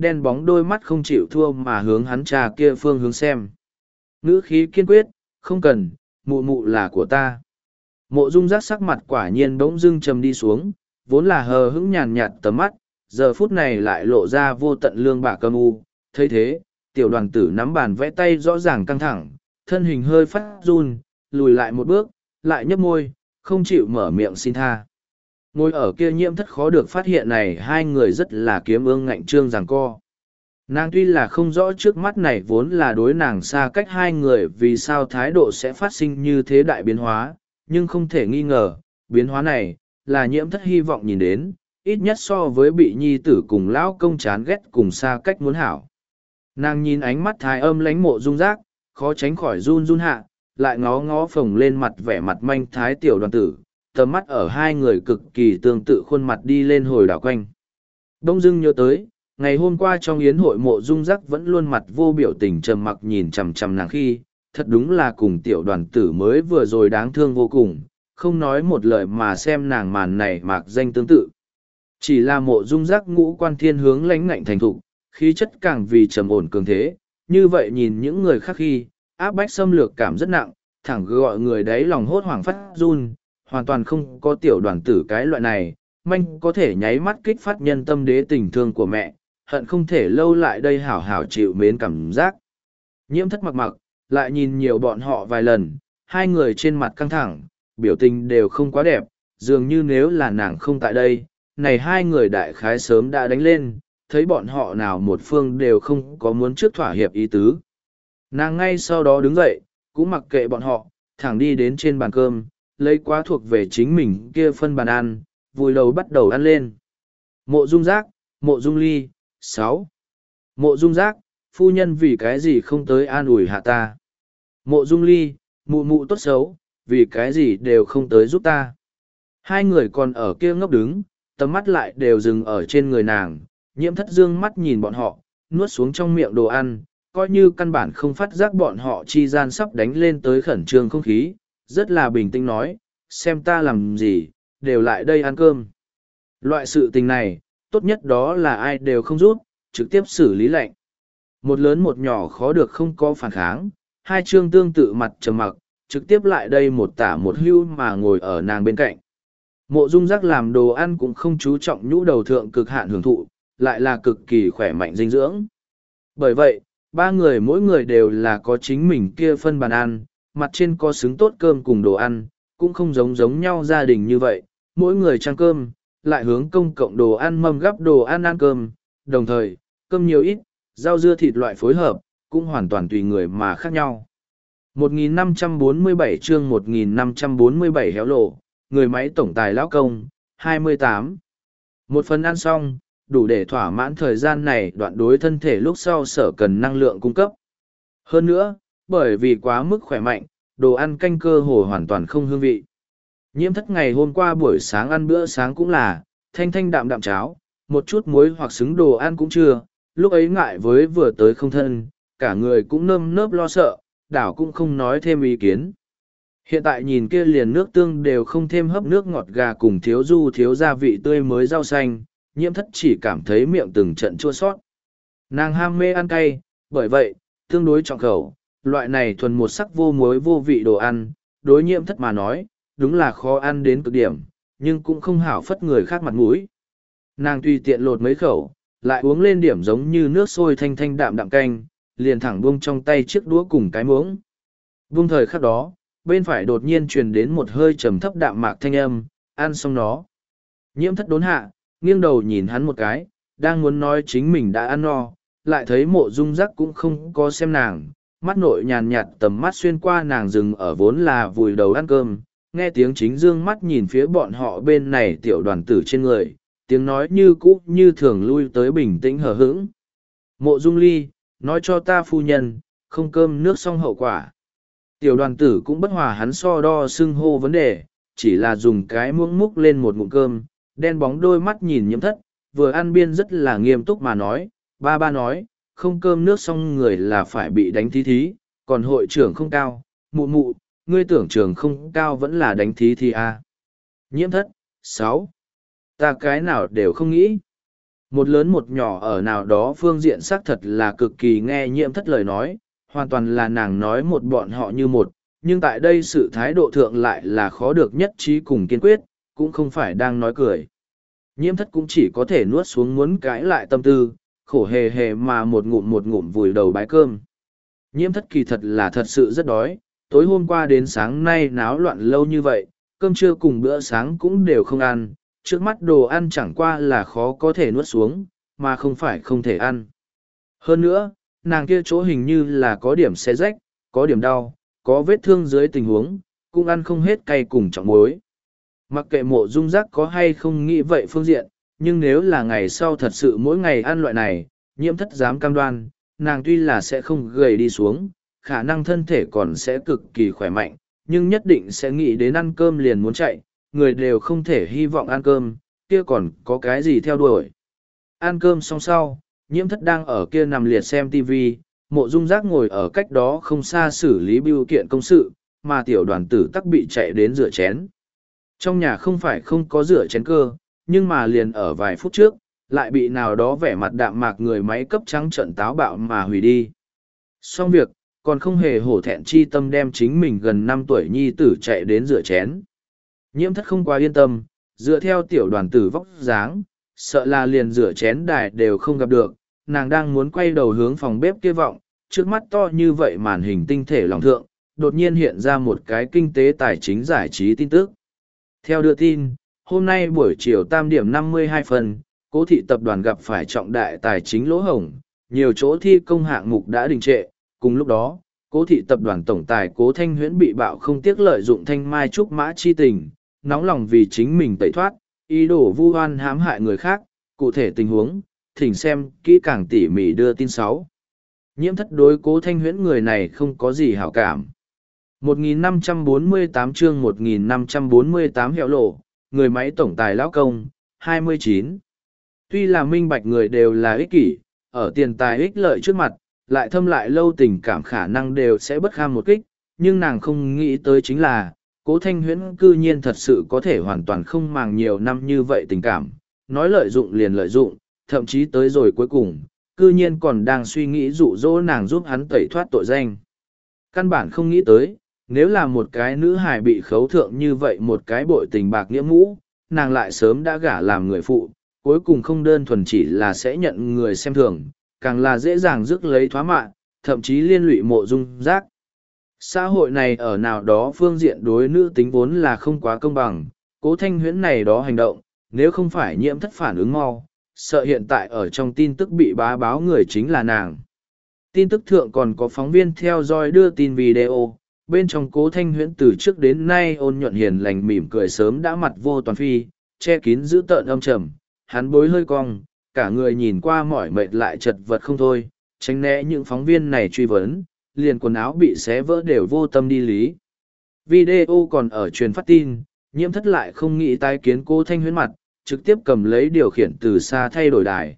đen bóng đôi mắt không chịu thua mà hướng hắn cha kia phương hướng xem. Ngữ khí kiên quyết, không cần, mụ mụ là của ta. Mộ Dung Giác sắc mặt quả nhiên bỗng dưng trầm đi xuống, vốn là hờ hững nhàn nhạt tầm mắt, giờ phút này lại lộ ra vô tận lương bạc âm u. Thấy thế, tiểu đoàn tử nắm bàn vẽ tay rõ ràng căng thẳng, thân hình hơi phát run, lùi lại một bước, lại nhấp môi, không chịu mở miệng xin tha. Ngồi ở kia Nhiễm Thất khó được phát hiện này hai người rất là kiếm ương ngạnh trương giằng co. Nàng tuy là không rõ trước mắt này vốn là đối nàng xa cách hai người vì sao thái độ sẽ phát sinh như thế đại biến hóa, nhưng không thể nghi ngờ, biến hóa này, là Nhiễm Thất hy vọng nhìn đến, ít nhất so với bị nhi tử cùng lão công chán ghét cùng xa cách muốn hảo. Nàng nhìn ánh mắt thái âm lánh Mộ Dung Giác, khó tránh khỏi run run hạ, lại ngó ngó phồng lên mặt vẻ mặt manh thái tiểu đoàn tử, tầm mắt ở hai người cực kỳ tương tự khuôn mặt đi lên hồi đảo quanh. Đông dưng nhớ tới, ngày hôm qua trong yến hội Mộ Dung Giác vẫn luôn mặt vô biểu tình trầm mặc nhìn chằm chằm nàng khi, thật đúng là cùng tiểu đoàn tử mới vừa rồi đáng thương vô cùng, không nói một lời mà xem nàng màn này mạc danh tương tự. Chỉ là Mộ Dung Giác ngũ quan thiên hướng lãnh ngạnh thành thục, khí chất càng vì trầm ổn cường thế, như vậy nhìn những người khác khi, áp bách xâm lược cảm rất nặng, thẳng gọi người đấy lòng hốt hoảng phát run, hoàn toàn không có tiểu đoàn tử cái loại này, manh có thể nháy mắt kích phát nhân tâm đế tình thương của mẹ, hận không thể lâu lại đây hảo hảo chịu mến cảm giác. Nhiễm Thất mặc mặc, lại nhìn nhiều bọn họ vài lần, hai người trên mặt căng thẳng, biểu tình đều không quá đẹp, dường như nếu là nàng không tại đây, này hai người đại khái sớm đã đánh lên, thấy bọn họ nào một phương đều không có muốn trước thỏa hiệp ý tứ. Nàng ngay sau đó đứng dậy, cũng mặc kệ bọn họ, thẳng đi đến trên bàn cơm, lấy quá thuộc về chính mình kia phân bàn ăn, vùi đầu bắt đầu ăn lên. Mộ Dung Giác, Mộ Dung Ly, 6. Mộ Dung Giác, phu nhân vì cái gì không tới an ủi hạ ta. Mộ Dung Ly, mụ mụ tốt xấu, vì cái gì đều không tới giúp ta. Hai người còn ở kia ngốc đứng, tầm mắt lại đều dừng ở trên người nàng, Nhiễm Thất dương mắt nhìn bọn họ, nuốt xuống trong miệng đồ ăn, coi như căn bản không phát giác bọn họ chi gian sắp đánh lên tới khẩn trương không khí, rất là bình tĩnh nói, xem ta làm gì, đều lại đây ăn cơm. Loại sự tình này, tốt nhất đó là ai đều không rút, trực tiếp xử lý lệnh. Một lớn một nhỏ khó được không có phản kháng, hai chương tương tự mặt trầm mặc, trực tiếp lại đây một tả một hưu mà ngồi ở nàng bên cạnh. Mộ Dung Giác làm đồ ăn cũng không chú trọng nhũ đầu thượng cực hạn hưởng thụ, lại là cực kỳ khỏe mạnh dinh dưỡng. Bởi vậy, ba người mỗi người đều là có chính mình kia phân bàn ăn, mặt trên có xứng tốt cơm cùng đồ ăn, cũng không giống nhau gia đình như vậy, mỗi người trang cơm, lại hướng công cộng đồ ăn mâm gắp đồ ăn ăn cơm, đồng thời, cơm nhiều ít, rau dưa thịt loại phối hợp, cũng hoàn toàn tùy người mà khác nhau. 1547 chương 1547 héo lộ, người máy tổng tài lão công, 28. Một phần ăn xong, đủ để thỏa mãn thời gian này đoạn đối thân thể lúc sau sở cần năng lượng cung cấp. Hơn nữa, bởi vì quá mức khỏe mạnh, đồ ăn canh cơ hồ hoàn toàn không hương vị. Nhiễm Thất ngày hôm qua buổi sáng ăn bữa sáng cũng là, thanh thanh đạm đạm cháo, một chút muối hoặc xứng đồ ăn cũng chưa, lúc ấy ngại với vừa tới không thân, cả người cũng nơm nớp lo sợ, đảo cũng không nói thêm ý kiến. Hiện tại nhìn kia liền nước tương đều không thêm hấp nước ngọt gà cùng thiếu du thiếu gia vị tươi mới rau xanh, Nhiễm Thất chỉ cảm thấy miệng từng trận chua sót. Nàng ham mê ăn cay, bởi vậy, tương đối trọng khẩu, loại này thuần một sắc vô muối vô vị đồ ăn, đối Nhiễm Thất mà nói, đúng là khó ăn đến cực điểm, nhưng cũng không hảo phất người khác mặt mũi. Nàng tùy tiện lột mấy khẩu, lại uống lên điểm giống như nước sôi thanh thanh đạm đạm canh, liền thẳng buông trong tay chiếc đũa cùng cái muỗng. Buông thời khắc đó, bên phải đột nhiên truyền đến một hơi trầm thấp đạm mạc thanh âm, ăn xong nó. Nhiễm Thất đốn hạ, nghiêng đầu nhìn hắn một cái, đang muốn nói chính mình đã ăn no, lại thấy Mộ Dung Giác cũng không có xem nàng, mắt nội nhàn nhạt tầm mắt xuyên qua nàng dừng ở vốn là vùi đầu ăn cơm, nghe tiếng chính dương mắt nhìn phía bọn họ bên này tiểu đoàn tử trên người, tiếng nói như cũ như thường lui tới bình tĩnh hờ hững. Mộ Dung Ly, nói cho ta phu nhân, không cơm nước xong hậu quả. Tiểu đoàn tử cũng bất hòa hắn so đo xưng hô vấn đề, chỉ là dùng cái muỗng múc lên một ngụm cơm, đen bóng đôi mắt nhìn Nhiễm Thất, vừa ăn biên rất là nghiêm túc mà nói, ba nói, không cơm nước xong người là phải bị đánh thí thí, còn hội trưởng không cao, mụ mụ, ngươi tưởng trường không cao vẫn là đánh thí thí à. Nhiễm Thất, 6. Ta cái nào đều không nghĩ. Một lớn một nhỏ ở nào đó phương diện xác thật là cực kỳ nghe nhiễm thất lời nói, hoàn toàn là nàng nói một bọn họ như một, nhưng tại đây sự thái độ thượng lại là khó được nhất trí cùng kiên quyết, cũng không phải đang nói cười. Nhiễm thất cũng chỉ có thể nuốt xuống muốn cãi lại tâm tư, khổ hề hề mà một ngụm vùi đầu bái cơm. Nhiễm thất kỳ thật là thật sự rất đói, tối hôm qua đến sáng nay náo loạn lâu như vậy, cơm trưa cùng bữa sáng cũng đều không ăn, trước mắt đồ ăn chẳng qua là khó có thể nuốt xuống, mà không phải không thể ăn. Hơn nữa, nàng kia chỗ hình như là có điểm xé rách, có điểm đau, có vết thương dưới tình huống, cũng ăn không hết cay cùng trọng muối. Mặc kệ mộ dung giác có hay không nghĩ vậy phương diện, nhưng nếu là ngày sau thật sự mỗi ngày ăn loại này, nhiễm thất dám cam đoan, nàng tuy là sẽ không gầy đi xuống, khả năng thân thể còn sẽ cực kỳ khỏe mạnh, nhưng nhất định sẽ nghĩ đến ăn cơm liền muốn chạy, người đều không thể hy vọng ăn cơm, kia còn có cái gì theo đuổi. Ăn cơm xong sau, nhiễm thất đang ở kia nằm liệt xem TV, mộ dung giác ngồi ở cách đó không xa xử lý bưu kiện công sự, mà tiểu đoàn tử tắc bị chạy đến rửa chén. Trong nhà không phải không có rửa chén cơ, nhưng mà liền ở vài phút trước, lại bị nào đó vẻ mặt đạm mạc người máy cấp trắng trận táo bạo mà hủy đi. Xong việc, còn không hề hổ thẹn chi tâm đem chính mình gần 5 tuổi nhi tử chạy đến rửa chén. Nhiễm thất không quá yên tâm, dựa theo tiểu đoàn tử vóc dáng, sợ là liền rửa chén đài đều không gặp được, nàng đang muốn quay đầu hướng phòng bếp kia vọng, trước mắt to như vậy màn hình tinh thể lòng thượng, đột nhiên hiện ra một cái kinh tế tài chính giải trí tin tức. Theo đưa tin, hôm nay buổi chiều 8:52 phân, Cố thị tập đoàn gặp phải trọng đại tài chính lỗ hổng, nhiều chỗ thi công hạng mục đã đình trệ. Cùng lúc đó, Cố thị tập đoàn tổng tài Cố Thanh Huyễn bị bạo không tiếc lợi dụng thanh mai trúc mã chi tình, nóng lòng vì chính mình tẩy thoát, ý đồ vu oan hãm hại người khác. Cụ thể tình huống, thỉnh xem kỹ càng tỉ mỉ đưa tin 6. Nhiễm thất đối Cố Thanh Huyễn người này không có gì hảo cảm. 1548 chương 1548 hẻo lộ, người máy tổng tài lão công, 29. Tuy là minh bạch người đều là ích kỷ, ở tiền tài ích lợi trước mặt, lại thâm lại lâu tình cảm khả năng đều sẽ bất kham một kích, nhưng nàng không nghĩ tới chính là, Cố Thanh Huyễn cư nhiên thật sự có thể hoàn toàn không màng nhiều năm như vậy tình cảm, nói lợi dụng liền lợi dụng, thậm chí tới rồi cuối cùng, cư nhiên còn đang suy nghĩ dụ dỗ nàng giúp hắn tẩy thoát tội danh. Căn bản không nghĩ tới, nếu là một cái nữ hài bị khấu thượng như vậy một cái bội tình bạc nghĩa mũ, nàng lại sớm đã gả làm người phụ, cuối cùng không đơn thuần chỉ là sẽ nhận người xem thường, càng là dễ dàng rước lấy thoá mạ, thậm chí liên lụy mộ dung giác. Xã hội này ở nào đó phương diện đối nữ tính vốn là không quá công bằng, Cố Thanh Huyễn này đó hành động, nếu không phải nhiễm thất phản ứng mau, sợ hiện tại ở trong tin tức bị bá báo người chính là nàng. Tin tức thượng còn có phóng viên theo dõi đưa tin video, bên trong Cố Thanh Huyễn từ trước đến nay ôn nhuận hiền lành mỉm cười sớm đã mặt vô toàn phi, che kín giữ tợn âm trầm, hắn bối hơi cong, cả người nhìn qua mỏi mệt lại chật vật không thôi, tránh né những phóng viên này truy vấn, liền quần áo bị xé vỡ đều vô tâm đi lý. Video còn ở truyền phát tin, nhiễm thất lại không nghĩ tái kiến Cố Thanh Huyễn mặt, trực tiếp cầm lấy điều khiển từ xa thay đổi đài.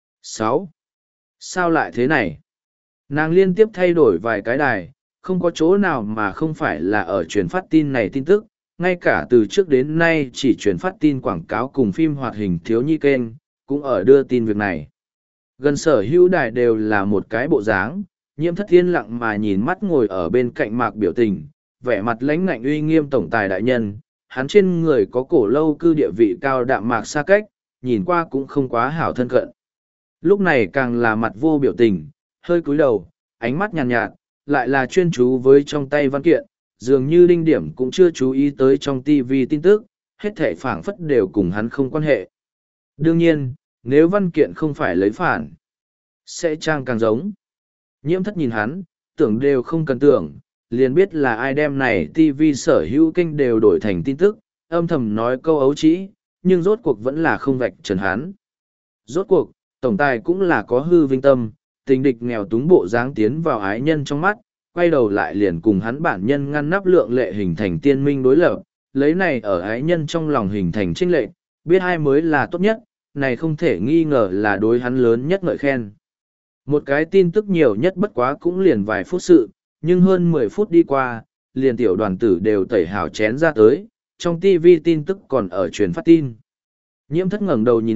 6. Sao lại thế này? Nàng liên tiếp thay đổi vài cái đài, không có chỗ nào mà không phải là ở truyền phát tin này tin tức, ngay cả từ trước đến nay chỉ truyền phát tin quảng cáo cùng phim hoạt hình thiếu nhi kênh, cũng ở đưa tin việc này. Gần sở hữu đài đều là một cái bộ dáng, nhiễm thất yên lặng mà nhìn mắt ngồi ở bên cạnh mạc biểu tình, vẻ mặt lãnh ngạnh uy nghiêm tổng tài đại nhân, hắn trên người có cổ lâu cư địa vị cao đạm mạc xa cách, nhìn qua cũng không quá hảo thân cận. Lúc này càng là mặt vô biểu tình, hơi cúi đầu, ánh mắt nhàn nhạt, lại là chuyên chú với trong tay văn kiện, dường như đinh điểm cũng chưa chú ý tới trong TV tin tức, hết thảy phảng phất đều cùng hắn không quan hệ. Đương nhiên, nếu văn kiện không phải lấy phản, sẽ trang càng giống. Nhiễm thất nhìn hắn, tưởng đều không cần tưởng, liền biết là ai đem này TV sở hữu kênh đều đổi thành tin tức, âm thầm nói câu ấu trĩ, nhưng rốt cuộc vẫn là không vạch trần hắn. Rốt cuộc, tổng tài cũng là có hư vinh tâm, tình địch nghèo túng bộ dáng tiến vào ái nhân trong mắt, quay đầu lại liền cùng hắn bản nhân ngăn nắp lượng lệ hình thành tiên minh đối lập, lấy này ở ái nhân trong lòng hình thành trinh lệ, biết ai mới là tốt nhất, này không thể nghi ngờ là đối hắn lớn nhất ngợi khen. Một cái tin tức nhiều nhất bất quá cũng liền vài phút sự, nhưng hơn 10 phút đi qua, liền tiểu đoàn tử đều tẩy hào chén ra tới, trong TV tin tức còn ở truyền phát tin. Nhiễm thất ngẩng đầu nhìn mắt,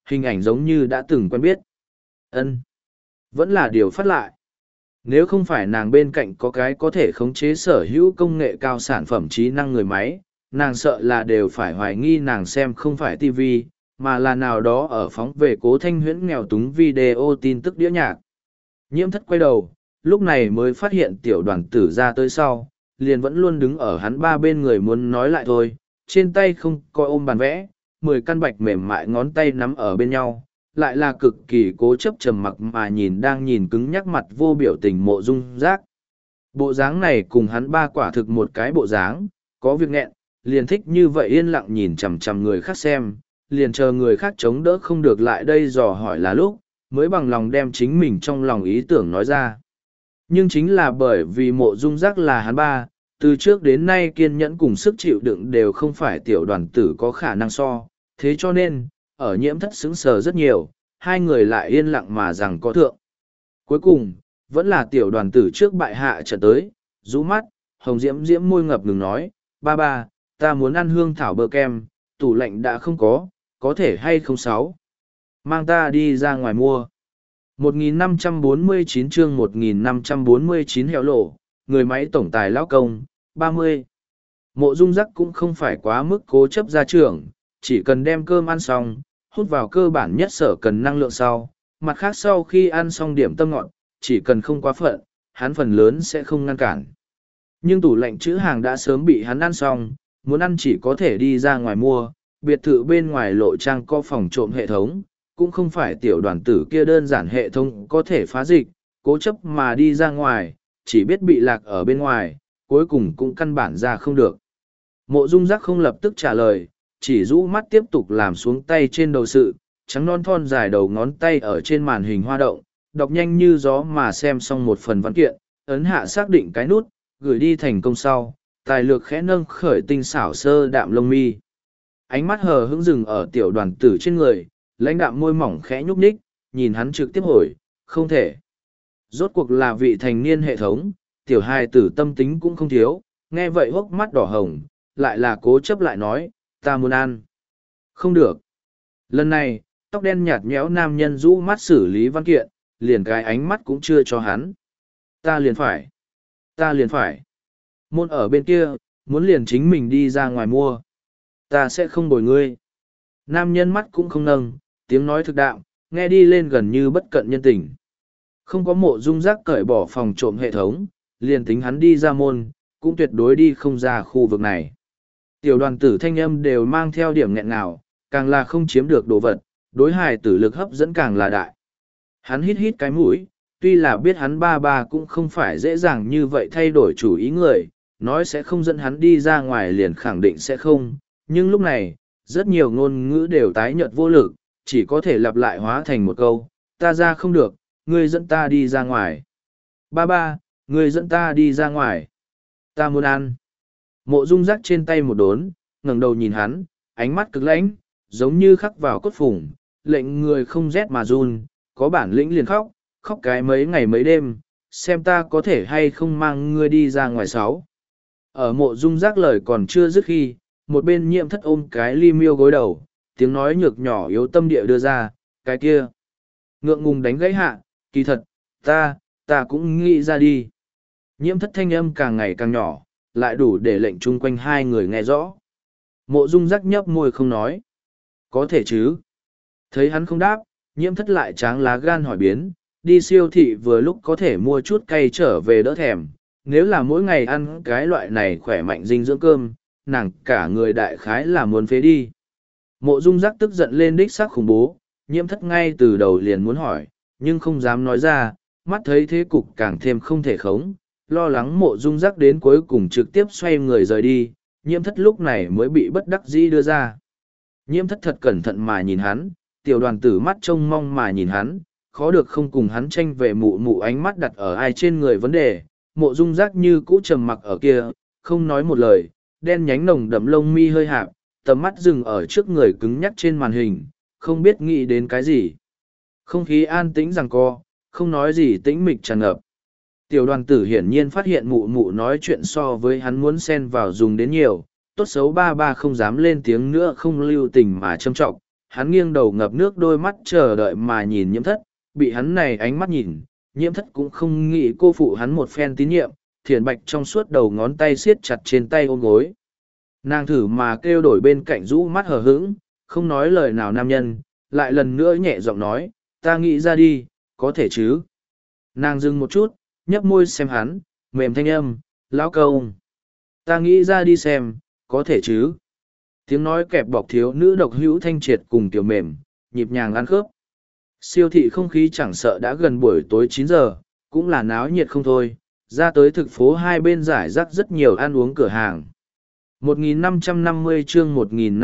hình ảnh giống như đã từng quen biết. Ân, vẫn là điều phát lại. Nếu không phải nàng bên cạnh có cái có thể khống chế sở hữu công nghệ cao sản phẩm trí năng người máy, nàng sợ là đều phải hoài nghi nàng xem không phải TV, mà là nào đó ở phóng về Cố Thanh Huyễn nghèo túng video tin tức đĩa nhạc. Nhiễm thất quay đầu, lúc này mới phát hiện tiểu đoàn tử ra tới sau, liền vẫn luôn đứng ở hắn ba bên người muốn nói lại thôi, trên tay không coi ôm bàn vẽ, 10 căn bạch mềm mại ngón tay nắm ở bên nhau, lại là cực kỳ cố chấp trầm mặc mà đang nhìn cứng nhắc mặt vô biểu tình Mộ Dung Giác. Bộ dáng này cùng hắn ba quả thực một cái bộ dáng, có việc nghẹn, liền thích như vậy yên lặng nhìn chằm chằm người khác xem, liền chờ người khác chống đỡ không được lại đây dò hỏi là lúc, mới bằng lòng đem chính mình trong lòng ý tưởng nói ra. Nhưng chính là bởi vì Mộ Dung Giác là hắn ba, từ trước đến nay kiên nhẫn cùng sức chịu đựng đều không phải tiểu đoàn tử có khả năng so, thế cho nên, ở Nhiễm thất sững sờ rất nhiều, hai người lại yên lặng mà rằng có thượng. Cuối cùng, vẫn là tiểu đoàn tử trước bại hạ trận tới, rũ mắt, hồng diễm diễm môi ngập ngừng nói, ba ba, ta muốn ăn hương thảo bơ kem, tủ lạnh đã không có thể hay không sáu. Mang ta đi ra ngoài mua. 1549 chương 1549 hẻo lộ, người máy tổng tài lão công, 30. Mộ Dung Giác cũng không phải quá mức cố chấp gia trưởng, chỉ cần đem cơm ăn xong, hút vào cơ bản nhất sở cần năng lượng sau. Mặt khác sau khi ăn xong điểm tâm ngọt, chỉ cần không quá phận, hắn phần lớn sẽ không ngăn cản. Nhưng tủ lạnh trữ hàng đã sớm bị hắn ăn xong, muốn ăn chỉ có thể đi ra ngoài mua, biệt thự bên ngoài lộ trang có phòng trộm hệ thống, cũng không phải tiểu đoàn tử kia đơn giản hệ thống có thể phá dịch, cố chấp mà đi ra ngoài, chỉ biết bị lạc ở bên ngoài, cuối cùng cũng căn bản ra không được. Mộ Dung Giác không lập tức trả lời, chỉ rũ mắt tiếp tục làm xuống tay trên đầu sự, trắng non thon dài đầu ngón tay ở trên màn hình hoa động, đọc nhanh như gió mà xem xong một phần văn kiện, ấn hạ xác định cái nút, gửi đi thành công sau, tài lược khẽ nâng khởi tinh xảo sơ đạm lông mi. Ánh mắt hờ hững dừng ở tiểu đoàn tử trên người, lãnh đạm môi mỏng khẽ nhúc nhích, nhìn hắn trực tiếp hồi, không thể. Rốt cuộc là vị thành niên hệ thống, tiểu hài tử tâm tính cũng không thiếu, nghe vậy hốc mắt đỏ hồng, lại là cố chấp lại nói, ta muốn ăn. Không được. Lần này, tóc đen nhạt nhẽo nam nhân rũ mắt xử lý văn kiện, liền cái ánh mắt cũng chưa cho hắn. Ta liền phải. Ta liền phải. Môn ở bên kia, muốn liền chính mình đi ra ngoài mua. Ta sẽ không bồi ngươi. Nam nhân mắt cũng không nâng, tiếng nói thực đạo, nghe đi lên gần như bất cận nhân tình. Không có Mộ Dung Giác cởi bỏ phòng trộm hệ thống, liền tính hắn đi ra môn, cũng tuyệt đối đi không ra khu vực này. Tiểu đoàn tử thanh âm đều mang theo điểm nghẹn ngào, càng là không chiếm được đồ vật, đối hài tử lực hấp dẫn càng là đại. Hắn hít hít cái mũi, tuy là biết hắn ba ba cũng không phải dễ dàng như vậy thay đổi chủ ý người, nói sẽ không dẫn hắn đi ra ngoài liền khẳng định sẽ không, nhưng lúc này, rất nhiều ngôn ngữ đều tái nhợt vô lực, chỉ có thể lặp lại hóa thành một câu, ta ra không được, ngươi dẫn ta đi ra ngoài. Ba ba, ngươi dẫn ta đi ra ngoài. Ta muốn ăn. Mộ Dung Giác trên tay một đốn, ngẩng đầu nhìn hắn, ánh mắt cực lãnh, giống như khắc vào cốt phủng, lệnh người không rét mà run, có bản lĩnh liền khóc, khóc cái mấy ngày mấy đêm, xem ta có thể hay không mang ngươi đi ra ngoài sáu. Ở Mộ Dung Giác lời còn chưa dứt khi, một bên Nhiễm Thất ôm cái ly miêu gối đầu, tiếng nói nhược nhỏ yếu tâm địa đưa ra, cái kia. Ngượng ngùng đánh gãy hạ, kỳ thật, ta cũng nghĩ ra đi. Nhiễm Thất thanh âm càng ngày càng nhỏ, lại đủ để lệnh chung quanh hai người nghe rõ. Mộ Dung Giác nhấp môi không nói. Có thể chứ. Thấy hắn không đáp, Nhiễm Thất lại tráng lá gan hỏi biến, đi siêu thị vừa lúc có thể mua chút cay trở về đỡ thèm. Nếu là mỗi ngày ăn cái loại này khỏe mạnh dinh dưỡng cơm, nàng cả người đại khái là muốn phế đi. Mộ Dung Giác tức giận lên đích xác khủng bố, Nhiễm Thất ngay từ đầu liền muốn hỏi, nhưng không dám nói ra, mắt thấy thế cục càng thêm không thể khống, lo lắng Mộ Dung Giác đến cuối cùng trực tiếp xoay người rời đi, Nhiễm Thất lúc này mới bị bất đắc dĩ đưa ra. Nhiễm Thất thật cẩn thận mà nhìn hắn, tiểu đoàn tử mắt trông mong mà nhìn hắn, khó được không cùng hắn tranh về mụ mụ ánh mắt đặt ở ai trên người vấn đề, Mộ Dung Giác như cũ trầm mặc ở kia, không nói một lời, đen nhánh nồng đậm lông mi hơi hạp, tầm mắt dừng ở trước người cứng nhắc trên màn hình, không biết nghĩ đến cái gì. Không khí an tĩnh giằng co, không nói gì tĩnh mịch tràn ngập. Tiểu đoàn tử hiển nhiên phát hiện mụ mụ nói chuyện so với hắn muốn xen vào dùng đến nhiều, tốt xấu ba ba không dám lên tiếng nữa không lưu tình mà châm trọng, hắn nghiêng đầu ngập nước đôi mắt chờ đợi mà nhìn nhiễm thất, bị hắn này ánh mắt nhìn, nhiễm thất cũng không nghĩ cô phụ hắn một phen tín nhiệm, thiền bạch trong suốt đầu ngón tay siết chặt trên tay ôm gối. Nàng thử mà kêu đổi bên cạnh rũ mắt hờ hững, không nói lời nào nam nhân, lại lần nữa nhẹ giọng nói, ta nghĩ ra đi, có thể chứ. Nàng dừng một chút, nhấp môi xem hắn, mềm thanh âm, lão công. Ta nghĩ ra đi xem, có thể chứ. Tiếng nói kẹp bọc thiếu nữ độc hữu thanh triệt cùng tiểu mềm, nhịp nhàng ăn khớp. Siêu thị không khí chẳng sợ đã gần buổi tối 9 giờ, cũng là náo nhiệt không thôi, ra tới thực phố hai bên giải rác rất nhiều ăn uống cửa hàng. 1550 chương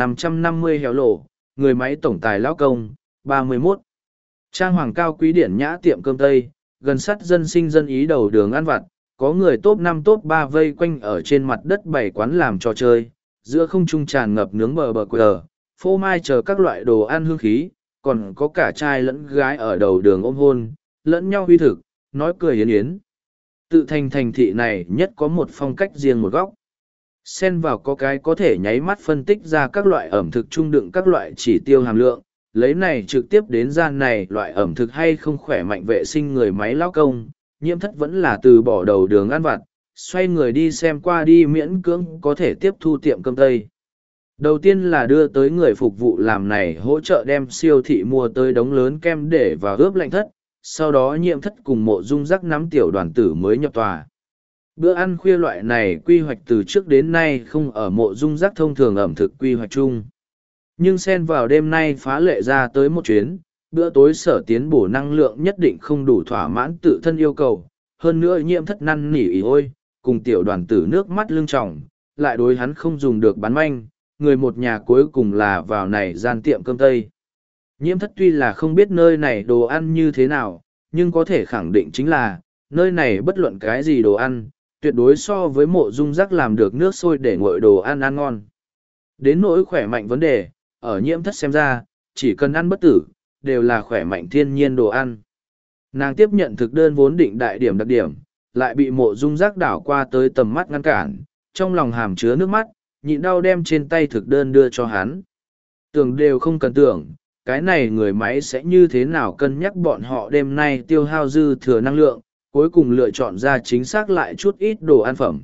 1550 héo lộ, người máy tổng tài lão công, 31. Trang hoàng cao quý điển nhã tiệm cơm Tây, gần sát dân sinh dân ý đầu đường ăn vặt, có người top 5 top 3 vây quanh ở trên mặt đất bày quán làm trò chơi, giữa không trung tràn ngập nướng bờ quờ, phô mai chờ các loại đồ ăn hương khí, còn có cả trai lẫn gái ở đầu đường ôm hôn, lẫn nhau huy thực, nói cười yến yến. Tự thành thị này nhất có một phong cách riêng một góc. Xen vào có cái có thể nháy mắt phân tích ra các loại ẩm thực trung đựng các loại chỉ tiêu hàm lượng, lấy này trực tiếp đến gian này loại ẩm thực hay không khỏe mạnh vệ sinh người máy lao công, nhiễm thất vẫn là từ bỏ đầu đường ăn vặt, xoay người đi xem qua đi miễn cưỡng có thể tiếp thu tiệm cơm Tây. Đầu tiên là đưa tới người phục vụ làm này hỗ trợ đem siêu thị mua tới đống lớn kem để vào ướp lạnh thất, sau đó nhiễm thất cùng mộ dung rắc nắm tiểu đoàn tử mới nhập tòa. Bữa ăn khuya loại này quy hoạch từ trước đến nay không ở mộ dung rắc thông thường ẩm thực quy hoạch chung. Nhưng xen vào đêm nay phá lệ ra tới một chuyến, bữa tối sở tiến bổ năng lượng nhất định không đủ thỏa mãn tự thân yêu cầu. Hơn nữa nhiễm thất năn nỉ ý ôi, cùng tiểu đoàn tử nước mắt lưng tròng, lại đối hắn không dùng được bán manh, người một nhà cuối cùng là vào này gian tiệm cơm Tây. Nhiễm thất tuy là không biết nơi này đồ ăn như thế nào, nhưng có thể khẳng định chính là, nơi này bất luận cái gì đồ ăn, tuyệt đối so với mộ dung rắc làm được nước sôi để nguội đồ ăn ăn ngon. Đến nỗi khỏe mạnh vấn đề, ở nhiễm thất xem ra, chỉ cần ăn bất tử, đều là khỏe mạnh thiên nhiên đồ ăn. Nàng tiếp nhận thực đơn vốn định đại điểm đặc điểm, lại bị mộ dung rắc đảo qua tới tầm mắt ngăn cản, trong lòng hàm chứa nước mắt, nhịn đau đem trên tay thực đơn đưa cho hắn. Tưởng đều không cần tưởng, cái này người máy sẽ như thế nào cân nhắc bọn họ đêm nay tiêu hao dư thừa năng lượng, cuối cùng lựa chọn ra chính xác lại chút ít đồ ăn phẩm.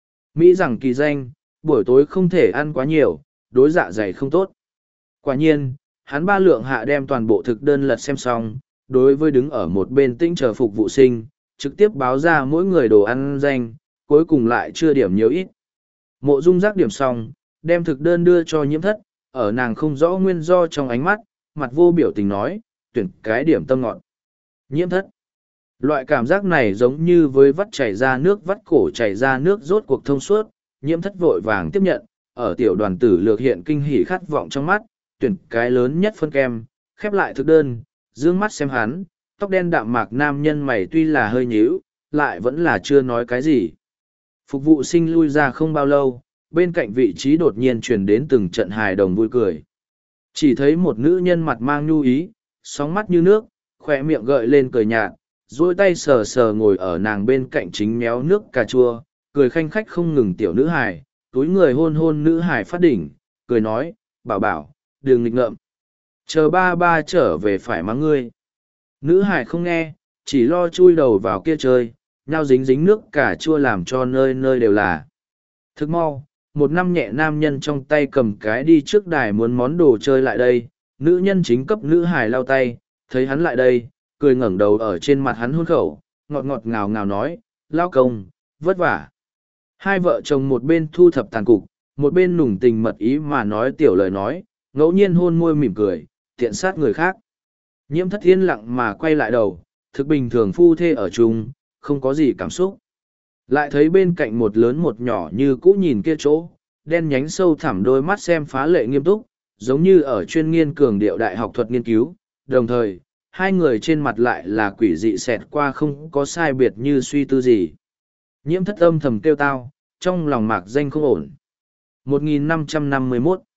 Mỹ rằng kỳ danh, buổi tối không thể ăn quá nhiều, đối dạ dày không tốt. Quả nhiên, hắn ba lượng hạ đem toàn bộ thực đơn lật xem xong, đối với đứng ở một bên tĩnh chờ phục vụ sinh, trực tiếp báo ra mỗi người đồ ăn danh, cuối cùng lại chưa điểm nhiều ít. Mộ dung rắc điểm xong, đem thực đơn đưa cho nhiễm thất, ở nàng không rõ nguyên do trong ánh mắt, mặt vô biểu tình nói, tuyển cái điểm tâm ngọt. Nhiễm thất. Loại cảm giác này giống như với vắt chảy ra nước vắt cổ chảy ra nước rốt cuộc thông suốt, nhiễm thất vội vàng tiếp nhận, ở tiểu đoàn tử lược hiện kinh hỉ khát vọng trong mắt, tuyển cái lớn nhất phân kem, khép lại thực đơn, dương mắt xem hắn, tóc đen đạm mạc nam nhân mày tuy là hơi nhíu, lại vẫn là chưa nói cái gì. Phục vụ sinh lui ra không bao lâu, bên cạnh vị trí đột nhiên truyền đến từng trận hài đồng vui cười. Chỉ thấy một nữ nhân mặt mang nhu ý, sóng mắt như nước, khỏe miệng gợi lên cười nhạt, duỗi tay sờ sờ ngồi ở nàng bên cạnh chính méo nước cà chua, cười khanh khách không ngừng tiểu nữ hài, túi người hôn hôn nữ hài phát đỉnh, cười nói, bảo bảo, đừng nghịch ngợm. Chờ ba ba trở về phải mắng ngươi. Nữ hài không nghe, chỉ lo chui đầu vào kia chơi, nhau dính dính nước cà chua làm cho nơi nơi đều là. Thức mau, một năm nhẹ nam nhân trong tay cầm cái đi trước đài muốn món đồ chơi lại đây, nữ nhân chính cấp nữ hài lau tay, thấy hắn lại đây, cười ngẩng đầu ở trên mặt hắn hôn khẩu, ngọt ngọt ngào ngào nói, lao công, vất vả. Hai vợ chồng một bên thu thập tàn cục, một bên nùng tình mật ý mà nói tiểu lời nói, ngẫu nhiên hôn môi mỉm cười, tiện sát người khác. Nhiễm thất yên lặng mà quay lại đầu, thực bình thường phu thê ở chung, không có gì cảm xúc. Lại thấy bên cạnh một lớn một nhỏ như cũ nhìn kia chỗ, đen nhánh sâu thẳm đôi mắt xem phá lệ nghiêm túc, giống như ở chuyên nghiên cường điệu đại học thuật nghiên cứu, đồng thời, hai người trên mặt lại là quỷ dị xẹt qua không có sai biệt như suy tư gì. Nhiễm thất âm thầm kêu tao, trong lòng mạc danh không ổn. 1551